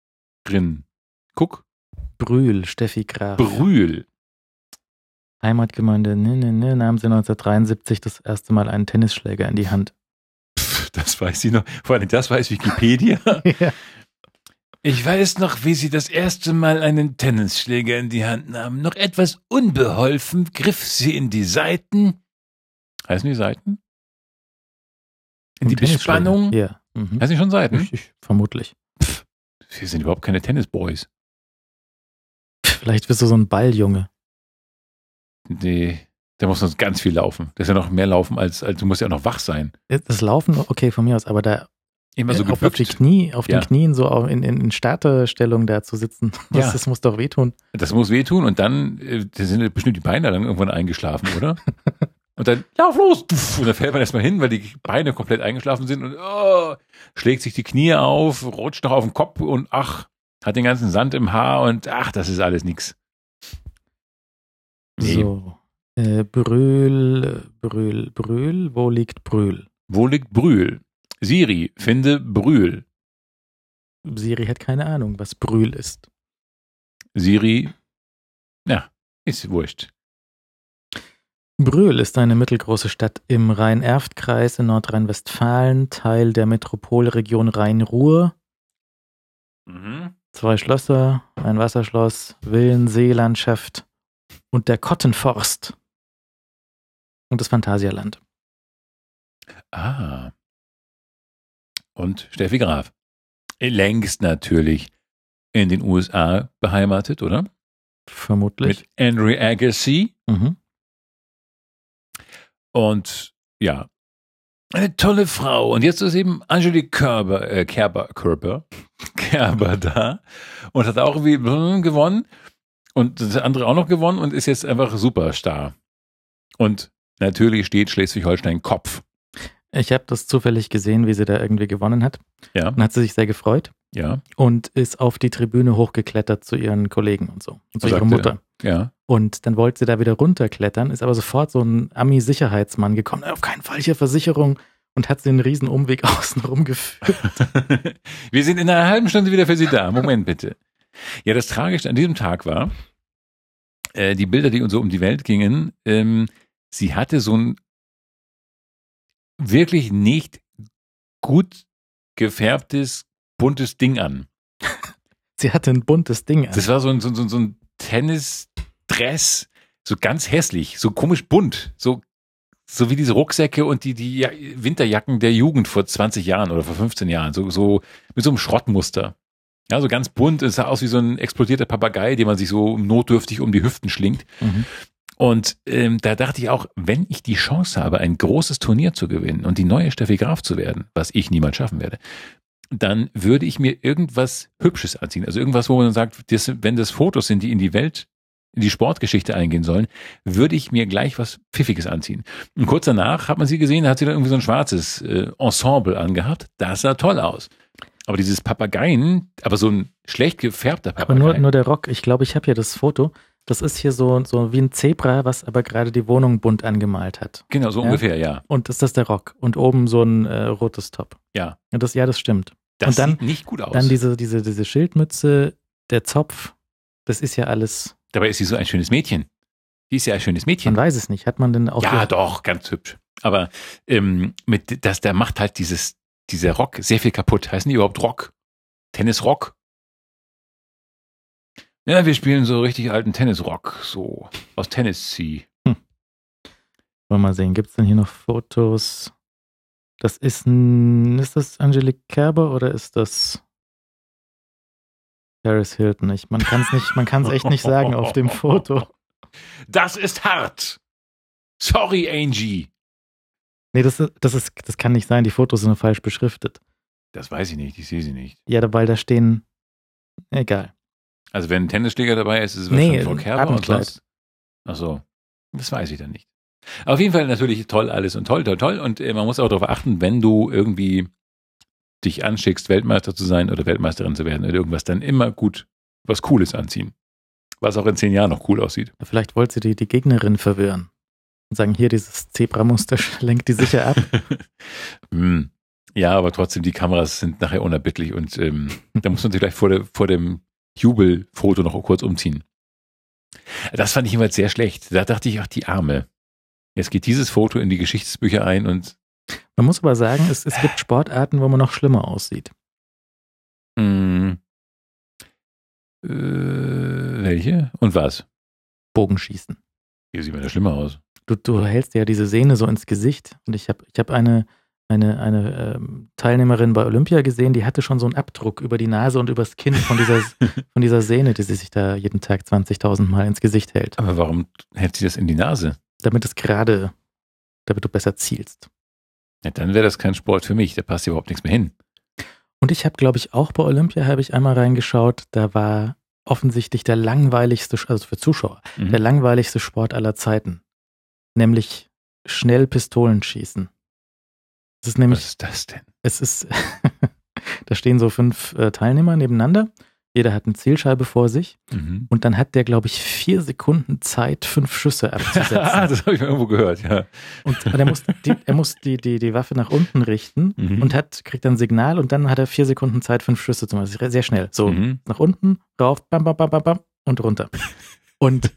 [SPEAKER 1] Guck.
[SPEAKER 2] Brühl, Steffi Graf.
[SPEAKER 1] Brühl.
[SPEAKER 2] Heimatgemeinde, ne, ne, ne, nahm sie neunzehnhundertdreiundsiebzig das erste Mal einen Tennisschläger in die Hand.
[SPEAKER 1] Pff, das weiß sie noch. Vor allem das weiß Wikipedia.
[SPEAKER 2] Ja.
[SPEAKER 1] Ich weiß noch, wie sie das erste Mal einen Tennisschläger in die Hand nahm. Noch etwas unbeholfen griff sie in die Seiten. Heißen die Seiten? In die Bespannung?
[SPEAKER 2] Ja. Mhm.
[SPEAKER 1] Heißen die schon Seiten?
[SPEAKER 2] Ich, ich, vermutlich.
[SPEAKER 1] Pff, wir sind überhaupt keine Tennisboys.
[SPEAKER 2] Vielleicht bist du so ein Balljunge.
[SPEAKER 1] Nee, da muss noch ganz viel laufen. Das ist ja noch mehr laufen, als, als du musst ja auch noch wach sein.
[SPEAKER 2] Das Laufen, okay, von mir aus, aber da
[SPEAKER 1] Immer so
[SPEAKER 2] auf, auf die Knie, auf
[SPEAKER 1] ja.
[SPEAKER 2] den Knien so in, in, in Starterstellung da zu sitzen, das,
[SPEAKER 1] Ja.
[SPEAKER 2] das muss doch wehtun.
[SPEAKER 1] Das muss wehtun und dann äh, da sind bestimmt die Beine dann irgendwann eingeschlafen, oder? Und dann, lauf los! Und dann fällt man erstmal hin, weil die Beine komplett eingeschlafen sind und oh, schlägt sich die Knie auf, rutscht noch auf den Kopf und ach, hat den ganzen Sand im Haar und ach, das ist alles nix. Nee.
[SPEAKER 2] So, äh, Brühl, Brühl, Brühl, wo liegt Brühl?
[SPEAKER 1] Wo liegt Brühl? Siri, finde Brühl.
[SPEAKER 2] Siri hat keine Ahnung, was Brühl ist.
[SPEAKER 1] Siri, ja, ist wurscht.
[SPEAKER 2] Brühl ist eine mittelgroße Stadt im Rhein-Erft-Kreis in Nordrhein-Westfalen, Teil der Metropolregion Rhein-Ruhr.
[SPEAKER 1] Mhm.
[SPEAKER 2] Zwei Schlösser, ein Wasserschloss, Villen, Seelandschaft und der Kottenforst und das Phantasialand.
[SPEAKER 1] Ah. Und Steffi Graf. Längst natürlich in den U S A beheimatet, oder?
[SPEAKER 2] Vermutlich.
[SPEAKER 1] Mit Andre Agassi.
[SPEAKER 2] Mhm.
[SPEAKER 1] Und ja, eine tolle Frau. Und jetzt ist eben Angelique Kerber, äh, Kerber, Kerber, Kerber da und hat auch irgendwie gewonnen und das andere auch noch gewonnen und ist jetzt einfach Superstar. Und natürlich steht Schleswig-Holstein Kopf.
[SPEAKER 2] Ich habe das zufällig gesehen, wie sie da irgendwie gewonnen hat.
[SPEAKER 1] Ja.
[SPEAKER 2] Dann hat sie sich sehr gefreut
[SPEAKER 1] Ja.
[SPEAKER 2] und ist auf die Tribüne hochgeklettert zu ihren Kollegen und so. Und zu ihrer Mutter.
[SPEAKER 1] Ja.
[SPEAKER 2] Und dann wollte sie da wieder runterklettern, ist aber sofort so ein Ami-Sicherheitsmann gekommen. Auf keinen Fall hier Versicherung. Und hat sie einen riesen Umweg außenrum geführt.
[SPEAKER 1] Wir sind in einer halben Stunde wieder für Sie da. Moment bitte. Ja, das Tragische an diesem Tag war, äh, die Bilder, die uns so um die Welt gingen, ähm, sie hatte so ein wirklich nicht gut gefärbtes, buntes Ding an.
[SPEAKER 2] Sie hatte ein buntes Ding an.
[SPEAKER 1] Das war so ein, so, so, so ein Tennisdress, so ganz hässlich, so komisch bunt, so, so wie diese Rucksäcke und die, die Winterjacken der Jugend vor zwanzig Jahren oder vor fünfzehn Jahren, so, so mit so einem Schrottmuster. Ja, so ganz bunt, es sah aus wie so ein explodierter Papagei, den man sich so notdürftig um die Hüften schlingt.
[SPEAKER 2] Mhm.
[SPEAKER 1] Und ähm, da dachte ich auch, wenn ich die Chance habe, ein großes Turnier zu gewinnen und die neue Steffi Graf zu werden, was ich niemals schaffen werde, dann würde ich mir irgendwas Hübsches anziehen. Also irgendwas, wo man sagt, das, wenn das Fotos sind, die in die Welt, in die Sportgeschichte eingehen sollen, würde ich mir gleich was Pfiffiges anziehen. Und kurz danach hat man sie gesehen, da hat sie dann irgendwie so ein schwarzes äh, Ensemble angehabt. Das sah toll aus. Aber dieses Papageien, aber so ein schlecht gefärbter Papagei.
[SPEAKER 2] Aber nur, nur der Rock. Ich glaube, ich habe hier das Foto. Das ist hier so, so wie ein Zebra, was aber gerade die Wohnung bunt angemalt hat.
[SPEAKER 1] Genau, so
[SPEAKER 2] ja?
[SPEAKER 1] ungefähr, ja.
[SPEAKER 2] Und das ist der Rock. Und oben so ein äh, rotes Top.
[SPEAKER 1] Ja.
[SPEAKER 2] Ja, das, ja, das stimmt.
[SPEAKER 1] Das
[SPEAKER 2] und dann,
[SPEAKER 1] sieht nicht gut aus.
[SPEAKER 2] Dann diese, diese, diese Schildmütze, der Zopf, das ist ja alles.
[SPEAKER 1] Dabei ist sie so ein schönes Mädchen. Die ist ja ein schönes Mädchen.
[SPEAKER 2] Man weiß es nicht. Hat man denn auch.
[SPEAKER 1] Ja, doch, ganz hübsch. Aber ähm, mit, das, der macht halt dieses, dieser Rock sehr viel kaputt. Heißen die überhaupt Rock? Tennisrock? Ja, wir spielen so richtig alten Tennisrock, so aus Tennessee.
[SPEAKER 2] Hm. Wollen wir mal sehen, gibt es denn hier noch Fotos? Das ist ein, ist das Angelique Kerber oder ist das Paris Hilton? Ich, man kann es nicht, man kann es echt nicht sagen auf dem Foto.
[SPEAKER 1] Das ist hart. Sorry, Angie.
[SPEAKER 2] Nee, das, das, ist, das kann nicht sein. Die Fotos sind falsch beschriftet.
[SPEAKER 1] Das weiß ich nicht, ich sehe sie nicht.
[SPEAKER 2] Ja, weil da stehen, egal.
[SPEAKER 1] Also wenn ein Tennisschläger dabei ist, ist es
[SPEAKER 2] nee,
[SPEAKER 1] von Frau Kerber und sonst. Ach so, das weiß ich dann nicht. Auf jeden Fall natürlich toll alles und toll, toll, toll. Und äh, man muss auch darauf achten, wenn du irgendwie dich anschickst, Weltmeister zu sein oder Weltmeisterin zu werden oder irgendwas, dann immer gut was Cooles anziehen. Was auch in zehn Jahren noch cool aussieht.
[SPEAKER 2] Vielleicht wollte sie die, die Gegnerin verwirren und sagen, hier, dieses Zebramuster lenkt die sicher ab.
[SPEAKER 1] hm. Ja, aber trotzdem, die Kameras sind nachher unerbittlich und ähm, da muss man sich gleich vor, der, vor dem Jubelfoto noch kurz umziehen. Das fand ich immer sehr schlecht. Da dachte ich, ach, die Arme. Jetzt geht dieses Foto in die Geschichtsbücher ein und
[SPEAKER 2] man muss aber sagen, es, es gibt Sportarten, wo man noch schlimmer aussieht.
[SPEAKER 1] mh, äh, welche? Und was?
[SPEAKER 2] Bogenschießen.
[SPEAKER 1] Hier sieht man ja schlimmer aus.
[SPEAKER 2] Du, du hältst dir ja diese Sehne so ins Gesicht und ich habe ich hab eine, eine, eine ähm, Teilnehmerin bei Olympia gesehen, die hatte schon so einen Abdruck über die Nase und übers Kinn von dieser, von dieser Sehne, die sie sich da jeden Tag zwanzigtausend Mal ins Gesicht hält.
[SPEAKER 1] Aber warum hält sie das in die Nase?
[SPEAKER 2] Damit es gerade, damit du besser zielst.
[SPEAKER 1] Ja, dann wäre das kein Sport für mich. Da passt überhaupt nichts mehr hin.
[SPEAKER 2] Und ich habe, glaube ich, auch bei Olympia habe ich einmal reingeschaut, da war offensichtlich der langweiligste, also für Zuschauer,
[SPEAKER 1] Mhm.
[SPEAKER 2] der langweiligste Sport aller Zeiten. Nämlich schnell Pistolen schießen. Es ist nämlich,
[SPEAKER 1] Was ist das denn?
[SPEAKER 2] es ist, da stehen so fünf äh, Teilnehmer nebeneinander. Jeder hat eine Zielscheibe vor sich.
[SPEAKER 1] Mhm.
[SPEAKER 2] Und dann hat der, glaube ich, vier Sekunden Zeit, fünf Schüsse
[SPEAKER 1] ah,
[SPEAKER 2] abzusetzen.
[SPEAKER 1] das habe ich mal irgendwo gehört, ja.
[SPEAKER 2] Und er muss, die, er muss die, die, die Waffe nach unten richten
[SPEAKER 1] Mhm.
[SPEAKER 2] und hat, kriegt dann ein Signal und dann hat er vier Sekunden Zeit, fünf Schüsse zu machen. Das ist sehr schnell. So,
[SPEAKER 1] Mhm.
[SPEAKER 2] nach unten, rauf, bam, bam, bam, bam, bam und runter. Und,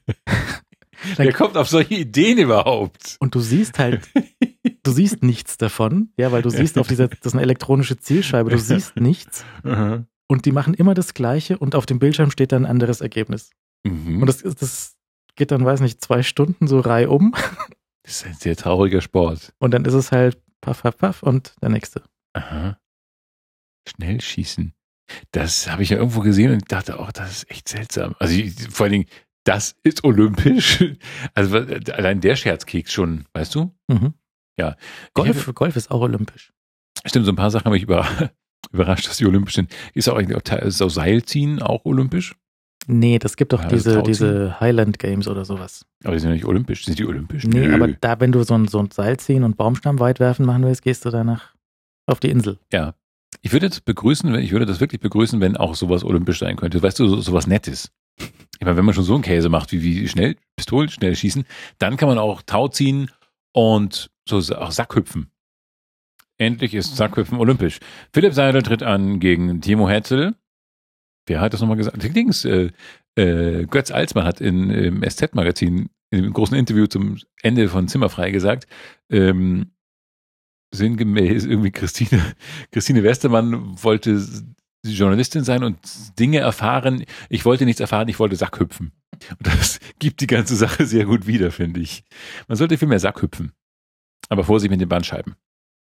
[SPEAKER 1] Wer kommt auf solche Ideen überhaupt?
[SPEAKER 2] und du siehst halt, du siehst nichts davon, ja, weil du siehst auf dieser, das ist eine elektronische Zielscheibe, du siehst nichts
[SPEAKER 1] Mhm.
[SPEAKER 2] und die machen immer das Gleiche und auf dem Bildschirm steht dann ein anderes Ergebnis.
[SPEAKER 1] Mhm.
[SPEAKER 2] Und das, ist- das geht dann, weiß nicht, zwei Stunden so reihum
[SPEAKER 1] Das ist ein sehr trauriger Sport.
[SPEAKER 2] und dann ist es halt paff, paff, paff und der nächste.
[SPEAKER 1] Aha. Schnell schießen. Das habe ich ja irgendwo gesehen und dachte, oh, das ist echt seltsam. Also ich, vor allen Dingen, das ist olympisch. Also was- allein der Scherzkeks schon, weißt du?
[SPEAKER 2] Mhm.
[SPEAKER 1] Ja.
[SPEAKER 2] Golf, Golf ist auch olympisch.
[SPEAKER 1] Stimmt, so ein paar Sachen habe ich über, überrascht, dass die olympisch sind. Ist auch eigentlich auch, Teil- ist auch Seilziehen auch olympisch?
[SPEAKER 2] Nee, das gibt doch
[SPEAKER 1] Ja,
[SPEAKER 2] diese,
[SPEAKER 1] Tauziehen.
[SPEAKER 2] diese Highland Games oder sowas.
[SPEAKER 1] Aber die sind ja nicht olympisch. Sind die olympisch?
[SPEAKER 2] Nee,
[SPEAKER 1] Nö.
[SPEAKER 2] aber da, wenn du so ein, so ein Seil ziehen und Baumstamm weit werfen machen willst, gehst du danach auf die Insel.
[SPEAKER 1] Ja. Ich würde das begrüßen, wenn, ich würde das wirklich begrüßen, wenn auch sowas olympisch sein könnte. Weißt du, so, sowas Nettes. Ich meine, wenn man schon so einen Käse macht, wie, wie schnell, Pistolen schnell schießen, dann kann man auch Tau ziehen und so auch Sackhüpfen. Endlich ist Sackhüpfen olympisch. Philipp Seidel tritt an gegen Timo Hetzel. Wer hat das nochmal gesagt? Links, äh, äh, Götz Alsmann hat in, im S Z-Magazin in einem großen Interview zum Ende von Zimmerfrei gesagt, ähm, sinngemäß irgendwie Christine, Christine Westermann wollte Journalistin sein und Dinge erfahren. Ich wollte nichts erfahren, ich wollte Sackhüpfen. Und das gibt die ganze Sache sehr gut wieder, finde ich. Man sollte viel mehr Sackhüpfen. Aber Vorsicht mit den Bandscheiben.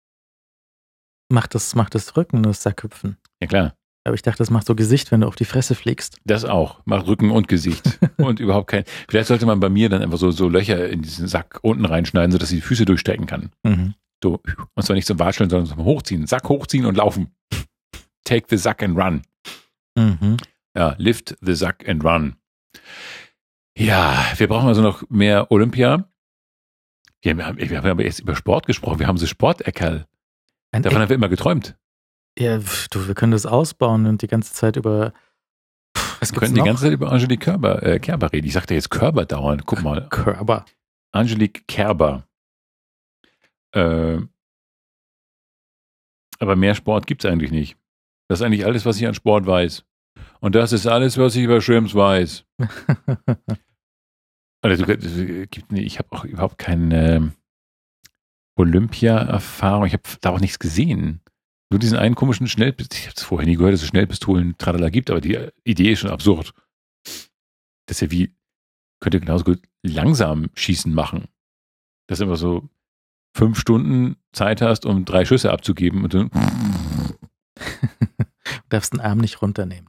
[SPEAKER 2] Macht das, macht das Rücken, das Sackhüpfen.
[SPEAKER 1] Ja klar,
[SPEAKER 2] Aber ich dachte, das macht so Gesicht, wenn du auf die Fresse fliegst.
[SPEAKER 1] das auch. Macht Rücken und Gesicht. Und überhaupt kein. Vielleicht sollte man bei mir dann einfach so, so Löcher in diesen Sack unten reinschneiden, sodass sie die Füße durchstrecken kann.
[SPEAKER 2] Mhm.
[SPEAKER 1] So, und zwar nicht zum Watscheln, sondern zum Hochziehen. Sack hochziehen und laufen. Take the sack and run.
[SPEAKER 2] Mhm.
[SPEAKER 1] Ja, lift the sack and run. Ja, wir brauchen also noch mehr Olympia. Wir haben, wir haben aber jetzt über Sport gesprochen. Wir haben so Sporteckerl.
[SPEAKER 2] Ein
[SPEAKER 1] Davon haben wir immer geträumt.
[SPEAKER 2] Ja, pf, du, wir können das ausbauen und die ganze Zeit über. Pff, was
[SPEAKER 1] Wir
[SPEAKER 2] gibt's
[SPEAKER 1] können
[SPEAKER 2] noch?
[SPEAKER 1] die ganze Zeit über Angelique Kerber, äh, Kerber reden. Ich sagte jetzt Körber dauernd. Guck mal.
[SPEAKER 2] Körper.
[SPEAKER 1] Angelique Kerber. Äh, aber mehr Sport gibt es eigentlich nicht. Das ist eigentlich alles, was ich an Sport weiß. Und das ist alles, was ich über Shrimps weiß. Also, du, du, gibt- nee, ich habe auch überhaupt keine Olympia-Erfahrung. Ich habe da auch nichts gesehen. Nur diesen einen komischen Schnellpistolen. Ich habe es vorher nie gehört, dass es Schnellpistolen tralala gibt, aber die Idee ist schon absurd. Das ist ja wie, könnte genauso gut langsam schießen machen. Dass du immer so fünf Stunden Zeit hast, um drei Schüsse abzugeben und du
[SPEAKER 2] Du darfst den Arm nicht runternehmen.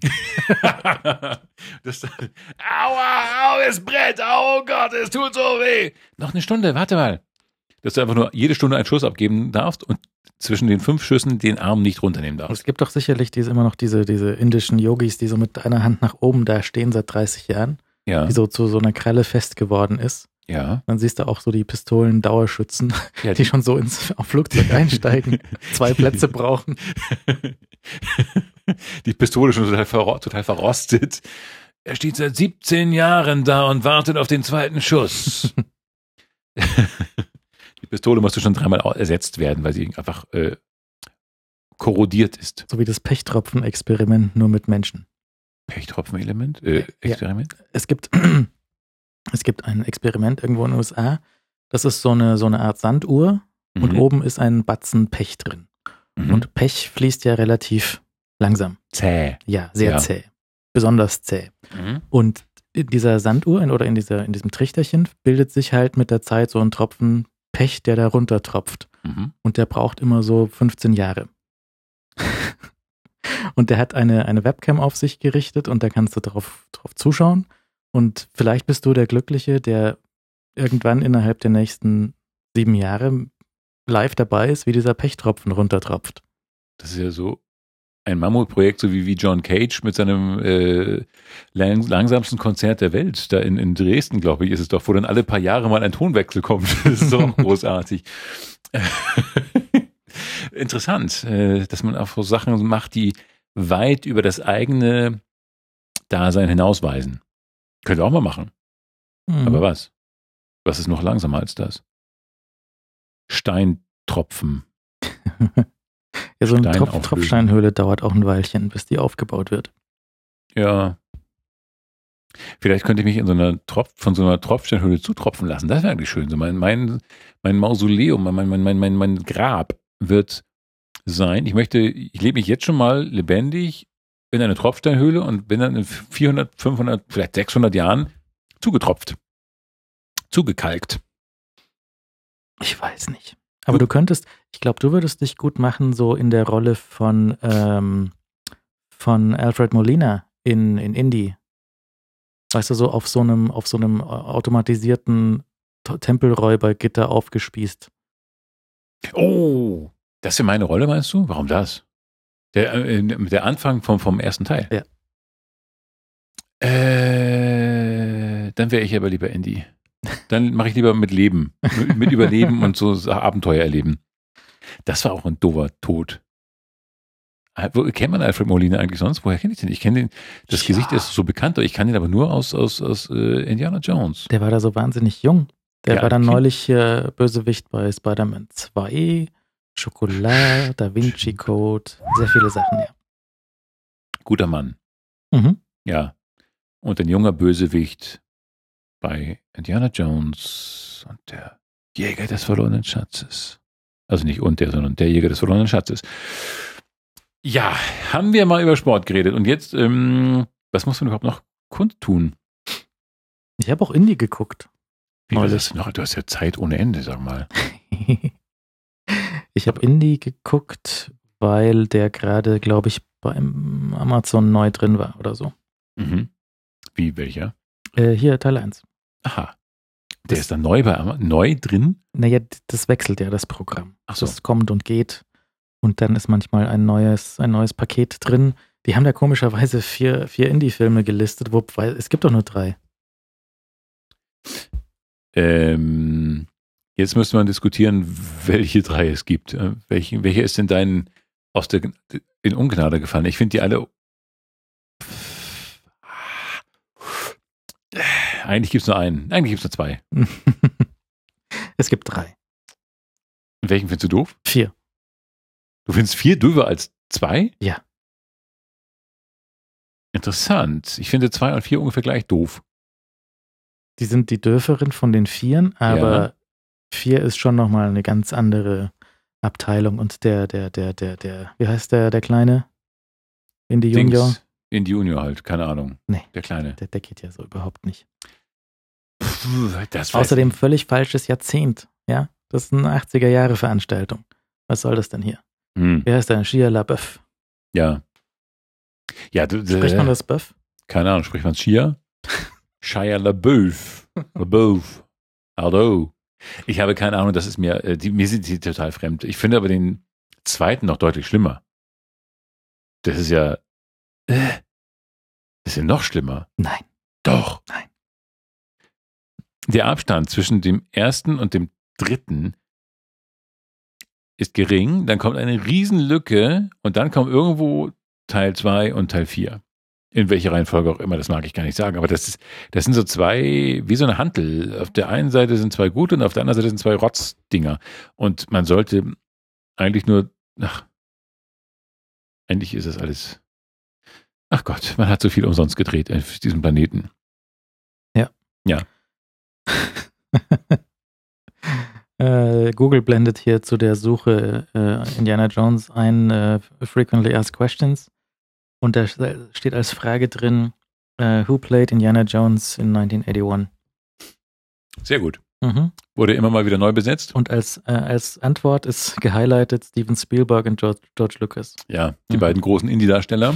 [SPEAKER 1] das, aua, au, es brennt, oh Gott, es tut so weh. Noch eine Stunde, warte mal. Dass du einfach nur jede Stunde einen Schuss abgeben darfst und zwischen den fünf Schüssen den Arm nicht runternehmen
[SPEAKER 2] Und
[SPEAKER 1] darfst.
[SPEAKER 2] es gibt doch sicherlich diese, immer noch diese, diese indischen Yogis, die so mit einer Hand nach oben da stehen seit dreißig Jahren,
[SPEAKER 1] Ja,
[SPEAKER 2] die so zu so einer Kralle fest geworden ist.
[SPEAKER 1] ja.
[SPEAKER 2] Dann siehst du auch so die Pistolen-Dauerschützen,
[SPEAKER 1] ja
[SPEAKER 2] die schon so ins auf Flugzeug einsteigen, zwei Plätze brauchen.
[SPEAKER 1] Die Pistole schon total, verro total verrostet. Er steht seit siebzehn Jahren da und wartet auf den zweiten Schuss. Die Pistole musste schon dreimal ersetzt werden, weil sie einfach äh, korrodiert ist.
[SPEAKER 2] So wie das Pechstropfen-Experiment, nur mit Menschen.
[SPEAKER 1] Pechstropfen-Element? Äh, Experiment?
[SPEAKER 2] Ja, es gibt, es gibt ein Experiment irgendwo in den U S A. Das ist so eine, so eine Art Sanduhr mhm. und oben ist ein Batzen Pech drin. Mhm. Und Pech fließt ja relativ langsam.
[SPEAKER 1] Zäh.
[SPEAKER 2] Ja, sehr
[SPEAKER 1] ja.
[SPEAKER 2] zäh. Besonders zäh.
[SPEAKER 1] Mhm.
[SPEAKER 2] Und in dieser Sanduhr in, oder in, dieser, in diesem Trichterchen bildet sich halt mit der Zeit so ein Tropfen Pech, der da runter tropft.
[SPEAKER 1] Mhm.
[SPEAKER 2] Und der braucht immer so fünfzehn Jahre. Und der hat eine, eine Webcam auf sich gerichtet und da kannst du drauf, drauf zuschauen. Und vielleicht bist du der Glückliche, der irgendwann innerhalb der nächsten sieben Jahre live dabei ist, wie dieser Pechtropfen runtertropft.
[SPEAKER 1] Das ist ja so ein Mammutprojekt, so wie, wie John Cage mit seinem äh, lang, langsamsten Konzert der Welt. Da in, in Dresden, glaube ich, ist es doch, wo dann alle paar Jahre mal ein Tonwechsel kommt. Das ist doch großartig. Interessant, äh, dass man auch so Sachen macht, die weit über das eigene Dasein hinausweisen. Könnte auch mal machen.
[SPEAKER 2] Mhm.
[SPEAKER 1] Aber was? Was ist noch langsamer als das? Steintropfen.
[SPEAKER 2] Ja, so eine
[SPEAKER 1] Stein
[SPEAKER 2] Tropf, Tropfsteinhöhle dauert auch ein Weilchen, bis die aufgebaut wird.
[SPEAKER 1] Ja. Vielleicht könnte ich mich in so einer Tropf, von so einer Tropfsteinhöhle zutropfen lassen. Das wäre eigentlich schön. So mein, mein, mein Mausoleum, mein, mein, mein, mein, mein Grab wird sein. Ich möchte, ich lebe mich jetzt schon mal lebendig in eine Tropfsteinhöhle und bin dann in vierhundert, fünfhundert, vielleicht sechshundert Jahren zugetropft. Zugekalkt.
[SPEAKER 2] Ich weiß nicht. Aber du könntest, ich glaube, du würdest dich gut machen, so in der Rolle von, ähm, von Alfred Molina in, in Indie. Weißt du, so auf so einem, auf so einem automatisierten Tempelräubergitter aufgespießt.
[SPEAKER 1] Oh, das ist ja meine Rolle, meinst du? Warum das? Der, äh, der Anfang vom, vom ersten Teil?
[SPEAKER 2] Ja.
[SPEAKER 1] Äh, dann wäre ich aber lieber Indie. Dann mache ich lieber mit Leben, mit, mit Überleben und so Abenteuer erleben. Das war auch ein doofer Tod. Wo kennt man Alfred Molina eigentlich sonst? Woher kenne ich den? Ich kenne den, das ja. Gesicht ist so bekannt, ich kann ihn aber nur aus, aus, aus äh, Indiana Jones.
[SPEAKER 2] Der war da so wahnsinnig jung. Der
[SPEAKER 1] ja,
[SPEAKER 2] war dann
[SPEAKER 1] okay.
[SPEAKER 2] neulich äh, Bösewicht bei Spider-Man zwei, Schokolade, Da Vinci Code, sehr viele Sachen, ja.
[SPEAKER 1] Guter Mann.
[SPEAKER 2] Mhm.
[SPEAKER 1] Ja. Und ein junger Bösewicht bei Indiana Jones und der Jäger des verlorenen Schatzes. Also nicht und der, sondern der Jäger des verlorenen Schatzes. Ja, haben wir mal über Sport geredet. Und jetzt, ähm, was muss man überhaupt noch kundtun?
[SPEAKER 2] Ich habe auch Indie geguckt.
[SPEAKER 1] Wie war das noch? Du hast ja Zeit ohne Ende, sag mal.
[SPEAKER 2] Ich habe Indie geguckt, weil der gerade, glaube ich, beim Amazon neu drin war oder so.
[SPEAKER 1] Mhm. Wie, welcher?
[SPEAKER 2] Äh, hier, Teil eins.
[SPEAKER 1] Aha. Der das, ist dann neu, bei, neu drin?
[SPEAKER 2] Naja, das wechselt ja, das Programm.
[SPEAKER 1] Ach so.
[SPEAKER 2] Das kommt und geht. Und dann ist manchmal ein neues, ein neues Paket drin. Die haben da komischerweise vier, vier Indie-Filme gelistet, wobei es gibt doch nur drei.
[SPEAKER 1] Ähm, jetzt müsste man diskutieren, welche drei es gibt. Welche, welche ist denn dein aus der in Ungnade gefallen? Ich finde die alle. Eigentlich gibt es nur einen. Eigentlich gibt es nur zwei.
[SPEAKER 2] Es gibt drei.
[SPEAKER 1] Welchen findest du doof?
[SPEAKER 2] Vier.
[SPEAKER 1] Du findest vier doofer als zwei?
[SPEAKER 2] Ja.
[SPEAKER 1] Interessant. Ich finde zwei und vier ungefähr gleich doof.
[SPEAKER 2] Die sind die dürferen von den Vieren, aber ja. Vier ist schon nochmal eine ganz andere Abteilung. Und der, der, der, der, der, wie heißt der, der Kleine? Indie Junior?
[SPEAKER 1] Indie Junior halt, keine Ahnung.
[SPEAKER 2] Nee.
[SPEAKER 1] Der Kleine.
[SPEAKER 2] Der, der geht ja so überhaupt nicht.
[SPEAKER 1] Puh, das
[SPEAKER 2] Außerdem nicht. Völlig falsches Jahrzehnt. Ja, das ist eine achtziger-Jahre-Veranstaltung. Was soll das denn hier?
[SPEAKER 1] Hm.
[SPEAKER 2] Wie heißt der? Shia LaBeouf.
[SPEAKER 1] Ja. Ja, du,
[SPEAKER 2] spricht man das Böff?
[SPEAKER 1] Keine Ahnung, spricht man Shia? Shia LaBeouf. LaBeouf. Hallo. Ich habe keine Ahnung, das ist mir, äh, die, mir sind die total fremd. Ich finde aber den zweiten noch deutlich schlimmer. Das ist ja, äh, das ist ja noch schlimmer.
[SPEAKER 2] Nein.
[SPEAKER 1] Doch.
[SPEAKER 2] Nein.
[SPEAKER 1] Der Abstand zwischen dem ersten und dem dritten ist gering, dann kommt eine Riesenlücke und dann kommt irgendwo Teil zwei und Teil vier. In welcher Reihenfolge auch immer, das mag ich gar nicht sagen. Aber das, ist, das sind so zwei, wie so eine Hantel. Auf der einen Seite sind zwei gute und auf der anderen Seite sind zwei Rotzdinger. Und man sollte eigentlich nur, ach, eigentlich ist das alles, ach Gott, man hat so viel umsonst gedreht auf diesem Planeten.
[SPEAKER 2] Ja.
[SPEAKER 1] Ja.
[SPEAKER 2] äh, Google blendet hier zu der Suche äh, Indiana Jones ein, äh, Frequently Asked Questions. Und da steht als Frage drin, uh, who played Indiana Jones in neunzehnhunderteinundachtzig?
[SPEAKER 1] Sehr gut.
[SPEAKER 2] Mhm.
[SPEAKER 1] Wurde immer mal wieder neu besetzt.
[SPEAKER 2] Und als, äh, als Antwort ist gehighlightet Steven Spielberg und George, George Lucas.
[SPEAKER 1] Ja, die
[SPEAKER 2] Mhm.
[SPEAKER 1] beiden großen Indie-Darsteller.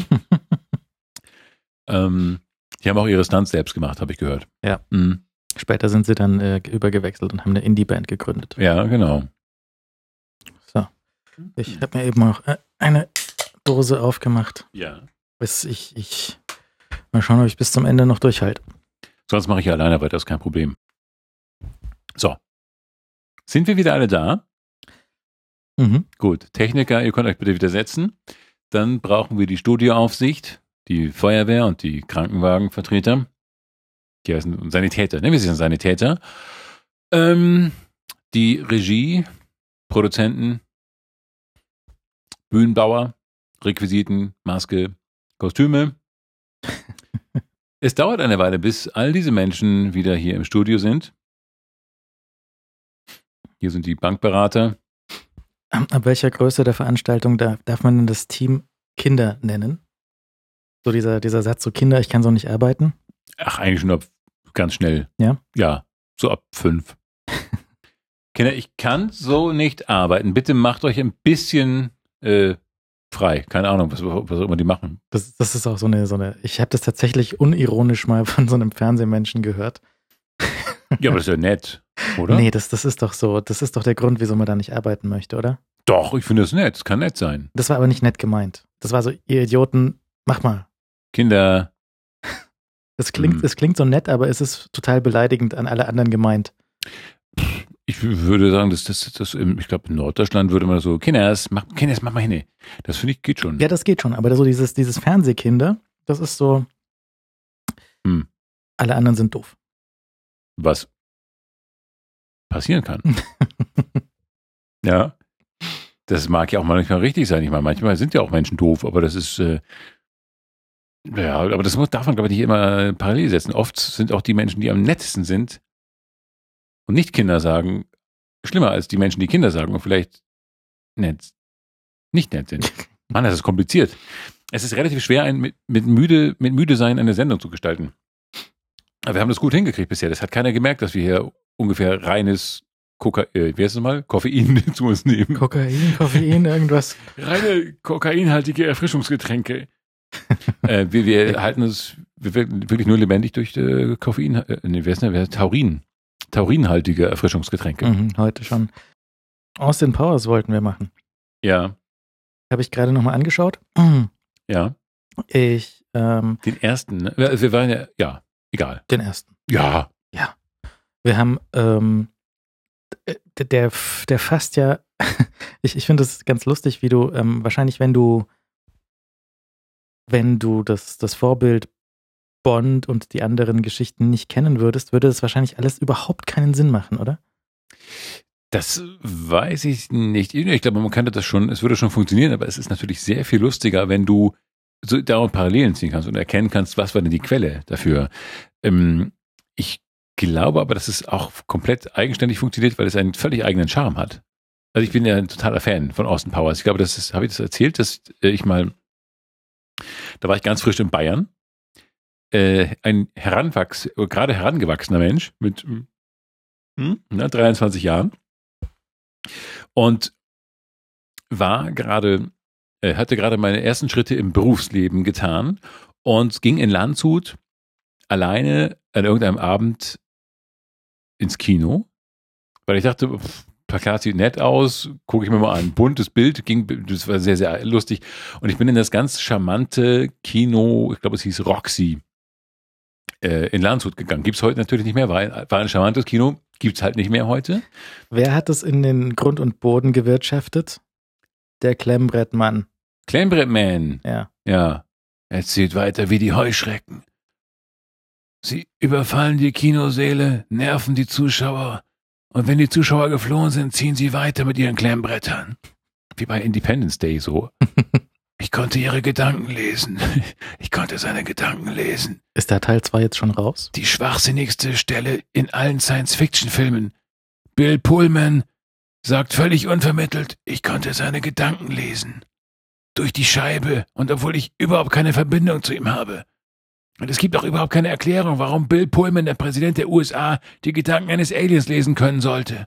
[SPEAKER 1] ähm, die haben auch ihre Stunts selbst gemacht, habe ich gehört.
[SPEAKER 2] Ja.
[SPEAKER 1] Mhm.
[SPEAKER 2] Später sind sie dann äh, übergewechselt und haben eine Indie-Band gegründet.
[SPEAKER 1] Ja, genau.
[SPEAKER 2] So. Ich habe mir eben auch äh, eine Dose aufgemacht.
[SPEAKER 1] Ja.
[SPEAKER 2] Bis ich, ich, mal schauen, ob ich bis zum Ende noch durchhalte.
[SPEAKER 1] Sonst mache ich ja alleine weiter, ist kein Problem. So. Sind wir wieder alle da?
[SPEAKER 2] Mhm.
[SPEAKER 1] Gut. Techniker, ihr könnt euch bitte wieder setzen. Dann brauchen wir die Studioaufsicht, die Feuerwehr und die Krankenwagenvertreter. Die heißen Sanitäter, ne? Wir sind Sanitäter. Ähm, die Regie, Produzenten, Bühnenbauer, Requisiten, Maske, Kostüme. Es dauert eine Weile, bis all diese Menschen wieder hier im Studio sind. Hier sind die Bankberater.
[SPEAKER 2] Ab welcher Größe der Veranstaltung darf, darf man denn das Team Kinder nennen? So dieser, dieser Satz, so Kinder, ich kann so nicht arbeiten.
[SPEAKER 1] Ach, eigentlich schon ab ganz schnell.
[SPEAKER 2] Ja?
[SPEAKER 1] Ja, so ab fünf. Kinder, ich kann so nicht arbeiten. Bitte macht euch ein bisschen äh, frei. Keine Ahnung, was, was immer die machen.
[SPEAKER 2] Das, das ist auch so eine, so eine, ich habe das tatsächlich unironisch mal von so einem Fernsehmenschen gehört.
[SPEAKER 1] Ja, aber das ist ja nett, oder?
[SPEAKER 2] Nee, das, das ist doch so, das ist doch der Grund, wieso man da nicht arbeiten möchte, oder?
[SPEAKER 1] Doch, ich finde das nett. Das kann nett sein.
[SPEAKER 2] Das war aber nicht nett gemeint. Das war so, ihr Idioten, mach mal.
[SPEAKER 1] Kinder.
[SPEAKER 2] Das klingt,
[SPEAKER 1] Hm.
[SPEAKER 2] es klingt so nett, aber es ist total beleidigend an alle anderen gemeint.
[SPEAKER 1] Ich würde sagen, dass das, das im, ich glaube, in Norddeutschland würde man so, Kinders, mach, Kinders, mach mal hin. Das finde ich geht schon.
[SPEAKER 2] Ja, das geht schon, aber so dieses, dieses Fernsehkinder, das ist so,
[SPEAKER 1] Hm.
[SPEAKER 2] alle anderen sind doof.
[SPEAKER 1] Was passieren kann. Ja. Das mag ja auch manchmal richtig sein. Ich meine, manchmal sind ja auch Menschen doof, aber das ist, äh, ja, aber das muss, darf man, glaube ich, nicht immer parallel setzen. Oft sind auch die Menschen, die am nettesten sind und nicht Kinder sagen, schlimmer als die Menschen, die Kinder sagen und vielleicht nett, nicht nett sind. Mann, das ist kompliziert. Es ist relativ schwer, ein, mit, mit, müde, mit müde sein eine Sendung zu gestalten. Aber wir haben das gut hingekriegt bisher. Das hat keiner gemerkt, dass wir hier ungefähr reines Kokain, äh, wie heißt es mal? Koffein zu uns nehmen.
[SPEAKER 2] Kokain, Koffein, irgendwas.
[SPEAKER 1] Reine kokainhaltige Erfrischungsgetränke. äh, wir, wir halten es wirklich nur lebendig durch äh, Koffein, äh, nee, wer ist denn, wer ist Taurin? Taurinhaltige Erfrischungsgetränke.
[SPEAKER 2] Mhm, heute schon. Austin Powers wollten wir machen.
[SPEAKER 1] Ja,
[SPEAKER 2] Habe ich gerade nochmal angeschaut.
[SPEAKER 1] ja.
[SPEAKER 2] Ich, ähm,
[SPEAKER 1] Den ersten, ne? Wir wir waren ja, ja, egal.
[SPEAKER 2] den ersten.
[SPEAKER 1] Ja.
[SPEAKER 2] Ja. Wir haben, ähm, der, der, der fasst ja, ich, ich finde das ganz lustig, wie du, ähm, wahrscheinlich, wenn du, wenn du das, das Vorbild Bond und die anderen Geschichten nicht kennen würdest, würde das wahrscheinlich alles überhaupt keinen Sinn machen, oder?
[SPEAKER 1] Das weiß ich nicht. Ich glaube, man könnte das schon, es würde schon funktionieren, aber es ist natürlich sehr viel lustiger, wenn du so dauernd Parallelen ziehen kannst und erkennen kannst, was war denn die Quelle dafür. Ähm, ich glaube aber, dass es auch komplett eigenständig funktioniert, weil es einen völlig eigenen Charme hat. Also ich bin ja ein totaler Fan von Austin Powers. Ich glaube, das ist, habe ich das erzählt, dass ich mal, da war ich ganz frisch in Bayern, äh, ein heranwachs, gerade herangewachsener Mensch mit hm, na, dreiundzwanzig Jahren und war gerade, äh, hatte gerade meine ersten Schritte im Berufsleben getan und ging in Landshut alleine an irgendeinem Abend ins Kino, weil ich dachte, pff, Plakat sieht nett aus, gucke ich mir mal an. Buntes Bild, ging, das war sehr, sehr lustig. Und ich bin in das ganz charmante Kino, ich glaube, es hieß Roxy, äh, in Landshut gegangen. Gibt es heute natürlich nicht mehr, war, war ein charmantes Kino, gibt es halt nicht mehr heute.
[SPEAKER 2] Wer hat es in den Grund und Boden gewirtschaftet? Der Klemmbrettmann.
[SPEAKER 1] Klemmbrettman.
[SPEAKER 2] Ja.
[SPEAKER 1] Ja. Es zieht weiter wie die Heuschrecken. Sie überfallen die Kinosäle, nerven die Zuschauer und wenn die Zuschauer geflohen sind, ziehen sie weiter mit ihren Klemmbrettern. Wie bei Independence Day so. Ich konnte ihre Gedanken lesen. Ich konnte seine Gedanken lesen.
[SPEAKER 2] Ist der Teil zwei jetzt schon raus?
[SPEAKER 1] Die schwachsinnigste Stelle in allen Science-Fiction-Filmen. Bill Pullman sagt völlig unvermittelt, ich konnte seine Gedanken lesen. Durch die Scheibe und obwohl ich überhaupt keine Verbindung zu ihm habe. Und es gibt auch überhaupt keine Erklärung, warum Bill Pullman, der Präsident der U S A, die Gedanken eines Aliens lesen können sollte.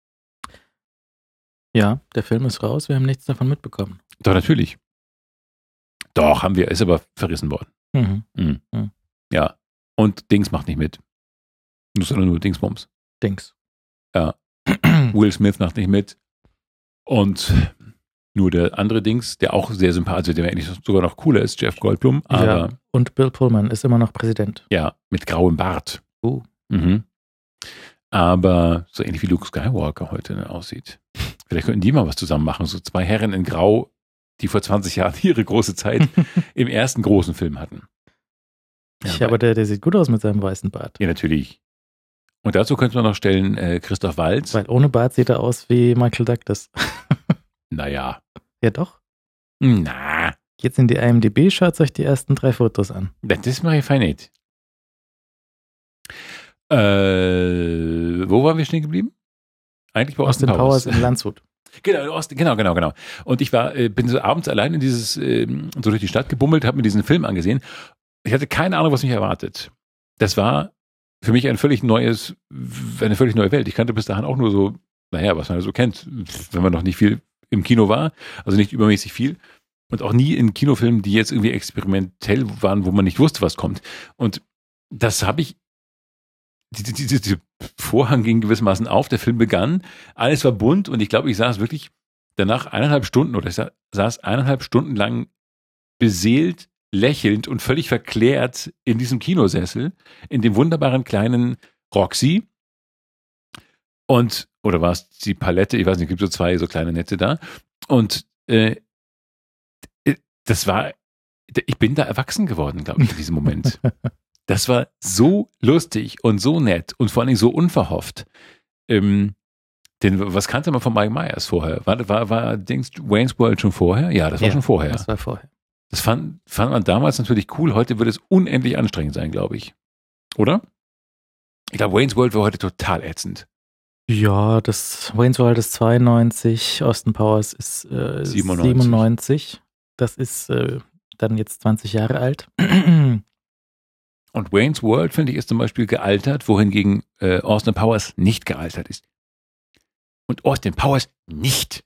[SPEAKER 2] Ja, der Film ist raus, wir haben nichts davon mitbekommen.
[SPEAKER 1] Doch, natürlich. Doch, haben wir, ist aber verrissen worden.
[SPEAKER 2] Mhm.
[SPEAKER 1] Mhm.
[SPEAKER 2] Mhm.
[SPEAKER 1] Ja, und Dings macht nicht mit. Nur sondern nur Dingsbums.
[SPEAKER 2] Dings.
[SPEAKER 1] Ja. Will Smith macht nicht mit. Und nur der andere Dings, der auch sehr sympathisch, also der eigentlich sogar noch cooler ist, Jeff Goldblum. Aber
[SPEAKER 2] ja, und Bill Pullman ist immer noch Präsident.
[SPEAKER 1] Ja, mit grauem Bart.
[SPEAKER 2] Uh.
[SPEAKER 1] Mhm. Aber so ähnlich wie Luke Skywalker heute aussieht. Vielleicht könnten die mal was zusammen machen. So zwei Herren in Grau, die vor zwanzig Jahren ihre große Zeit im ersten großen Film hatten.
[SPEAKER 2] Ja, ja, aber der, der sieht gut aus mit seinem weißen Bart.
[SPEAKER 1] Ja, natürlich. Und dazu könnte man noch stellen äh, Christoph Waltz.
[SPEAKER 2] Weil ohne Bart sieht er aus wie Michael Douglas.
[SPEAKER 1] Naja.
[SPEAKER 2] Ja, doch.
[SPEAKER 1] Na.
[SPEAKER 2] Jetzt in die I M D B, schaut euch die ersten drei Fotos an.
[SPEAKER 1] Das mache ich fein nicht. Äh, wo waren wir stehen geblieben? Eigentlich bei Austin,
[SPEAKER 2] Austin Powers.
[SPEAKER 1] Powers
[SPEAKER 2] in Landshut.
[SPEAKER 1] Genau, Austin, genau, genau, genau. Und ich war, bin so abends allein in dieses, so durch die Stadt gebummelt, habe mir diesen Film angesehen. Ich hatte keine Ahnung, was mich erwartet. Das war für mich ein völlig neues, eine völlig neue Welt. Ich kannte bis dahin auch nur so, naja, was man halt so kennt, wenn man noch nicht viel im Kino war, also nicht übermäßig viel. Und auch nie in Kinofilmen, die jetzt irgendwie experimentell waren, wo man nicht wusste, was kommt. Und das habe ich, dieser die, die, die Vorhang ging gewissermaßen auf, der Film begann, alles war bunt und ich glaube, ich saß wirklich danach eineinhalb Stunden oder ich saß eineinhalb Stunden lang beseelt, lächelnd und völlig verklärt in diesem Kinosessel, in dem wunderbaren kleinen Roxy. Und, oder war es die Palette, ich weiß nicht, es gibt so zwei so kleine Netze da. Und äh, das war, ich bin da erwachsen geworden, glaube ich, in diesem Moment. Das war so lustig und so nett und vor allem so unverhofft. Ähm, denn was kannte man von Mike Myers vorher? War, war, war Dings Wayne's World schon vorher? Ja, das war
[SPEAKER 2] ja,
[SPEAKER 1] schon vorher.
[SPEAKER 2] Das war vorher.
[SPEAKER 1] Das fand, fand man damals natürlich cool. Heute würde es unendlich anstrengend sein, glaube ich. Oder? Ich glaube, Wayne's World war heute total ätzend.
[SPEAKER 2] Ja, das Wayne's World ist zweiundneunzig, Austin Powers ist äh,
[SPEAKER 1] siebenundneunzig.
[SPEAKER 2] siebenundneunzig. Das ist äh, dann jetzt zwanzig Jahre alt.
[SPEAKER 1] Und Wayne's World, finde ich, ist zum Beispiel gealtert, wohingegen äh, Austin Powers nicht gealtert ist. Und Austin Powers nicht.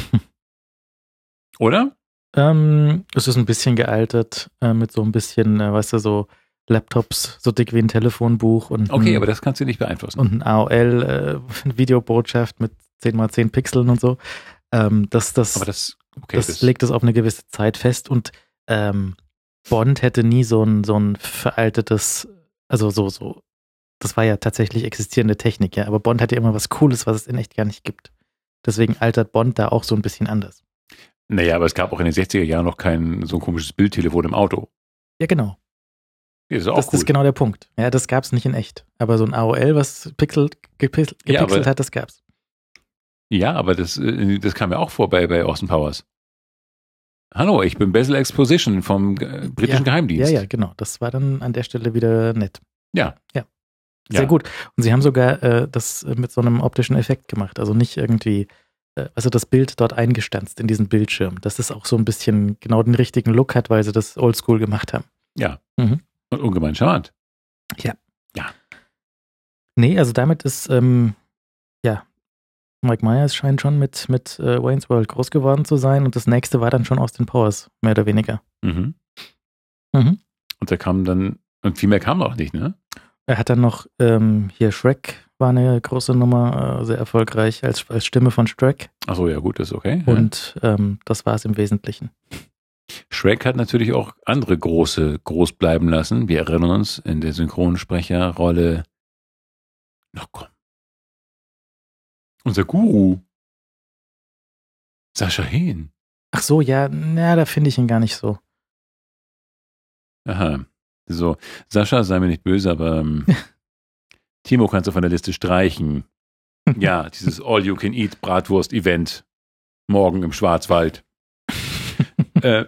[SPEAKER 1] Oder?
[SPEAKER 2] Ähm, es ist ein bisschen gealtert, äh, mit so ein bisschen, äh, weißt du, so Laptops, so dick wie ein Telefonbuch. Und
[SPEAKER 1] okay,
[SPEAKER 2] ein,
[SPEAKER 1] aber das kannst du nicht beeinflussen.
[SPEAKER 2] Und ein A O L-Videobotschaft äh, mit zehn mal zehn Pixeln und so. Ähm, das das,
[SPEAKER 1] aber das, okay,
[SPEAKER 2] das, das legt es auf eine gewisse Zeit fest und ähm, Bond hätte nie so ein, so ein veraltetes, also so, so, das war ja tatsächlich existierende Technik, ja, aber Bond hat ja immer was Cooles, was es in echt gar nicht gibt. Deswegen altert Bond da auch so ein bisschen anders.
[SPEAKER 1] Naja, aber es gab auch in den sechziger Jahren noch kein so ein komisches Bildtelefon im Auto.
[SPEAKER 2] Ja, genau.
[SPEAKER 1] Das ist auch
[SPEAKER 2] das
[SPEAKER 1] cool.
[SPEAKER 2] ist genau der Punkt. Ja, das gab es nicht in echt. Aber so ein A O L, was pixelt, gepixelt,
[SPEAKER 1] ja,
[SPEAKER 2] gepixelt
[SPEAKER 1] aber,
[SPEAKER 2] hat, das gab's.
[SPEAKER 1] Ja, aber das, das kam ja auch vor bei, bei Austin Powers. Hallo, ich bin Basil Exposition vom äh, britischen
[SPEAKER 2] ja,
[SPEAKER 1] Geheimdienst.
[SPEAKER 2] Ja, ja, genau. Das war dann an der Stelle wieder nett.
[SPEAKER 1] Ja.
[SPEAKER 2] Ja. Sehr
[SPEAKER 1] ja.
[SPEAKER 2] gut. Und sie haben sogar äh, das mit so einem optischen Effekt gemacht. Also nicht irgendwie, äh, also das Bild dort eingestanzt in diesen Bildschirm. Dass es auch so ein bisschen genau den richtigen Look hat, weil sie das oldschool gemacht haben.
[SPEAKER 1] Ja.
[SPEAKER 2] Mhm.
[SPEAKER 1] Und ungemein charmant.
[SPEAKER 2] Ja.
[SPEAKER 1] Ja.
[SPEAKER 2] Nee, also damit ist, ähm, ja, Mike Myers scheint schon mit, mit äh, Wayne's World groß geworden zu sein und das nächste war dann schon Austin Powers, mehr oder weniger.
[SPEAKER 1] Mhm.
[SPEAKER 2] Mhm.
[SPEAKER 1] Und da kam dann, und viel mehr kam auch nicht, ne?
[SPEAKER 2] Er hat dann noch, ähm, hier Shrek war eine große Nummer, äh, sehr erfolgreich als, als Stimme von Shrek.
[SPEAKER 1] Achso, ja gut, das ist okay.
[SPEAKER 2] Und ja. ähm, das war es im Wesentlichen.
[SPEAKER 1] Shrek hat natürlich auch andere große groß bleiben lassen. Wir erinnern uns in der Synchronsprecherrolle, na komm, unser Guru, Sascha Hehn.
[SPEAKER 2] Ach so, ja, na, da finde ich ihn gar nicht so.
[SPEAKER 1] Aha. So, Sascha, sei mir nicht böse, aber ähm, Timo kannst du von der Liste streichen. Ja, dieses All-You-Can-Eat-Bratwurst-Event morgen im Schwarzwald. äh,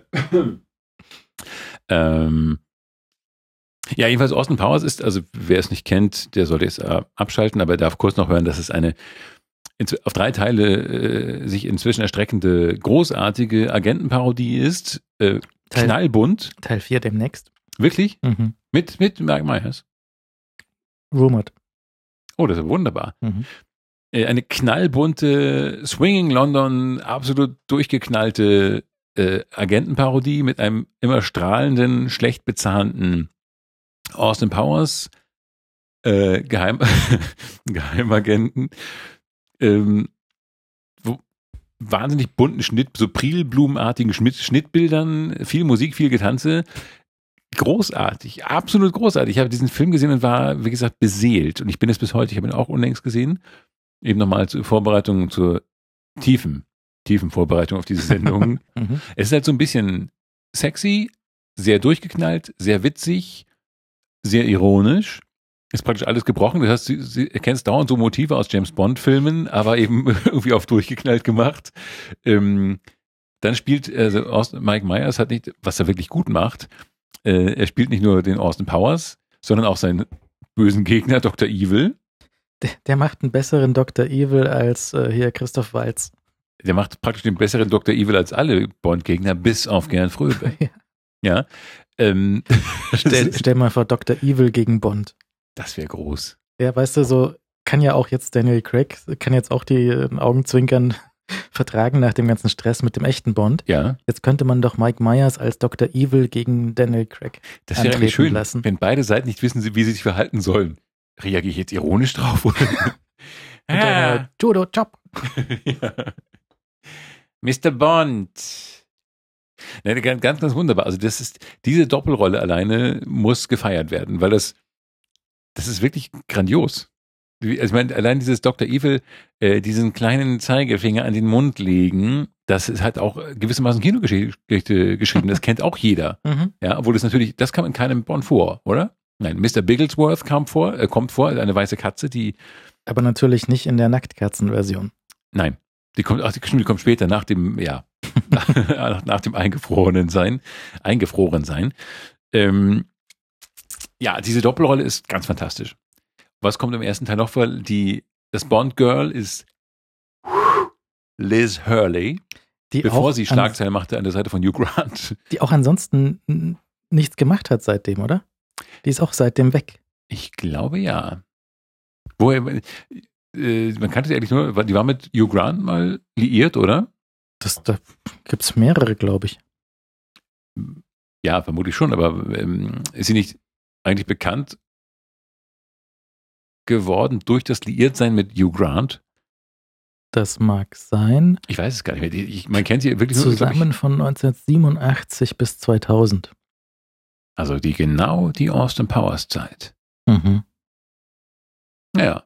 [SPEAKER 1] ähm, ja, jedenfalls Austin Powers ist, also wer es nicht kennt, der sollte es äh, abschalten, aber er darf kurz noch hören, dass es eine auf drei Teile äh, sich inzwischen erstreckende, großartige Agentenparodie ist. Äh,
[SPEAKER 2] Teil,
[SPEAKER 1] knallbunt.
[SPEAKER 2] Teil vier demnächst.
[SPEAKER 1] Wirklich?
[SPEAKER 2] Mhm.
[SPEAKER 1] Mit, mit Mike Myers?
[SPEAKER 2] Rumored.
[SPEAKER 1] Oh, das ist wunderbar.
[SPEAKER 2] Mhm.
[SPEAKER 1] Äh, eine knallbunte, Swinging London, absolut durchgeknallte äh, Agentenparodie mit einem immer strahlenden, schlecht bezahlten Austin Powers, äh, Geheim Geheimagenten, ähm, wo, wahnsinnig bunten Schnitt, so Prilblumenartigen Schnitt, Schnittbildern, viel Musik, viel Getanze. Großartig, absolut großartig. Ich habe diesen Film gesehen und war, wie gesagt, beseelt. Und ich bin es bis heute, ich habe ihn auch unlängst gesehen. Eben nochmal zur Vorbereitung, zur tiefen, tiefen Vorbereitung auf diese Sendung.
[SPEAKER 2] Mhm.
[SPEAKER 1] Es ist halt so ein bisschen sexy, sehr durchgeknallt, sehr witzig, sehr ironisch. Ist praktisch alles gebrochen. Das heißt, du, du erkennst dauernd so Motive aus James-Bond-Filmen, aber eben irgendwie auf durchgeknallt gemacht. Ähm, dann spielt also Mike Myers hat nicht, was er wirklich gut macht, äh, er spielt nicht nur den Austin Powers, sondern auch seinen bösen Gegner Doktor Evil.
[SPEAKER 2] Der, der macht einen besseren Doktor Evil als äh, hier Christoph Waltz.
[SPEAKER 1] Der macht praktisch den besseren Doktor Evil als alle Bond-Gegner, bis auf Gern Fröbe.
[SPEAKER 2] Ja.
[SPEAKER 1] Ja. Ähm,
[SPEAKER 2] stell, stell mal vor, Doktor Evil gegen Bond.
[SPEAKER 1] Das wäre groß.
[SPEAKER 2] Ja, weißt du, so kann ja auch jetzt Daniel Craig, kann jetzt auch die äh, Augenzwinkern vertragen nach dem ganzen Stress mit dem echten Bond.
[SPEAKER 1] Ja.
[SPEAKER 2] Jetzt könnte man doch Mike Myers als Doktor Evil gegen Daniel Craig
[SPEAKER 1] Das wäre eigentlich schön,
[SPEAKER 2] lassen.
[SPEAKER 1] Wenn beide Seiten nicht wissen, wie sie sich verhalten sollen. Reagiere ich jetzt ironisch drauf? Oder?
[SPEAKER 2] ah. Judo Chop.
[SPEAKER 1] Ja. Mister Bond. Nein, ganz, ganz wunderbar. Also das ist, diese Doppelrolle alleine muss gefeiert werden, weil das, das ist wirklich grandios. Also ich meine, allein dieses Doktor Evil, äh, diesen kleinen Zeigefinger an den Mund legen, das ist halt auch gewissermaßen Kinogeschichte geschrieben. Das kennt auch jeder.
[SPEAKER 2] Mhm.
[SPEAKER 1] Ja, obwohl das natürlich, das kam in keinem Bond vor, oder? Nein, Mister Bigglesworth kam vor, äh, kommt vor, eine weiße Katze, die.
[SPEAKER 2] Aber natürlich nicht in der Nacktkatzenversion.
[SPEAKER 1] Nein, die kommt, ach, die, die kommt später nach dem, ja, nach, nach dem eingefrorenen Sein, eingefroren sein. Ähm, ja, diese Doppelrolle ist ganz fantastisch. Was kommt im ersten Teil noch vor? Die, das Bond-Girl ist Liz Hurley,
[SPEAKER 2] die
[SPEAKER 1] bevor sie Schlagzeilen machte an der Seite von Hugh Grant.
[SPEAKER 2] Die auch ansonsten nichts gemacht hat seitdem, oder? Die ist auch seitdem weg.
[SPEAKER 1] Ich glaube ja. Woher, äh, man kannte sie eigentlich nur, die war mit Hugh Grant mal liiert, oder?
[SPEAKER 2] Das, da gibt es mehrere, glaube ich.
[SPEAKER 1] Ja, vermutlich schon, aber ähm, ist sie nicht eigentlich bekannt geworden durch das Liiertsein mit Hugh Grant?
[SPEAKER 2] Das mag sein.
[SPEAKER 1] Ich weiß es gar nicht mehr. Ich, man kennt sie wirklich
[SPEAKER 2] zusammen
[SPEAKER 1] nur, ich,
[SPEAKER 2] von neunzehnhundertsiebenundachtzig bis zweitausend.
[SPEAKER 1] Also die genau die Austin Powers Zeit.
[SPEAKER 2] Mhm.
[SPEAKER 1] Ja.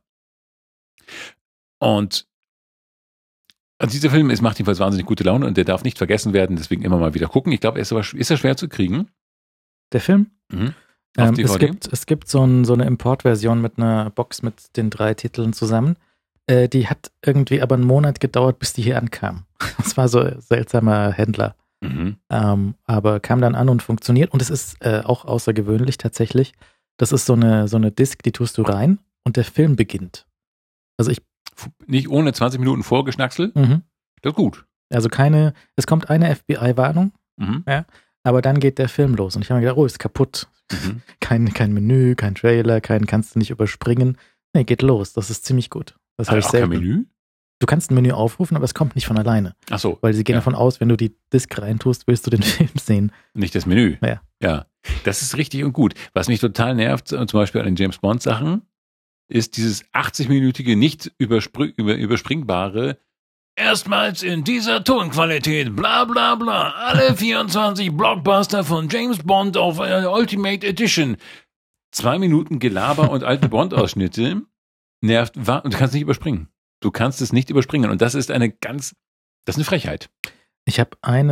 [SPEAKER 1] Und also dieser Film ist, macht jedenfalls wahnsinnig gute Laune und der darf nicht vergessen werden, deswegen immer mal wieder gucken. Ich glaube, er ist aber ist er schwer zu kriegen.
[SPEAKER 2] Der Film?
[SPEAKER 1] Mhm.
[SPEAKER 2] Ähm, es, gibt, es gibt so, ein, so eine Importversion mit einer Box mit den drei Titeln zusammen. Äh, die hat irgendwie aber einen Monat gedauert, bis die hier ankam. Das war so ein seltsamer Händler.
[SPEAKER 1] Mhm.
[SPEAKER 2] Ähm, aber kam dann an und funktioniert. Und es ist äh, auch außergewöhnlich tatsächlich. Das ist so eine, so eine Disc, die tust du rein und der Film beginnt. Also ich
[SPEAKER 1] Nicht ohne zwanzig Minuten Vorgeschnacksel?
[SPEAKER 2] Mhm.
[SPEAKER 1] Das ist gut.
[SPEAKER 2] Also keine, es kommt eine F B I-Warnung,
[SPEAKER 1] Mhm.
[SPEAKER 2] ja, aber dann geht der Film los. Und ich habe mir gedacht, oh, ist kaputt.
[SPEAKER 1] Mhm.
[SPEAKER 2] Kein, kein Menü, kein Trailer, kein kannst du nicht überspringen. Nee, geht los. Das ist ziemlich gut. Das habe ich
[SPEAKER 1] auch
[SPEAKER 2] selten.
[SPEAKER 1] kein Menü?
[SPEAKER 2] Du kannst ein Menü aufrufen, aber es kommt nicht von alleine.
[SPEAKER 1] Ach so.
[SPEAKER 2] Weil sie gehen
[SPEAKER 1] ja.
[SPEAKER 2] davon aus, wenn du die Disc reintust, willst du den Film sehen.
[SPEAKER 1] Nicht das Menü.
[SPEAKER 2] Ja.
[SPEAKER 1] Ja. Das ist richtig und gut. Was mich total nervt, zum Beispiel an den James Bond Sachen, ist dieses achtzig-minütige, nicht überspr- über, überspringbare erstmals in dieser Tonqualität, bla bla bla, alle vierundzwanzig Blockbuster von James Bond auf äh, Ultimate Edition. Zwei Minuten Gelaber und alte Bond-Ausschnitte nervt, wa- und du kannst nicht überspringen. Du kannst es nicht überspringen und das ist eine ganz, das ist eine Frechheit.
[SPEAKER 2] Ich habe einen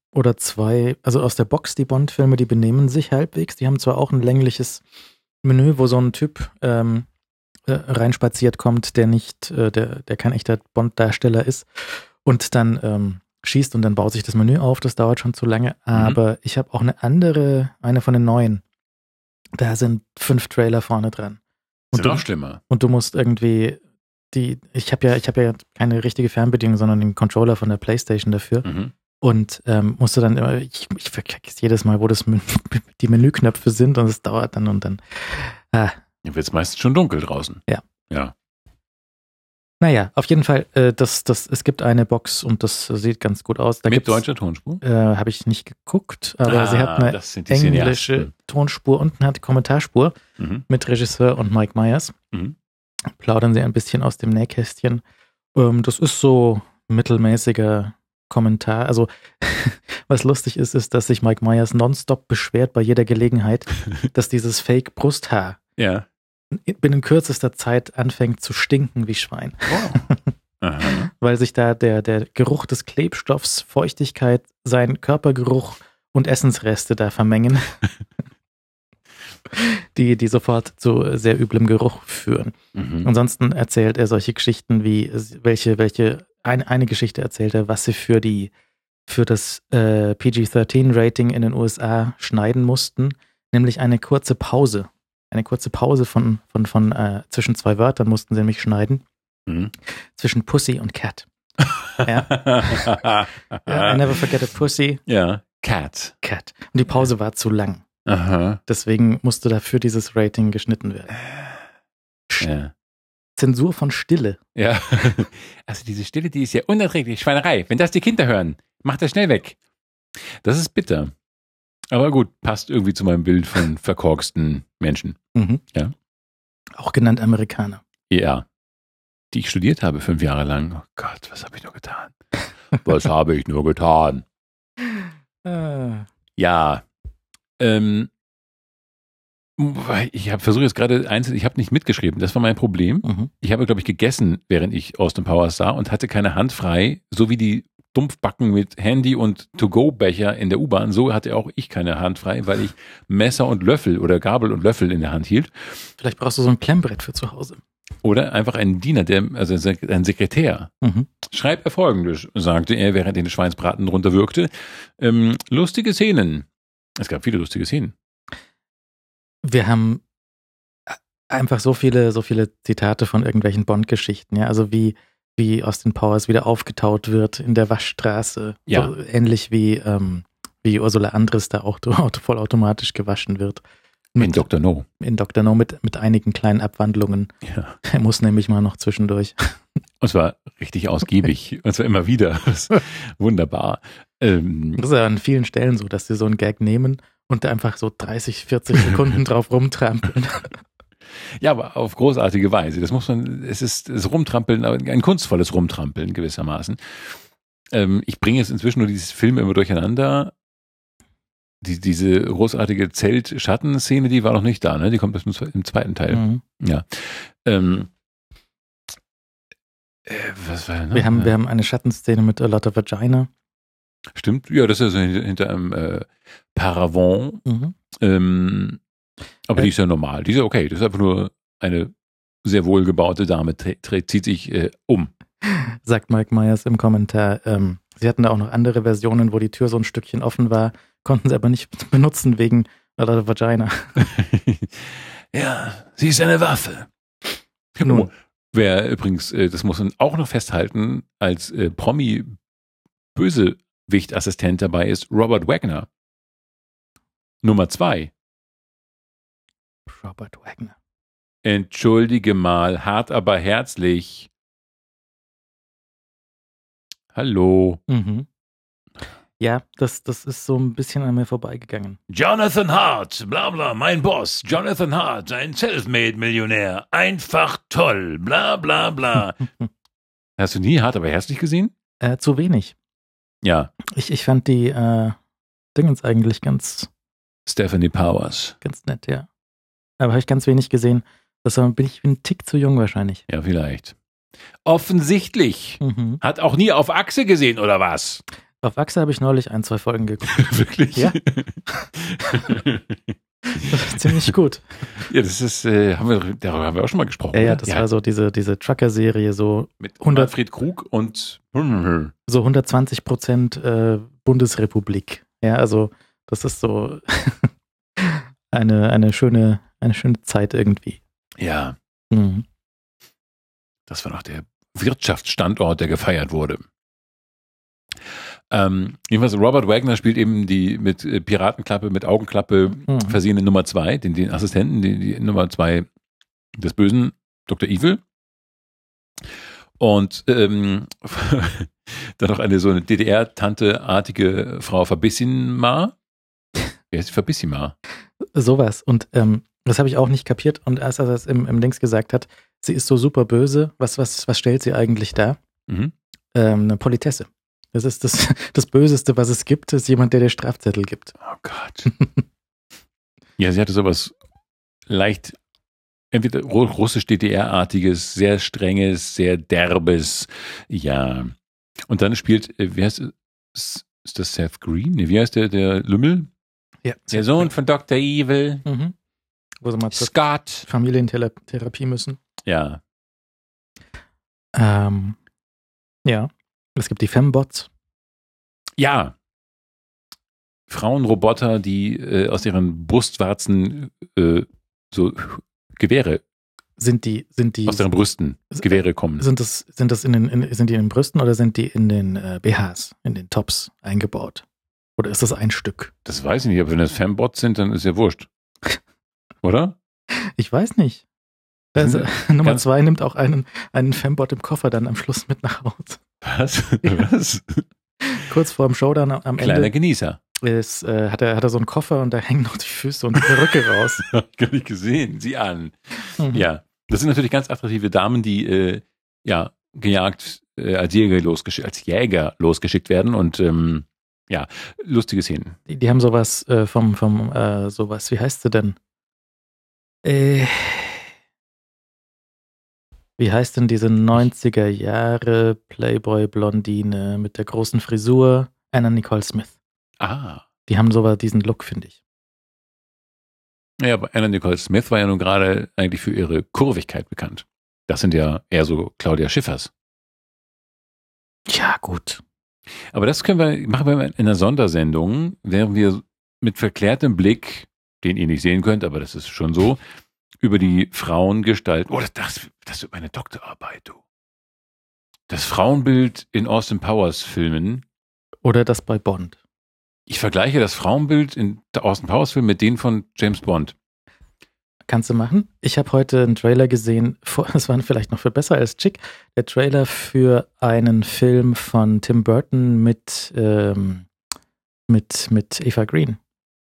[SPEAKER 2] oder zwei, also aus der Box, die Bond-Filme, die benehmen sich halbwegs. Die haben zwar auch ein längliches Menü, wo so ein Typ ähm, äh, reinspaziert kommt, der nicht, äh, der, der kein echter Bond-Darsteller ist und dann ähm, schießt und dann baut sich das Menü auf. Das dauert schon zu lange. Aber mhm. ich habe auch eine andere, eine von den neuen. Da sind fünf Trailer vorne dran.
[SPEAKER 1] Und du, noch schlimmer.
[SPEAKER 2] Und du musst irgendwie die, ich habe ja, ich habe ja keine richtige Fernbedienung, sondern den Controller von der PlayStation dafür. Mhm. Und ähm, musste dann immer, ich, ich verkacke jedes Mal, wo das die Menüknöpfe sind und es dauert dann und dann. Ah.
[SPEAKER 1] Dann wird es meistens schon dunkel draußen.
[SPEAKER 2] Ja.
[SPEAKER 1] Ja.
[SPEAKER 2] Naja, auf jeden Fall, äh, das, das, es gibt eine Box und das sieht ganz gut aus. Da
[SPEAKER 1] Mit deutscher Tonspur?
[SPEAKER 2] Äh, habe ich nicht geguckt, aber ah, sie hat eine englische Cineasten. Tonspur und eine Kommentarspur mhm. mit Regisseur und Mike Myers. Mhm. Plaudern sie ein bisschen aus dem Nähkästchen. Ähm, das ist so mittelmäßiger Kommentar. Also, was lustig ist, ist, dass sich Mike Myers nonstop beschwert bei jeder Gelegenheit, dass dieses Fake-Brusthaar
[SPEAKER 1] ja.
[SPEAKER 2] binnen kürzester Zeit anfängt zu stinken wie Schwein.
[SPEAKER 1] Wow. Aha.
[SPEAKER 2] Weil sich da der, der Geruch des Klebstoffs, Feuchtigkeit, sein Körpergeruch und Essensreste da vermengen, die, die sofort zu sehr üblem Geruch führen. Mhm. Ansonsten erzählt er solche Geschichten wie, welche, welche, ein, eine Geschichte erzählt er, was sie für die, für das äh, P G dreizehn Rating in den U S A schneiden mussten, nämlich eine kurze Pause. Eine kurze Pause von, von, von äh, zwischen zwei Wörtern mussten sie nämlich schneiden. Mhm. Zwischen Pussy und Cat. Ja. ja, I never forget a pussy.
[SPEAKER 1] Ja, Cat.
[SPEAKER 2] Cat. Und die Pause war zu lang.
[SPEAKER 1] Aha.
[SPEAKER 2] Deswegen musste dafür dieses Rating geschnitten werden.
[SPEAKER 1] Ja.
[SPEAKER 2] Zensur von Stille.
[SPEAKER 1] Ja. Also diese Stille, die ist ja unerträglich. Schweinerei. Wenn das die Kinder hören, macht das schnell weg. Das ist bitter. Aber gut, passt irgendwie zu meinem Bild von verkorksten Menschen.
[SPEAKER 2] Mhm.
[SPEAKER 1] Ja.
[SPEAKER 2] Auch genannt Amerikaner.
[SPEAKER 1] Ja. Die ich studiert habe fünf Jahre lang. Oh Gott, was habe ich nur getan? Was habe ich nur getan?
[SPEAKER 2] Ah.
[SPEAKER 1] Ja. Ähm, ich habe versucht jetzt gerade einzeln, ich habe nicht mitgeschrieben, das war mein Problem.
[SPEAKER 2] Mhm.
[SPEAKER 1] Ich habe, glaube ich, gegessen, während ich Austin Powers sah und hatte keine Hand frei, so wie die Dumpfbacken mit Handy und To-Go-Becher in der U-Bahn, so hatte auch ich keine Hand frei, weil ich Messer und Löffel oder Gabel und Löffel in der Hand hielt.
[SPEAKER 2] Vielleicht brauchst du so ein Klemmbrett für zu Hause.
[SPEAKER 1] Oder einfach einen Diener, der, also ein Sekretär.
[SPEAKER 2] Mhm.
[SPEAKER 1] Schreib er Folgendes, sagte er, während er den Schweinsbraten drunter würgte. Ähm, lustige Szenen. Es gab viele lustige Szenen.
[SPEAKER 2] Wir haben einfach so viele, so viele Zitate von irgendwelchen Bond-Geschichten, ja, also wie, wie Austin Powers wieder aufgetaut wird in der Waschstraße.
[SPEAKER 1] Ja.
[SPEAKER 2] So ähnlich wie, ähm, wie Ursula Andress da auch vollautomatisch gewaschen wird. Mit,
[SPEAKER 1] in Doktor No.
[SPEAKER 2] In Doktor No mit, mit einigen kleinen Abwandlungen.
[SPEAKER 1] Ja.
[SPEAKER 2] Er muss nämlich mal noch zwischendurch.
[SPEAKER 1] Und zwar richtig ausgiebig. Und zwar immer wieder. Wunderbar. Ähm,
[SPEAKER 2] das ist ja an vielen Stellen so, dass sie so einen Gag nehmen und da einfach so dreißig, vierzig Sekunden drauf rumtrampeln.
[SPEAKER 1] Ja, aber auf großartige Weise. Das muss man, es ist das Rumtrampeln, ein kunstvolles Rumtrampeln gewissermaßen. Ähm, ich bringe jetzt inzwischen nur dieses Film immer durcheinander. Die, diese großartige Zelt-Schatten-Szene, die war noch nicht da, ne? Die kommt erst im zweiten Teil.
[SPEAKER 2] Mhm.
[SPEAKER 1] Ja. Ähm, äh, was war denn noch?
[SPEAKER 2] Wir haben, wir haben eine Schattenszene mit A Lot of Vagina.
[SPEAKER 1] Stimmt, ja, das ist ja hinter, hinter einem äh, Paravent.
[SPEAKER 2] Mhm.
[SPEAKER 1] Ähm, aber
[SPEAKER 2] äh,
[SPEAKER 1] die ist ja normal. Die ist ja okay. Das ist einfach nur eine sehr wohlgebaute Dame, zieht sich äh, um.
[SPEAKER 2] Sagt Mike Myers im Kommentar. Ähm, sie hatten da auch noch andere Versionen, wo die Tür so ein Stückchen offen war, konnten sie aber nicht benutzen wegen A Lot of Vagina.
[SPEAKER 1] Ja, sie ist eine Waffe.
[SPEAKER 2] Nun.
[SPEAKER 1] Oh, wer übrigens, äh, das muss man auch noch festhalten, als äh, Promi-Bösewicht-Assistent dabei ist, Robert Wagner. Nummer zwei.
[SPEAKER 2] Robert Wagner.
[SPEAKER 1] Entschuldige mal, hart aber herzlich. Hallo.
[SPEAKER 2] Mhm. Ja, das, das ist so ein bisschen an mir vorbeigegangen.
[SPEAKER 1] Jonathan Hart, bla bla, mein Boss. Jonathan Hart, ein Selfmade-Millionär. Einfach toll, bla bla bla. Hast du nie hart aber herzlich gesehen?
[SPEAKER 2] Äh, zu wenig.
[SPEAKER 1] Ja.
[SPEAKER 2] Ich, ich fand die äh, Dingens eigentlich ganz...
[SPEAKER 1] Stephanie Powers.
[SPEAKER 2] Ganz nett, ja. Aber habe ich ganz wenig gesehen. Deshalb bin ich ein Tick zu jung wahrscheinlich.
[SPEAKER 1] Ja, vielleicht. Offensichtlich.
[SPEAKER 2] Mhm.
[SPEAKER 1] Hat auch nie auf Achse gesehen, oder was?
[SPEAKER 2] Auf Achse habe ich neulich ein, zwei Folgen geguckt.
[SPEAKER 1] Wirklich?
[SPEAKER 2] Ja. Das ist ziemlich gut.
[SPEAKER 1] Ja, das ist, äh, haben wir, darüber haben wir auch schon mal gesprochen.
[SPEAKER 2] Ja, ja,
[SPEAKER 1] oder?
[SPEAKER 2] das war so diese, diese Trucker-Serie, so
[SPEAKER 1] Mit
[SPEAKER 2] hundert
[SPEAKER 1] Manfred Krug und
[SPEAKER 2] so hundertzwanzig Prozent äh, Bundesrepublik. Ja, also das ist so eine, eine schöne, eine schöne Zeit irgendwie.
[SPEAKER 1] ja,
[SPEAKER 2] Mhm.
[SPEAKER 1] das war noch der Wirtschaftsstandort, der gefeiert wurde. Ähm, jedenfalls Robert Wagner spielt eben die mit äh, Piratenklappe, mit Augenklappe
[SPEAKER 2] Mhm.
[SPEAKER 1] versehene Nummer zwei, den, den Assistenten, die, die Nummer zwei des Bösen, Doktor Evil. Und ähm, dann noch eine so eine D D R-Tante-artige Frau Verbissima. Wer ist die Verbissima?
[SPEAKER 2] Sowas. Und ähm, das habe ich auch nicht kapiert. Und als er das im, im Links gesagt hat, sie ist so super böse, was, was, was stellt sie eigentlich dar?
[SPEAKER 1] Mhm.
[SPEAKER 2] Ähm, eine Politesse. Das ist das, das Böseste, was es gibt, ist jemand, der dir Strafzettel gibt.
[SPEAKER 1] Oh Gott. Ja, sie hatte sowas leicht, entweder ru- russisch-D D R-artiges, sehr strenges, sehr derbes, ja. Und dann spielt, äh, wie heißt es, ist das Seth Green? Nee, wie heißt der, der Lümmel?
[SPEAKER 2] Ja.
[SPEAKER 1] Der Sohn von Doktor Evil.
[SPEAKER 2] Mhm. Wo sie mal zur
[SPEAKER 1] Scott.
[SPEAKER 2] Familientherapie müssen.
[SPEAKER 1] Ja.
[SPEAKER 2] Ähm, ja. Es gibt die Fembots.
[SPEAKER 1] Ja. Frauenroboter, die äh, aus ihren Brustwarzen äh, so Gewehre,
[SPEAKER 2] Sind die, sind die,
[SPEAKER 1] aus deren Brüsten Gewehre kommen.
[SPEAKER 2] sind das, sind das in den, in, sind die in den Brüsten oder sind die in den äh, B Hs, in den Tops eingebaut? Oder ist das ein Stück?
[SPEAKER 1] Das weiß ich nicht, aber wenn das Fembots sind, dann ist ja wurscht. Oder?
[SPEAKER 2] Ich weiß nicht. Das,
[SPEAKER 1] Sind
[SPEAKER 2] äh, Nummer
[SPEAKER 1] ganz-
[SPEAKER 2] zwei nimmt auch einen, einen Fembot im Koffer dann am Schluss mit nach Hause.
[SPEAKER 1] Was? Was?
[SPEAKER 2] Kurz vor dem Showdown am
[SPEAKER 1] Kleiner
[SPEAKER 2] Ende
[SPEAKER 1] Genießer.
[SPEAKER 2] ist, äh, hat, er, hat er so einen Koffer und da hängen noch die Füße und die Perücke raus.
[SPEAKER 1] Gar nicht gesehen. Sieh an.
[SPEAKER 2] Mhm.
[SPEAKER 1] Ja. Das sind natürlich ganz attraktive Damen, die äh, ja gejagt äh, als Jäger losgeschickt, als Jäger losgeschickt werden und ähm, ja, lustige Szenen.
[SPEAKER 2] Die, die haben sowas äh, vom, vom äh, sowas, wie heißt sie denn? Äh, wie heißt denn diese neunziger Jahre Playboy-Blondine mit der großen Frisur? Anna Nicole Smith.
[SPEAKER 1] Ah.
[SPEAKER 2] Die haben sowas, diesen Look, finde ich.
[SPEAKER 1] Ja, aber Anna Nicole Smith war ja nun gerade eigentlich für ihre Kurvigkeit bekannt. Das sind ja eher so Claudia Schiffers.
[SPEAKER 2] Ja, gut.
[SPEAKER 1] Aber das können wir, machen wir in einer Sondersendung, während wir mit verklärtem Blick, den ihr nicht sehen könnt, aber das ist schon so, über die Frauengestalt. Oh, das, das, das wird meine Doktorarbeit, du. Das Frauenbild in Austin Powers Filmen.
[SPEAKER 2] Oder das bei Bond.
[SPEAKER 1] Ich vergleiche das Frauenbild in der Austin Powers Film mit denen von James Bond.
[SPEAKER 2] Kannst du machen? Ich habe heute einen Trailer gesehen, vor- das war vielleicht noch viel besser als Chick, der Trailer für einen Film von Tim Burton mit, ähm, mit, mit Eva Green.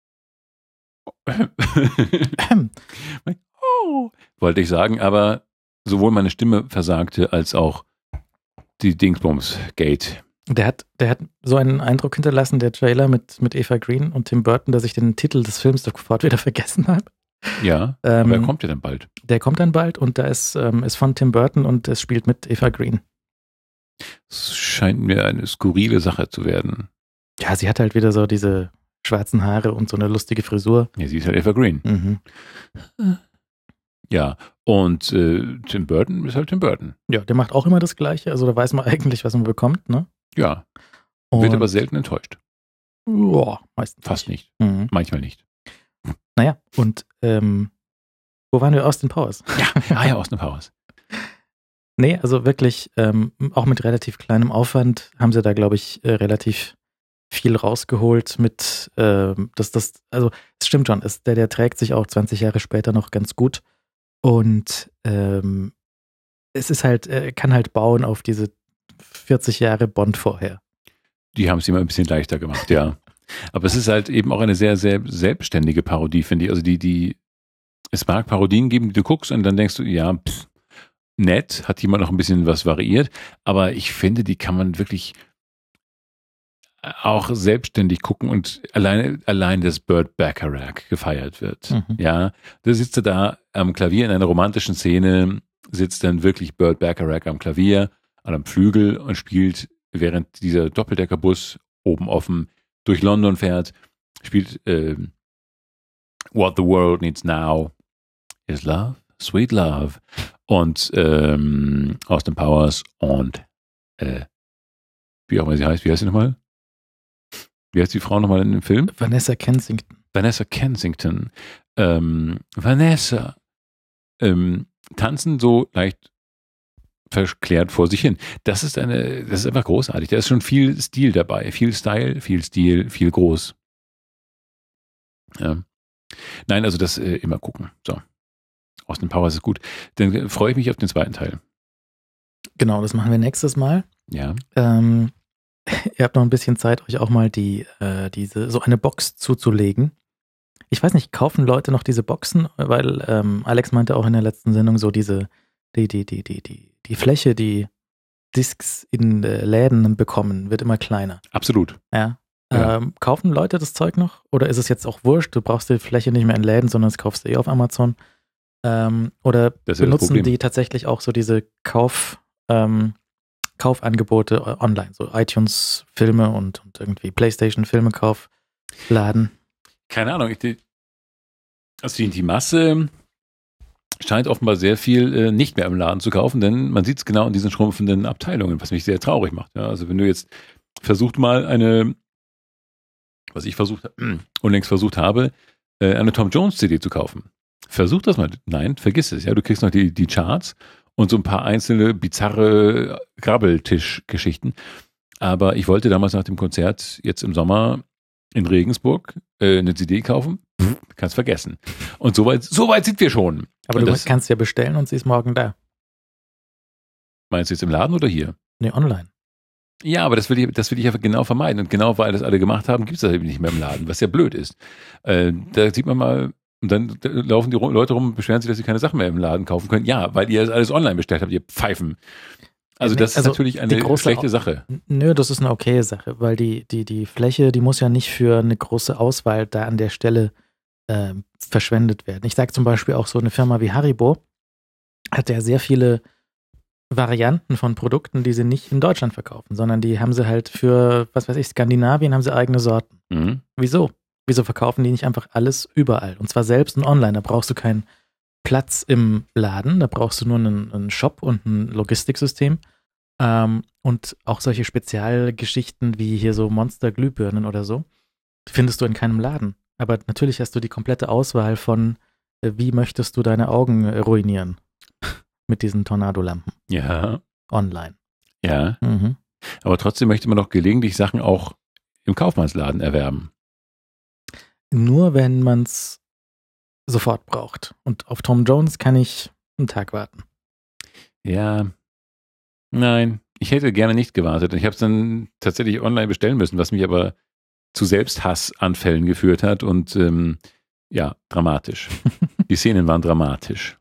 [SPEAKER 2] Ähm,
[SPEAKER 1] Oh, wollte ich sagen, aber sowohl meine Stimme versagte, als auch die Dingsbums-Gate.
[SPEAKER 2] Der hat, der hat so einen Eindruck hinterlassen, der Trailer mit, mit Eva Green und Tim Burton, dass ich den Titel des Films sofort wieder vergessen habe.
[SPEAKER 1] Ja,
[SPEAKER 2] Ähm,
[SPEAKER 1] aber er kommt ja dann bald.
[SPEAKER 2] Der kommt dann bald und da ist, ähm, ist von Tim Burton und es spielt mit Eva Green.
[SPEAKER 1] Es scheint mir eine skurrile Sache zu werden.
[SPEAKER 2] Ja, sie hat halt wieder so diese schwarzen Haare und so eine lustige Frisur.
[SPEAKER 1] Ja, sie ist halt Eva Green.
[SPEAKER 2] Mhm.
[SPEAKER 1] Ja, und äh, Tim Burton ist halt Tim Burton.
[SPEAKER 2] Ja, der macht auch immer das Gleiche. Also da weiß man eigentlich, was man bekommt, ne?
[SPEAKER 1] Ja,
[SPEAKER 2] Und,
[SPEAKER 1] wird aber selten enttäuscht.
[SPEAKER 2] ja, meistens
[SPEAKER 1] Fast nicht.
[SPEAKER 2] Mhm.
[SPEAKER 1] Manchmal nicht.
[SPEAKER 2] Naja, und ähm, wo waren wir? Austin Powers?
[SPEAKER 1] Ja, ah ja, Austin Powers.
[SPEAKER 2] Nee, also wirklich, ähm, auch mit relativ kleinem Aufwand haben sie da, glaube ich, äh, relativ viel rausgeholt mit, ähm, das, das, also es stimmt schon, es, der, der trägt sich auch zwanzig Jahre später noch ganz gut und ähm, es ist halt, er kann halt bauen auf diese vierzig Jahre Bond vorher.
[SPEAKER 1] Die haben es immer ein bisschen leichter gemacht, ja. Aber es ist halt eben auch eine sehr, sehr selbstständige Parodie, finde ich. Also die, die, es mag Parodien geben, die du guckst und dann denkst du, ja, pff, nett, hat jemand noch ein bisschen was variiert, aber ich finde, die kann man wirklich auch selbstständig gucken und allein, allein das Burt Bacharach gefeiert wird.
[SPEAKER 2] Mhm.
[SPEAKER 1] Ja, da sitzt er da am Klavier in einer romantischen Szene, sitzt dann wirklich Burt Bacharach am Klavier, an einem Flügel und spielt während dieser Doppeldeckerbus oben offen, durch London fährt, spielt äh, What the World Needs Now is Love, Sweet Love und ähm, Austin Powers und äh, wie auch immer sie heißt, wie heißt sie nochmal? Wie heißt die Frau nochmal in dem Film?
[SPEAKER 2] Vanessa Kensington.
[SPEAKER 1] Vanessa Kensington. Ähm, Vanessa ähm, tanzen so leicht verklärt vor sich hin. Das ist eine, das ist einfach großartig. Da ist schon viel Stil dabei. Viel Style, viel Stil, viel groß. Ja. Nein, also das äh, immer gucken. So. Austin Powers ist gut. Dann äh, freue ich mich auf den zweiten Teil.
[SPEAKER 2] Genau, das machen wir nächstes Mal.
[SPEAKER 1] Ja.
[SPEAKER 2] Ähm, ihr habt noch ein bisschen Zeit, euch auch mal die, äh, diese, so eine Box zuzulegen. Ich weiß nicht, kaufen Leute noch diese Boxen? Weil ähm, Alex meinte auch in der letzten Sendung so diese, die, die, die, die, die, die Fläche, die Discs in äh, Läden bekommen, wird immer kleiner.
[SPEAKER 1] Absolut.
[SPEAKER 2] Ja.
[SPEAKER 1] Ja.
[SPEAKER 2] Ähm, kaufen Leute das Zeug noch? Oder ist es jetzt auch wurscht? Du brauchst die Fläche nicht mehr in Läden, sondern das kaufst du eh auf Amazon. Ähm, oder
[SPEAKER 1] Das ist ja das
[SPEAKER 2] benutzen
[SPEAKER 1] Problem.
[SPEAKER 2] die tatsächlich auch so diese Kauf, ähm, Kaufangebote online, so iTunes Filme und, und irgendwie PlayStation Filme Kaufladen.
[SPEAKER 1] Keine Ahnung. Ich, die, also die, die Masse scheint offenbar sehr viel äh, nicht mehr im Laden zu kaufen, denn man sieht es genau in diesen schrumpfenden Abteilungen, was mich sehr traurig macht. Ja, also wenn du jetzt versucht mal eine, was ich versucht äh, unlängst versucht habe, äh, eine Tom Jones C D zu kaufen. Versuch das mal. Nein, vergiss es. Ja, du kriegst noch die, die Charts und so ein paar einzelne bizarre Grabbeltisch-Geschichten. Aber ich wollte damals nach dem Konzert jetzt im Sommer in Regensburg äh, eine C D kaufen. Pff, kannst vergessen. Und so weit, so weit sind wir schon.
[SPEAKER 2] Aber
[SPEAKER 1] und
[SPEAKER 2] du
[SPEAKER 1] das,
[SPEAKER 2] kannst ja bestellen und sie ist morgen da.
[SPEAKER 1] Meinst du jetzt im Laden oder hier?
[SPEAKER 2] Nee, online.
[SPEAKER 1] Ja, aber das will ich, das will ich ja genau vermeiden. Und genau weil das alle gemacht haben, gibt es das eben nicht mehr im Laden, was ja blöd ist. Äh, da sieht man mal, und dann da laufen die Leute rum und beschweren sich, dass sie keine Sachen mehr im Laden kaufen können. Ja, weil ihr das alles online bestellt habt, ihr Pfeifen. Also das
[SPEAKER 2] also
[SPEAKER 1] ist natürlich eine
[SPEAKER 2] große,
[SPEAKER 1] schlechte Sache.
[SPEAKER 2] Nö, das ist eine okaye Sache, weil die, die, die Fläche, die muss ja nicht für eine große Auswahl da an der Stelle äh, verschwendet werden. Ich sage zum Beispiel auch so eine Firma wie Haribo hat ja sehr viele Varianten von Produkten, die sie nicht in Deutschland verkaufen, sondern die haben sie halt für, was weiß ich, Skandinavien haben sie eigene Sorten.
[SPEAKER 1] Mhm.
[SPEAKER 2] Wieso? Wieso verkaufen die nicht einfach alles überall? Und zwar selbst und online. Da brauchst du keinen Platz im Laden, da brauchst du nur einen, einen Shop und ein Logistiksystem. Ähm, und auch solche Spezialgeschichten wie hier so Monster-Glühbirnen oder so, findest du in keinem Laden. Aber natürlich hast du die komplette Auswahl von, äh, wie möchtest du deine Augen äh, ruinieren mit diesen Tornadolampen.
[SPEAKER 1] Ja.
[SPEAKER 2] Online.
[SPEAKER 1] Ja.
[SPEAKER 2] Mhm.
[SPEAKER 1] Aber trotzdem möchte man doch gelegentlich Sachen auch im Kaufmannsladen erwerben.
[SPEAKER 2] Nur wenn man es sofort braucht. Und auf Tom Jones kann ich einen Tag warten.
[SPEAKER 1] Ja. Nein, ich hätte gerne nicht gewartet. Ich habe es dann tatsächlich online bestellen müssen, was mich aber zu Selbsthassanfällen geführt hat und ähm, ja, dramatisch. Die Szenen waren dramatisch.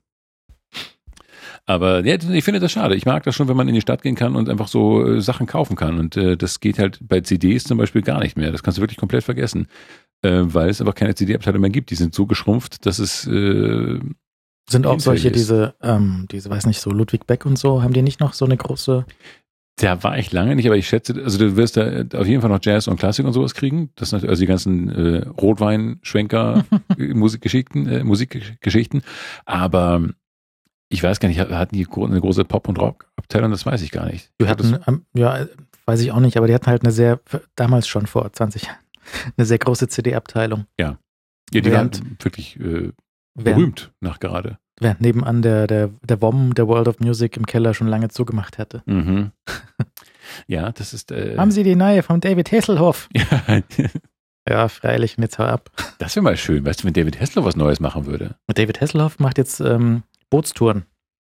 [SPEAKER 1] Aber ja, ich finde das schade. Ich mag das schon, wenn man in die Stadt gehen kann und einfach so äh, Sachen kaufen kann. Und äh, das geht halt bei C Ds zum Beispiel gar nicht mehr. Das kannst du wirklich komplett vergessen, äh, weil es einfach keine C D-Abteilung mehr gibt. Die sind so geschrumpft, dass es äh,
[SPEAKER 2] sind auch solche,
[SPEAKER 1] ist.
[SPEAKER 2] diese, ähm, diese, weiß nicht, so Ludwig Beck und so, haben die nicht noch so eine große...
[SPEAKER 1] Da war ich lange nicht, aber ich schätze, also du wirst da auf jeden Fall noch Jazz und Klassik und sowas kriegen. Das sind also die ganzen äh, Rotwein-Schwenker Musikgeschichten, äh, Musikgeschichten. Aber ich weiß gar nicht, hatten die eine große Pop- und Rock-Abteilung? Das weiß ich gar nicht.
[SPEAKER 2] Die hatten, ähm, ja, weiß ich auch nicht, aber die hatten halt eine sehr, damals schon vor zwanzig Jahren, eine sehr große C D-Abteilung.
[SPEAKER 1] Ja. Ja, die
[SPEAKER 2] während,
[SPEAKER 1] waren wirklich äh,
[SPEAKER 2] während,
[SPEAKER 1] berühmt nach gerade.
[SPEAKER 2] Während nebenan der, der, der W O M, der World of Music im Keller schon lange zugemacht hatte.
[SPEAKER 1] Mhm. Ja, das ist... Äh,
[SPEAKER 2] Haben Sie die neue von David Hasselhoff?
[SPEAKER 1] Ja,
[SPEAKER 2] ja, freilich, und jetzt hau ab.
[SPEAKER 1] das wäre mal schön, weißt du, wenn David Hasselhoff was Neues machen würde.
[SPEAKER 2] David Hasselhoff macht jetzt ähm, Bootstouren.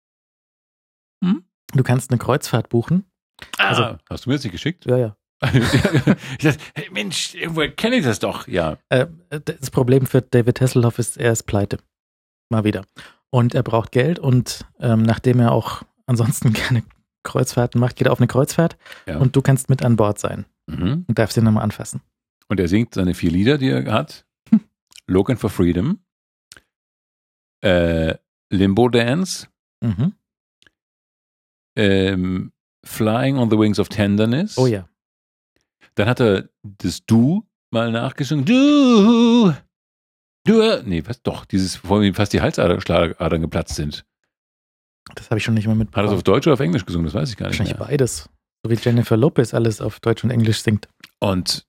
[SPEAKER 1] Hm?
[SPEAKER 2] Du kannst eine Kreuzfahrt buchen.
[SPEAKER 1] Ah,
[SPEAKER 2] Also-
[SPEAKER 1] hast du mir das nicht geschickt?
[SPEAKER 2] Ja, ja.
[SPEAKER 1] Ich dachte, hey Mensch, irgendwo kenne ich das doch. Ja.
[SPEAKER 2] Äh, das Problem für David Hasselhoff ist, er ist pleite. Mal wieder. Und er braucht Geld und ähm, nachdem er auch ansonsten keine Kreuzfahrten macht, geht er auf eine Kreuzfahrt
[SPEAKER 1] Ja.
[SPEAKER 2] und du kannst mit an Bord sein
[SPEAKER 1] Mhm.
[SPEAKER 2] und darfst ihn nochmal anfassen.
[SPEAKER 1] Und er singt seine vier Lieder, die er hat. Looking for Freedom, äh, Limbo Dance,
[SPEAKER 2] Mhm.
[SPEAKER 1] ähm, Flying on the Wings of Tenderness.
[SPEAKER 2] Oh ja.
[SPEAKER 1] Dann hat er das Du mal nachgesungen. Du, du, nee, was doch, dieses, wo ihm fast die Halsadern geplatzt sind.
[SPEAKER 2] Das habe ich schon nicht mehr
[SPEAKER 1] Hat er
[SPEAKER 2] mitbekommen.
[SPEAKER 1] es auf Deutsch oder auf Englisch gesungen? Das weiß ich gar nicht
[SPEAKER 2] Wahrscheinlich
[SPEAKER 1] mehr.
[SPEAKER 2] beides. So wie Jennifer Lopez alles auf Deutsch und Englisch singt.
[SPEAKER 1] Und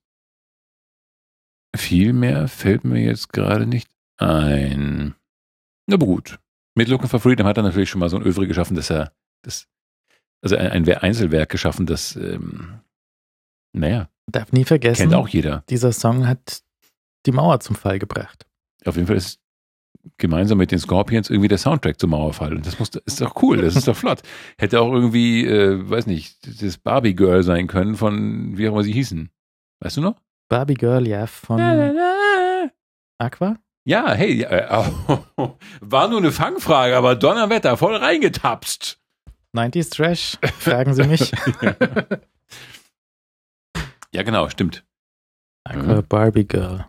[SPEAKER 1] viel mehr fällt mir jetzt gerade nicht ein. Aber gut. Mit Looking for Freedom hat er natürlich schon mal so ein Övre geschaffen, dass er das, also ein, ein Einzelwerk geschaffen, das, ähm, naja,
[SPEAKER 2] Darf nie vergessen,
[SPEAKER 1] kennt auch jeder.
[SPEAKER 2] dieser Song hat die Mauer zum Fall gebracht.
[SPEAKER 1] Auf jeden Fall ist gemeinsam mit den Scorpions irgendwie der Soundtrack zum Mauerfall. Und das muss, ist doch cool, das ist doch flott. Hätte auch irgendwie, äh, weiß nicht, das Barbie Girl sein können von, wie auch immer sie hießen. Weißt du noch?
[SPEAKER 2] Barbie Girl, ja, von Aqua?
[SPEAKER 1] Ja, hey, äh, oh, war nur eine Fangfrage, aber Donnerwetter, voll reingetapst.
[SPEAKER 2] neunziger Trash, fragen Sie mich.
[SPEAKER 1] ja. ja, genau, stimmt.
[SPEAKER 2] Aqua
[SPEAKER 1] Mhm.
[SPEAKER 2] Barbie Girl.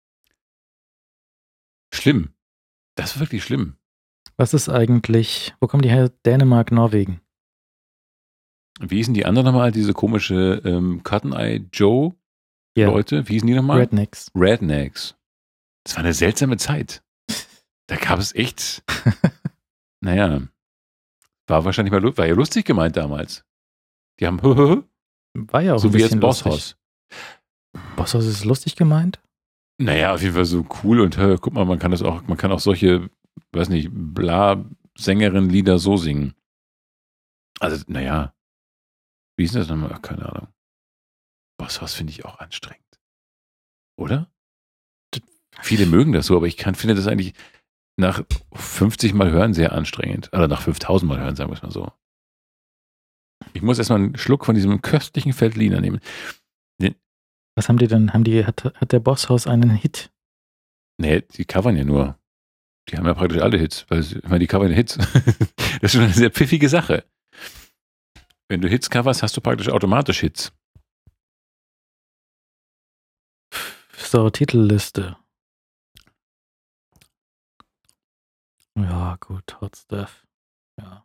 [SPEAKER 1] Schlimm. Das ist wirklich schlimm.
[SPEAKER 2] Was ist eigentlich, wo kommen die her? Dänemark, Norwegen.
[SPEAKER 1] Wie hießen die anderen nochmal? Diese komische ähm, Cotton Eye Joe
[SPEAKER 2] Ja,
[SPEAKER 1] Leute? Wie hießen die nochmal?
[SPEAKER 2] Rednecks.
[SPEAKER 1] Rednecks. Das war eine seltsame Zeit. Da gab es echt, naja, war wahrscheinlich mal, lu- war ja lustig gemeint damals. Die haben,
[SPEAKER 2] War ja auch
[SPEAKER 1] so
[SPEAKER 2] ein
[SPEAKER 1] wie jetzt
[SPEAKER 2] bisschen lustig.
[SPEAKER 1] Bosshaus.
[SPEAKER 2] Bosshaus ist lustig gemeint?
[SPEAKER 1] Naja, auf jeden Fall so cool und hör, guck mal, man kann das auch, man kann auch solche, weiß nicht, Bla-Sängerin-Lieder so singen. Also, naja, wie ist das nochmal? Ach, keine Ahnung. Bosshaus finde ich auch anstrengend. Oder? Viele mögen das so, aber ich kann, finde das eigentlich nach fünfzig Mal hören sehr anstrengend. Oder nach fünftausend Mal hören, sagen wir es mal so. Ich muss erstmal einen Schluck von diesem köstlichen Veltliner nehmen.
[SPEAKER 2] Was haben die denn? Haben die, hat, hat der Bosshaus einen Hit?
[SPEAKER 1] Nee, die covern ja nur. Die haben ja praktisch alle Hits, weil sie, ich meine, die covern ja Hits. Das ist schon eine sehr pfiffige Sache. Wenn du Hits coverst, hast du praktisch automatisch Hits.
[SPEAKER 2] So, Titelliste. Ja, gut, Hot Stuff. Ja.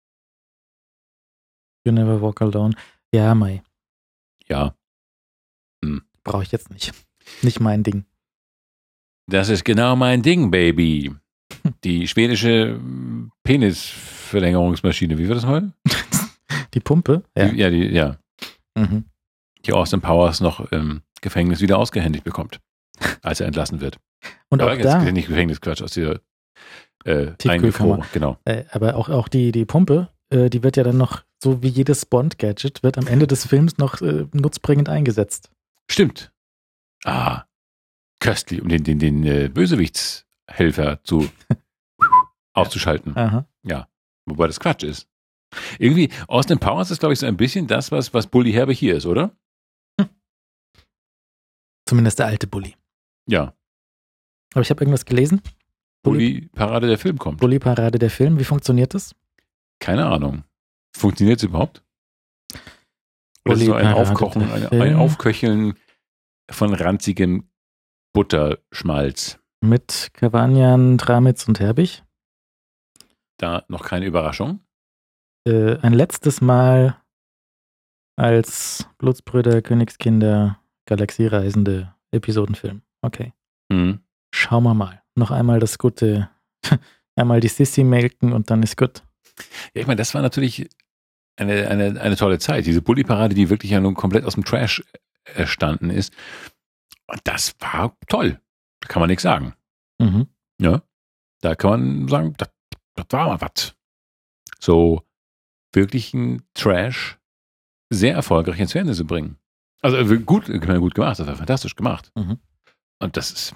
[SPEAKER 2] You Never Walk Alone. Ja, Mai.
[SPEAKER 1] Ja,
[SPEAKER 2] Brauche ich jetzt nicht. Nicht mein Ding.
[SPEAKER 1] das ist genau mein Ding, Baby. Die schwedische Penisverlängerungsmaschine, wie war das mal?
[SPEAKER 2] Die Pumpe?
[SPEAKER 1] Die, ja, die, ja.
[SPEAKER 2] Mhm.
[SPEAKER 1] Die Austin Powers noch im Gefängnis wieder ausgehändigt bekommt, als er entlassen wird.
[SPEAKER 2] Und
[SPEAKER 1] Aber
[SPEAKER 2] auch
[SPEAKER 1] jetzt
[SPEAKER 2] da,
[SPEAKER 1] nicht Gefängnis, Quatsch, aus dieser äh,
[SPEAKER 2] Tiefkühlkammer.
[SPEAKER 1] Eingefroren, genau.
[SPEAKER 2] äh, aber auch, auch die, die Pumpe, äh, die wird ja dann noch, so wie jedes Bond-Gadget, wird am Ende des Films noch äh, nutzbringend eingesetzt.
[SPEAKER 1] Stimmt. Ah, köstlich, um den, den, den äh, Bösewichtshelfer zu auszuschalten.
[SPEAKER 2] Aha.
[SPEAKER 1] Wobei das Quatsch ist. Irgendwie, Austin Powers ist, glaube ich, so ein bisschen das, was, was Bully Herbig hier ist, oder?
[SPEAKER 2] Zumindest der alte Bully.
[SPEAKER 1] Ja.
[SPEAKER 2] Aber ich habe irgendwas gelesen.
[SPEAKER 1] Bully Parade der Film kommt.
[SPEAKER 2] Bully-Parade der Film, wie funktioniert das?
[SPEAKER 1] Keine Ahnung. Funktioniert es überhaupt? Oder ist es so ein
[SPEAKER 2] Bully-Parade
[SPEAKER 1] Aufkochen,
[SPEAKER 2] der
[SPEAKER 1] ein, ein
[SPEAKER 2] Film.
[SPEAKER 1] Aufköcheln von ranzigem Butterschmalz?
[SPEAKER 2] Mit Kavanian, Tramitz und Herbig.
[SPEAKER 1] Da noch keine Überraschung.
[SPEAKER 2] Äh, ein letztes Mal als Blutsbrüder, Königskinder, Galaxiereisende Episodenfilm. Okay.
[SPEAKER 1] Hm.
[SPEAKER 2] Schauen wir mal. Noch einmal das gute, einmal die Sissy melken und dann ist gut.
[SPEAKER 1] Ja, ich meine, das war natürlich eine, eine, eine tolle Zeit. Diese Bully-Parade, die wirklich ja nun komplett aus dem Trash erstanden ist. Und das war toll. Da kann man nichts sagen.
[SPEAKER 2] Mhm.
[SPEAKER 1] Ja. Da kann man sagen, das, das war mal was. So wirklichen Trash sehr erfolgreich ins Fernsehen zu bringen. Also gut, gut gemacht, das war fantastisch gemacht.
[SPEAKER 2] Mhm.
[SPEAKER 1] Und das ist,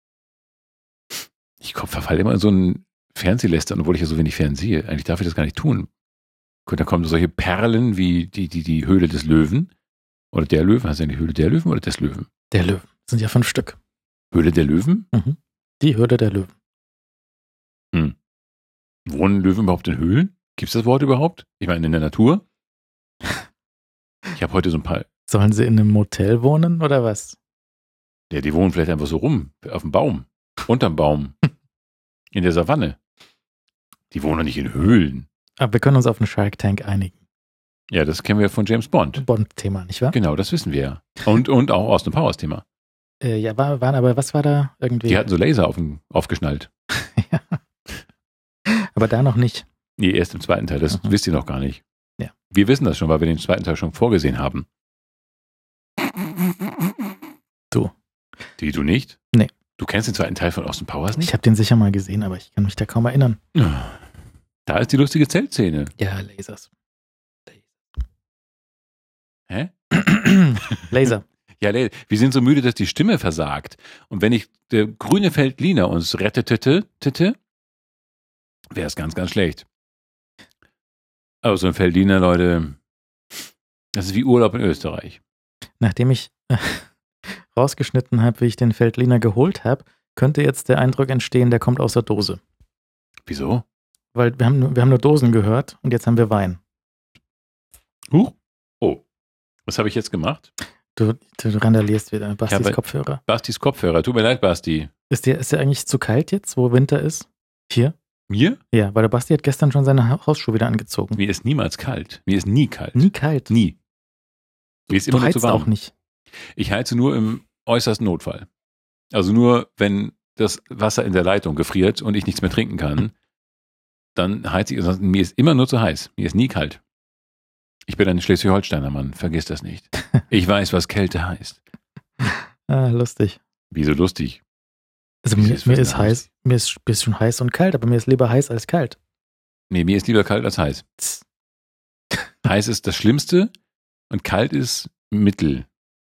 [SPEAKER 1] ich verfalle immer in so ein Fernsehlästern, obwohl ich ja so wenig fernsehe. Eigentlich darf ich das gar nicht tun. Gut, da kommen solche Perlen wie die, die, die Höhle des Löwen. Oder der Löwen, heißt ja die Höhle der Löwen oder des Löwen?
[SPEAKER 2] Der Löwen. Das sind ja fünf Stück.
[SPEAKER 1] Höhle der Löwen?
[SPEAKER 2] Mhm. Die Höhle der Löwen.
[SPEAKER 1] Hm. Wohnen Löwen überhaupt in Höhlen? Gibt es das Wort überhaupt? Ich meine, in der Natur? Ich habe heute so ein paar,
[SPEAKER 2] Sollen sie in einem Motel wohnen oder was?
[SPEAKER 1] ja, die wohnen vielleicht einfach so rum, auf dem Baum, unterm Baum, in der Savanne. Die wohnen doch nicht in Höhlen.
[SPEAKER 2] Aber wir können uns auf einen Shark Tank einigen.
[SPEAKER 1] Ja, das kennen wir von James Bond.
[SPEAKER 2] Bond-Thema, nicht wahr?
[SPEAKER 1] Genau, das wissen wir ja. Und, und auch Austin Powers Thema.
[SPEAKER 2] Äh, ja, war, waren aber, was war da irgendwie?
[SPEAKER 1] Die hatten so Laser auf, aufgeschnallt.
[SPEAKER 2] Ja. Aber da noch nicht.
[SPEAKER 1] Nee, erst im zweiten Teil, das
[SPEAKER 2] Mhm.
[SPEAKER 1] wisst ihr noch gar nicht.
[SPEAKER 2] Ja.
[SPEAKER 1] Wir wissen das schon, weil wir den zweiten Teil schon vorgesehen haben.
[SPEAKER 2] Du.
[SPEAKER 1] Die du nicht?
[SPEAKER 2] Nee.
[SPEAKER 1] Du kennst den zweiten Teil von Austin Powers nicht?
[SPEAKER 2] Ich habe den sicher mal gesehen, aber ich kann mich da kaum erinnern.
[SPEAKER 1] Da ist die lustige Zeltszene.
[SPEAKER 2] Ja, Lasers.
[SPEAKER 1] Hä?
[SPEAKER 2] Laser.
[SPEAKER 1] Ja, le- wir sind so müde, dass die Stimme versagt. Und wenn ich der grüne Feldliner uns rettete, wäre es ganz, ganz schlecht. Aber so ein Feldliner, Leute, das ist wie Urlaub in Österreich.
[SPEAKER 2] Nachdem ich äh, rausgeschnitten habe, wie ich den Feldliner geholt habe, könnte jetzt der Eindruck entstehen, der kommt aus der Dose.
[SPEAKER 1] Wieso?
[SPEAKER 2] Weil wir haben, nur- wir haben nur Dosen gehört und jetzt haben wir Wein.
[SPEAKER 1] Huch. Oh, was habe ich jetzt gemacht?
[SPEAKER 2] Du, du randalierst wieder. Bastis
[SPEAKER 1] aber-
[SPEAKER 2] Kopfhörer.
[SPEAKER 1] Bastis Kopfhörer. Tut mir leid, Basti.
[SPEAKER 2] Ist dir, ist dir eigentlich zu kalt jetzt, wo Winter ist? Hier?
[SPEAKER 1] Mir?
[SPEAKER 2] Ja, weil der Basti hat gestern schon seine Ha- Hausschuhe wieder angezogen.
[SPEAKER 1] Mir ist niemals kalt. Mir ist nie kalt.
[SPEAKER 2] Nie kalt.
[SPEAKER 1] Nie. Mir ist
[SPEAKER 2] Du
[SPEAKER 1] immer nur zu
[SPEAKER 2] heizt
[SPEAKER 1] warm.
[SPEAKER 2] auch nicht.
[SPEAKER 1] Ich heize nur im äußersten Notfall. Also nur, wenn das Wasser in der Leitung gefriert und ich nichts mehr trinken kann, dann heize ich. Ansonsten, mir ist immer nur zu heiß. Mir ist nie kalt. Ich bin ein Schleswig-Holsteiner Mann. Vergiss das nicht. Ich weiß, was Kälte heißt.
[SPEAKER 2] Ah, lustig.
[SPEAKER 1] Wieso lustig?
[SPEAKER 2] Also
[SPEAKER 1] Wie
[SPEAKER 2] mir,
[SPEAKER 1] ist
[SPEAKER 2] mir
[SPEAKER 1] das
[SPEAKER 2] ist
[SPEAKER 1] denn
[SPEAKER 2] heiß, mir ist ein bisschen heiß und kalt, aber mir ist lieber heiß als kalt.
[SPEAKER 1] Nee, mir ist lieber kalt als heiß.
[SPEAKER 2] Tss.
[SPEAKER 1] Heiß ist das Schlimmste und kalt ist Mittel.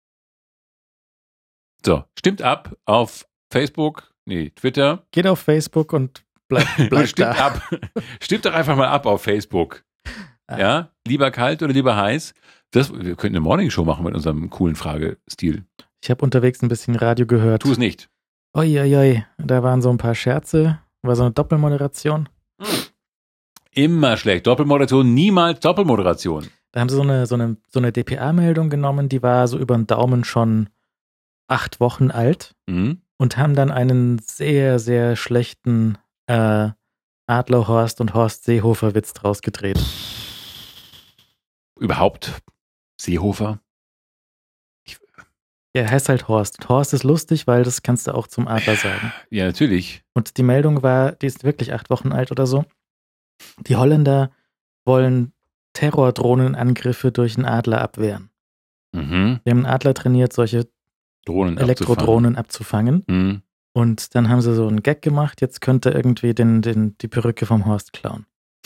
[SPEAKER 1] So, stimmt ab auf Facebook, nee, Twitter.
[SPEAKER 2] Geht auf Facebook und bleibt bleib
[SPEAKER 1] stimmt
[SPEAKER 2] da.
[SPEAKER 1] ab. Stimmt doch einfach mal ab auf Facebook.
[SPEAKER 2] Ah.
[SPEAKER 1] Ja, lieber kalt oder lieber heiß? Das, wir könnten eine Morningshow machen mit unserem coolen Fragestil.
[SPEAKER 2] Ich habe unterwegs ein bisschen Radio gehört.
[SPEAKER 1] Tu es nicht.
[SPEAKER 2] Uiuiui, da waren so ein paar Scherze. War so eine Doppelmoderation.
[SPEAKER 1] Immer schlecht. Doppelmoderation, niemals Doppelmoderation.
[SPEAKER 2] Da haben sie so eine, so eine, so eine D P A-Meldung genommen, die war so über den Daumen schon acht Wochen alt
[SPEAKER 1] Mhm.
[SPEAKER 2] und haben dann einen sehr, sehr schlechten äh, Adler Horst und Horst Seehofer Witz draus gedreht.
[SPEAKER 1] Überhaupt Seehofer?
[SPEAKER 2] Er heißt halt Horst. Und Horst ist lustig, weil das kannst du auch zum Adler sagen.
[SPEAKER 1] Ja, natürlich.
[SPEAKER 2] Und die Meldung war, die ist wirklich acht Wochen alt oder so. Die Holländer wollen Terrordrohnenangriffe durch einen Adler abwehren.
[SPEAKER 1] Mhm.
[SPEAKER 2] Die haben einen Adler trainiert, solche
[SPEAKER 1] Drohnen
[SPEAKER 2] Elektrodrohnen abzufangen.
[SPEAKER 1] abzufangen. Mhm.
[SPEAKER 2] Und dann haben sie so einen Gag gemacht, jetzt könnte irgendwie den, den, die Perücke vom Horst klauen.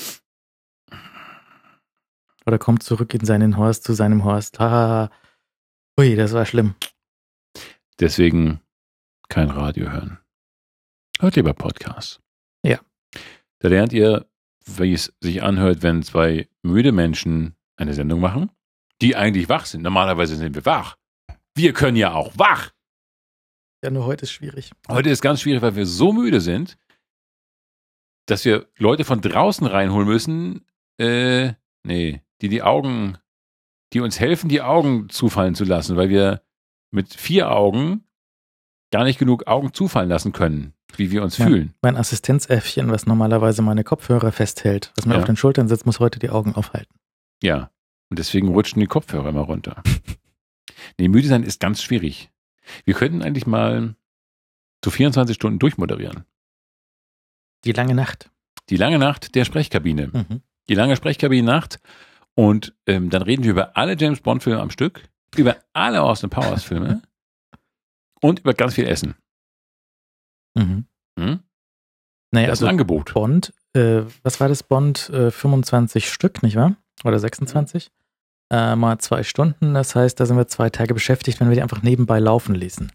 [SPEAKER 2] Oder kommt zurück in seinen Horst, zu seinem Horst. Haha. Ui, das war schlimm.
[SPEAKER 1] Deswegen kein Radio hören. Hört lieber Podcasts.
[SPEAKER 2] Ja.
[SPEAKER 1] Da lernt ihr, wie es sich anhört, wenn zwei müde Menschen eine Sendung machen, die eigentlich wach sind. Normalerweise sind wir wach. Wir können ja auch wach.
[SPEAKER 2] Ja, nur heute ist schwierig.
[SPEAKER 1] Heute ist ganz schwierig, weil wir so müde sind, dass wir Leute von draußen reinholen müssen, äh, nee, die die Augen, die uns helfen, die Augen zufallen zu lassen, weil wir mit vier Augen gar nicht genug Augen zufallen lassen können, wie wir uns
[SPEAKER 2] Ja.
[SPEAKER 1] fühlen.
[SPEAKER 2] Mein Assistenzäffchen, was normalerweise meine Kopfhörer festhält, was mir
[SPEAKER 1] Ja.
[SPEAKER 2] auf den Schultern sitzt, muss heute die Augen aufhalten.
[SPEAKER 1] Ja. Und deswegen rutschen die Kopfhörer immer runter. Nee, müde sein ist ganz schwierig. Wir könnten eigentlich mal so vierundzwanzig Stunden durchmoderieren.
[SPEAKER 2] Die lange Nacht.
[SPEAKER 1] Die lange Nacht der Sprechkabine.
[SPEAKER 2] Mhm.
[SPEAKER 1] Die lange Sprechkabine-Nacht. Und ähm, dann reden wir über alle James Bond-Filme am Stück, über alle Austin Powers-Filme und über ganz viel Essen.
[SPEAKER 2] Mhm.
[SPEAKER 1] Hm?
[SPEAKER 2] Naja,
[SPEAKER 1] Das ist ein
[SPEAKER 2] also
[SPEAKER 1] Angebot.
[SPEAKER 2] Bond, äh, was war das Bond? Äh, fünfundzwanzig Stück, nicht wahr? Oder sechsundzwanzig? Äh, mal zwei Stunden, das heißt, da sind wir zwei Tage beschäftigt, wenn wir die einfach nebenbei laufen ließen.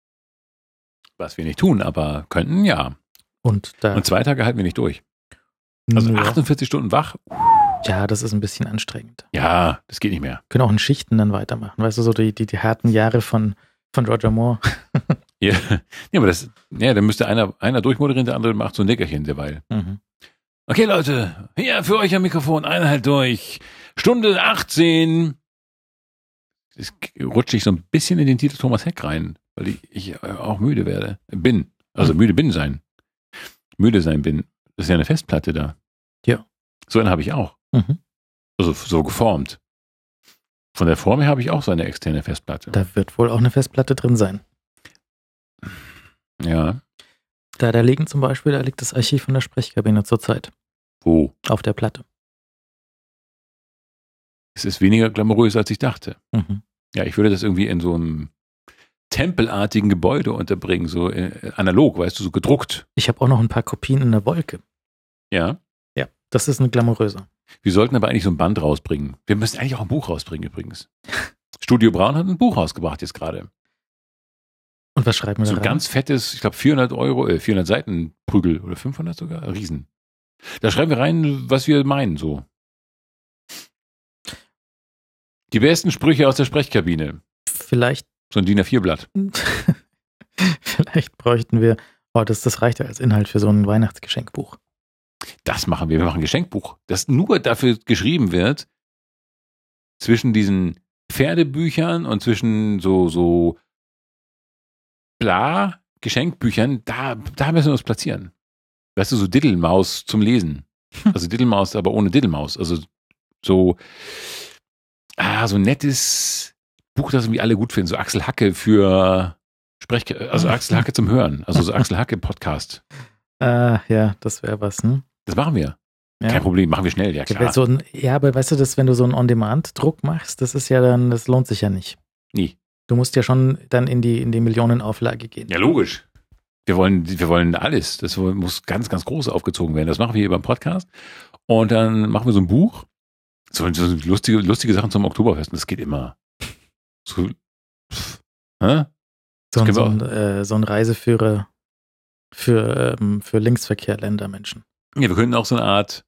[SPEAKER 1] Was wir nicht tun, aber könnten, ja.
[SPEAKER 2] Und da.
[SPEAKER 1] Und zwei Tage halten wir nicht durch. Also
[SPEAKER 2] Ja.
[SPEAKER 1] achtundvierzig Stunden wach,
[SPEAKER 2] Ja, das ist ein bisschen anstrengend.
[SPEAKER 1] ja, das geht nicht mehr.
[SPEAKER 2] Können auch in Schichten dann weitermachen. Weißt du, so die, die, die harten Jahre von, von Roger Moore.
[SPEAKER 1] Ja, ja aber das, ja, dann müsste einer, einer durchmoderieren, der andere macht so ein Nickerchen derweil.
[SPEAKER 2] Mhm.
[SPEAKER 1] Okay, Leute, hier für euch am Mikrofon, Einheit durch. Stunde achtzehn. Es rutsche ich so ein bisschen in den Titel Thomas Heck rein, weil ich, ich auch müde werde. Bin. Also müde bin sein. Müde sein bin. Das ist ja eine Festplatte da.
[SPEAKER 2] Ja.
[SPEAKER 1] So eine habe ich auch.
[SPEAKER 2] Mhm.
[SPEAKER 1] Also so geformt. Von der Form her habe ich auch so eine externe Festplatte.
[SPEAKER 2] Da wird wohl auch eine Festplatte drin sein.
[SPEAKER 1] Ja.
[SPEAKER 2] Da, da liegen zum Beispiel, da liegt das Archiv von der Sprechkabine zurzeit.
[SPEAKER 1] Wo?
[SPEAKER 2] Auf der Platte.
[SPEAKER 1] Es ist weniger glamourös, als ich dachte.
[SPEAKER 2] Mhm.
[SPEAKER 1] Ja, ich würde das irgendwie in so einem tempelartigen Gebäude unterbringen, so äh, analog, weißt du, so gedruckt.
[SPEAKER 2] Ich habe auch noch ein paar Kopien in der Wolke.
[SPEAKER 1] Ja.
[SPEAKER 2] Ja, das ist ein glamouröser.
[SPEAKER 1] Wir sollten aber eigentlich so ein Band rausbringen. Wir müssen eigentlich auch ein Buch rausbringen übrigens. Studio Braun hat ein Buch rausgebracht jetzt gerade.
[SPEAKER 2] Und was schreiben wir
[SPEAKER 1] So
[SPEAKER 2] da
[SPEAKER 1] ein
[SPEAKER 2] rein?
[SPEAKER 1] ganz fettes, ich glaube vierhundert Euro, äh, vierhundert Seiten Prügel oder fünfhundert sogar, Riesen. Da schreiben wir rein, was wir meinen, so. Die besten Sprüche aus der Sprechkabine.
[SPEAKER 2] Vielleicht,
[SPEAKER 1] So ein D I N A vier Blatt.
[SPEAKER 2] vielleicht bräuchten wir, oh, das, das reicht ja als Inhalt für so ein Weihnachtsgeschenkbuch.
[SPEAKER 1] Das machen wir. Wir machen ein Geschenkbuch, das nur dafür geschrieben wird, zwischen diesen Pferdebüchern und zwischen so, so bla Geschenkbüchern, da, da müssen wir uns platzieren. Weißt du, so Diddelmaus zum Lesen. Also Diddelmaus, aber ohne Diddelmaus. Also so, ah, so ein nettes Buch, das irgendwie alle gut finden. So Axel Hacke für Sprech, also Axel Hacke zum Hören. Also so Axel Hacke Podcast.
[SPEAKER 2] Ah, ja, das wäre was, ne?
[SPEAKER 1] Das machen wir.
[SPEAKER 2] Ja.
[SPEAKER 1] Kein Problem, machen wir schnell, ja klar.
[SPEAKER 2] So ein, ja, aber weißt du, dass wenn du so einen On-Demand-Druck machst, das ist ja dann, das lohnt sich ja nicht.
[SPEAKER 1] Nie.
[SPEAKER 2] Du musst ja schon dann in die, in die Millionenauflage gehen.
[SPEAKER 1] Ja, logisch. Wir wollen, wir wollen alles. Das muss ganz, ganz groß aufgezogen werden. Das machen wir hier beim Podcast. Und dann machen wir so ein Buch. So, so lustige, lustige Sachen zum Oktoberfest. Und das geht immer. So, pff, hä?
[SPEAKER 2] So, ein,
[SPEAKER 1] Das
[SPEAKER 2] so,
[SPEAKER 1] können
[SPEAKER 2] ein, äh, so ein Reiseführer für, ähm, für Linksverkehr-Ländermenschen.
[SPEAKER 1] Ja, wir könnten auch so eine Art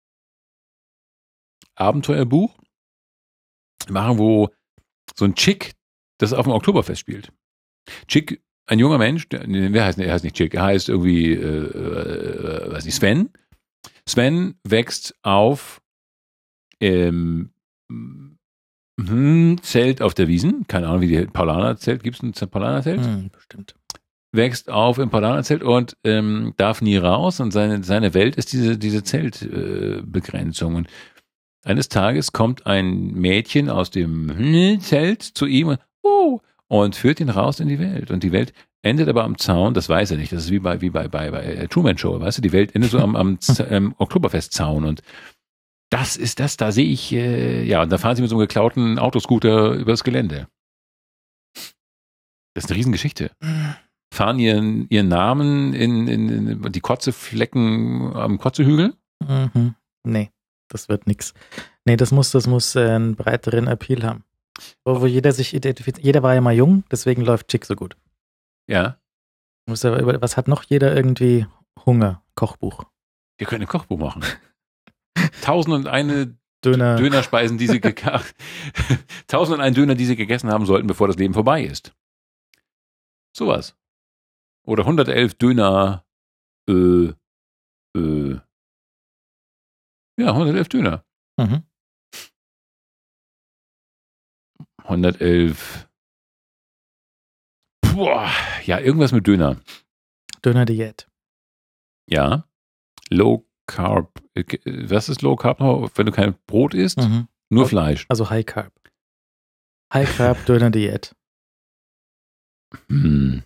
[SPEAKER 1] Abenteuerbuch machen, wo so ein Chick das auf dem Oktoberfest spielt. Chick, ein junger Mensch, der, wer heißt, er heißt nicht Chick, er heißt irgendwie, äh, äh, weiß nicht, Sven. Sven wächst auf im hm, Zelt auf der Wiesn, keine Ahnung, wie die Paulaner-Zelt, gibt es ein Paulaner-Zelt?
[SPEAKER 2] Hm, bestimmt.
[SPEAKER 1] Wächst auf im Paulaner-Zelt und ähm, darf nie raus und seine, seine Welt ist diese, diese Zeltbegrenzung. Äh, und eines Tages kommt ein Mädchen aus dem Zelt zu ihm und, oh, und führt ihn raus in die Welt. Und die Welt endet aber am Zaun, das weiß er nicht, das ist wie bei, wie bei, bei, bei Truman Show, weißt du, die Welt endet so am, am ähm, Oktoberfestzaun und das ist das, da sehe ich, äh, ja, und da fahren sie mit so einem geklauten Autoscooter übers Gelände. Das ist eine Riesengeschichte. Fahren ihren, ihren Namen in, in, in die Kotzeflecken am Kotzehügel?
[SPEAKER 2] Mhm. Nee, das wird nix. Nee, das muss, das muss äh, einen breiteren Appeal haben. Wo, wo jeder sich identifiziert. Jeder war ja mal jung, deswegen läuft Chick so gut.
[SPEAKER 1] Ja.
[SPEAKER 2] Muss aber über, was hat noch jeder irgendwie? Hunger, Kochbuch.
[SPEAKER 1] Wir können ein Kochbuch machen. Tausend und eine
[SPEAKER 2] Döner.
[SPEAKER 1] Dönerspeisen, die sie geka- Tausend und ein Döner, die sie gegessen haben sollten, bevor das Leben vorbei ist. Sowas. Oder hundertelf Döner, äh, äh, ja, hundertelf Döner.
[SPEAKER 2] Mhm.
[SPEAKER 1] hundertelf, boah, ja, irgendwas mit Döner.
[SPEAKER 2] Döner-Diät.
[SPEAKER 1] Ja. Low Carb, äh, was ist Low Carb noch, wenn du kein Brot isst?
[SPEAKER 2] Mhm.
[SPEAKER 1] Nur Fleisch.
[SPEAKER 2] Also High Carb. High Carb Döner-Diät.
[SPEAKER 1] Hm.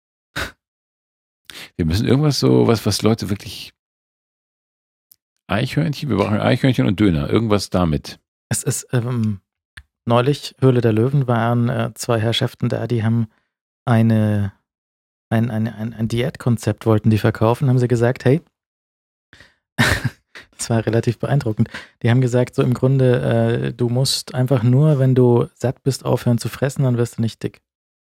[SPEAKER 1] Wir müssen irgendwas so, was, was Leute wirklich Eichhörnchen, wir brauchen Eichhörnchen und Döner, irgendwas damit.
[SPEAKER 2] Es ist, ähm, neulich, Höhle der Löwen, waren äh, zwei Herrschaften da, die haben eine, ein, ein, ein, ein Diätkonzept, wollten die verkaufen, haben sie gesagt, hey, das war relativ beeindruckend. Die haben gesagt, so im Grunde, äh, du musst einfach nur, wenn du satt bist, aufhören zu fressen, dann wirst du nicht dick.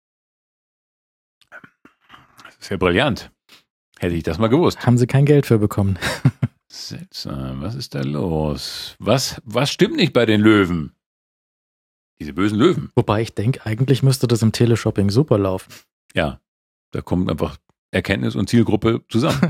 [SPEAKER 1] Das ist ja brillant. Hätte ich das mal gewusst.
[SPEAKER 2] Haben sie kein Geld für bekommen.
[SPEAKER 1] Seltsam, was ist da los? Was, was stimmt nicht bei den Löwen? Diese bösen Löwen.
[SPEAKER 2] Wobei ich denke, eigentlich müsste das im Teleshopping super laufen.
[SPEAKER 1] Ja, da kommt einfach Erkenntnis und Zielgruppe zusammen.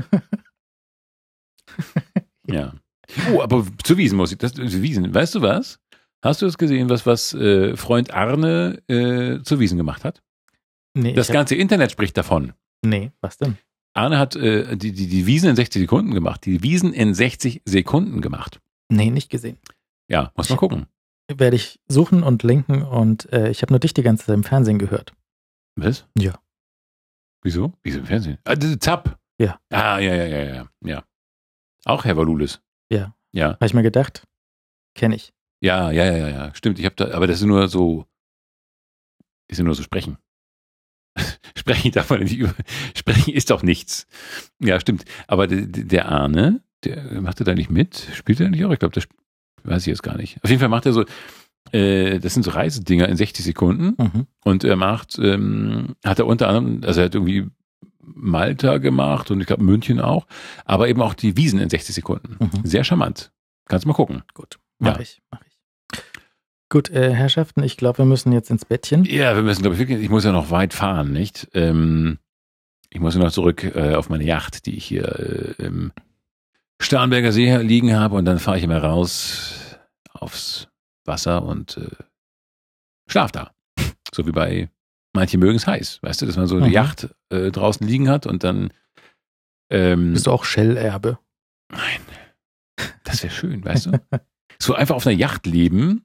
[SPEAKER 1] Ja. Oh, aber zu Wiesn muss ich, das, zu Wiesn, weißt du was? Hast du das gesehen, was, was äh, Freund Arne äh, zu Wiesn gemacht hat?
[SPEAKER 2] Nee,
[SPEAKER 1] Das
[SPEAKER 2] ich
[SPEAKER 1] ganze Internet spricht davon.
[SPEAKER 2] hab, nee, was denn?
[SPEAKER 1] Arne hat äh, die, die, die Wiesn in sechzig Sekunden gemacht. Die Wiesn in sechzig Sekunden gemacht.
[SPEAKER 2] Nee, nicht gesehen.
[SPEAKER 1] Ja, muss man gucken.
[SPEAKER 2] werde ich suchen und linken und äh, ich habe nur dich die ganze Zeit im Fernsehen gehört.
[SPEAKER 1] Was?
[SPEAKER 2] Ja.
[SPEAKER 1] Wieso? Wieso im Fernsehen? Ah, das ist Zapp.
[SPEAKER 2] Ja.
[SPEAKER 1] Ah, ja, ja, ja, ja. ja. Auch Herr Valulis.
[SPEAKER 2] Ja.
[SPEAKER 1] Ja.
[SPEAKER 2] Habe ich mir gedacht, kenne ich.
[SPEAKER 1] Ja, ja, ja, ja. Stimmt. Ich habe da, aber das ist nur so, ist ja nur so sprechen. Sprechen darf man nicht über. Sprechen ist doch nichts. Ja, stimmt. Aber der, der Arne, der macht er da nicht mit? Spielt er nicht auch? Ich glaube, das weiß ich jetzt gar nicht. Auf jeden Fall macht er so, äh, das sind so Reisedinger in sechzig Sekunden.
[SPEAKER 2] Mhm.
[SPEAKER 1] Und er macht, ähm, hat er unter anderem, also er hat irgendwie Malta gemacht und ich glaube München auch, aber eben auch die Wiesen in sechzig Sekunden.
[SPEAKER 2] Mhm.
[SPEAKER 1] Sehr charmant. Kannst du mal gucken.
[SPEAKER 2] Gut, mach
[SPEAKER 1] Ja.
[SPEAKER 2] ich, mach ich. Gut, äh, Herrschaften, ich glaube, wir müssen jetzt ins Bettchen.
[SPEAKER 1] Ja, wir müssen, glaube ich, wirklich, ich muss ja noch weit fahren, nicht? Ähm, ich muss ja noch zurück äh, auf meine Yacht, die ich hier äh, im Starnberger See liegen habe und dann fahre ich immer raus aufs Wasser und äh, schlaf da. So wie bei manche mögen es heiß, weißt du, dass man so eine
[SPEAKER 2] Mhm.
[SPEAKER 1] Yacht äh, draußen liegen hat und dann ähm,
[SPEAKER 2] Bist du auch Shell-Erbe?
[SPEAKER 1] nein, das wäre schön, weißt du? So einfach auf einer Yacht leben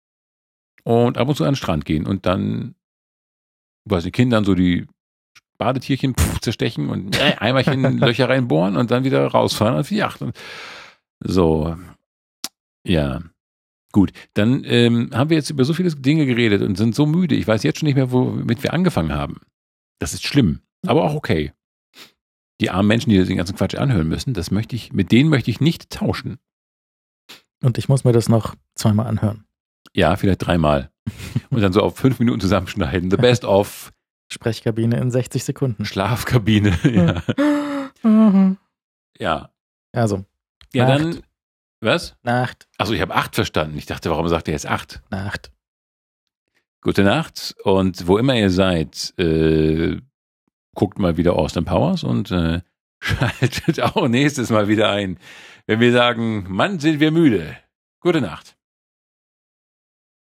[SPEAKER 1] und ab und zu an den Strand gehen und dann, weiß nicht, Kindern so die Badetierchen pf, zerstechen und äh, Eimerchen Löcher reinbohren und dann wieder rausfahren auf die Yacht. Und so, ja. Gut, dann ähm, haben wir jetzt über so viele Dinge geredet und sind so müde. Ich weiß jetzt schon nicht mehr, womit wir angefangen haben. Das ist schlimm, aber auch okay. Die armen Menschen, die den ganzen Quatsch anhören müssen, das möchte ich, mit denen möchte ich nicht tauschen.
[SPEAKER 2] Und ich muss mir das noch zweimal anhören.
[SPEAKER 1] Ja, vielleicht dreimal. Und dann so auf fünf Minuten zusammenschneiden. The best of
[SPEAKER 2] Sprechkabine in sechzig Sekunden.
[SPEAKER 1] Schlafkabine. Ja.
[SPEAKER 2] Mhm.
[SPEAKER 1] Ja.
[SPEAKER 2] Also,
[SPEAKER 1] Ja,
[SPEAKER 2] Nacht.
[SPEAKER 1] dann. Was?
[SPEAKER 2] Nacht,
[SPEAKER 1] Achso, ich habe acht verstanden. Ich dachte, warum sagt er jetzt acht?
[SPEAKER 2] Nacht.
[SPEAKER 1] Gute Nacht und wo immer ihr seid, äh, guckt mal wieder Austin Powers und äh, schaltet auch nächstes Mal wieder ein, wenn wir sagen, Mann, sind wir müde. Gute Nacht.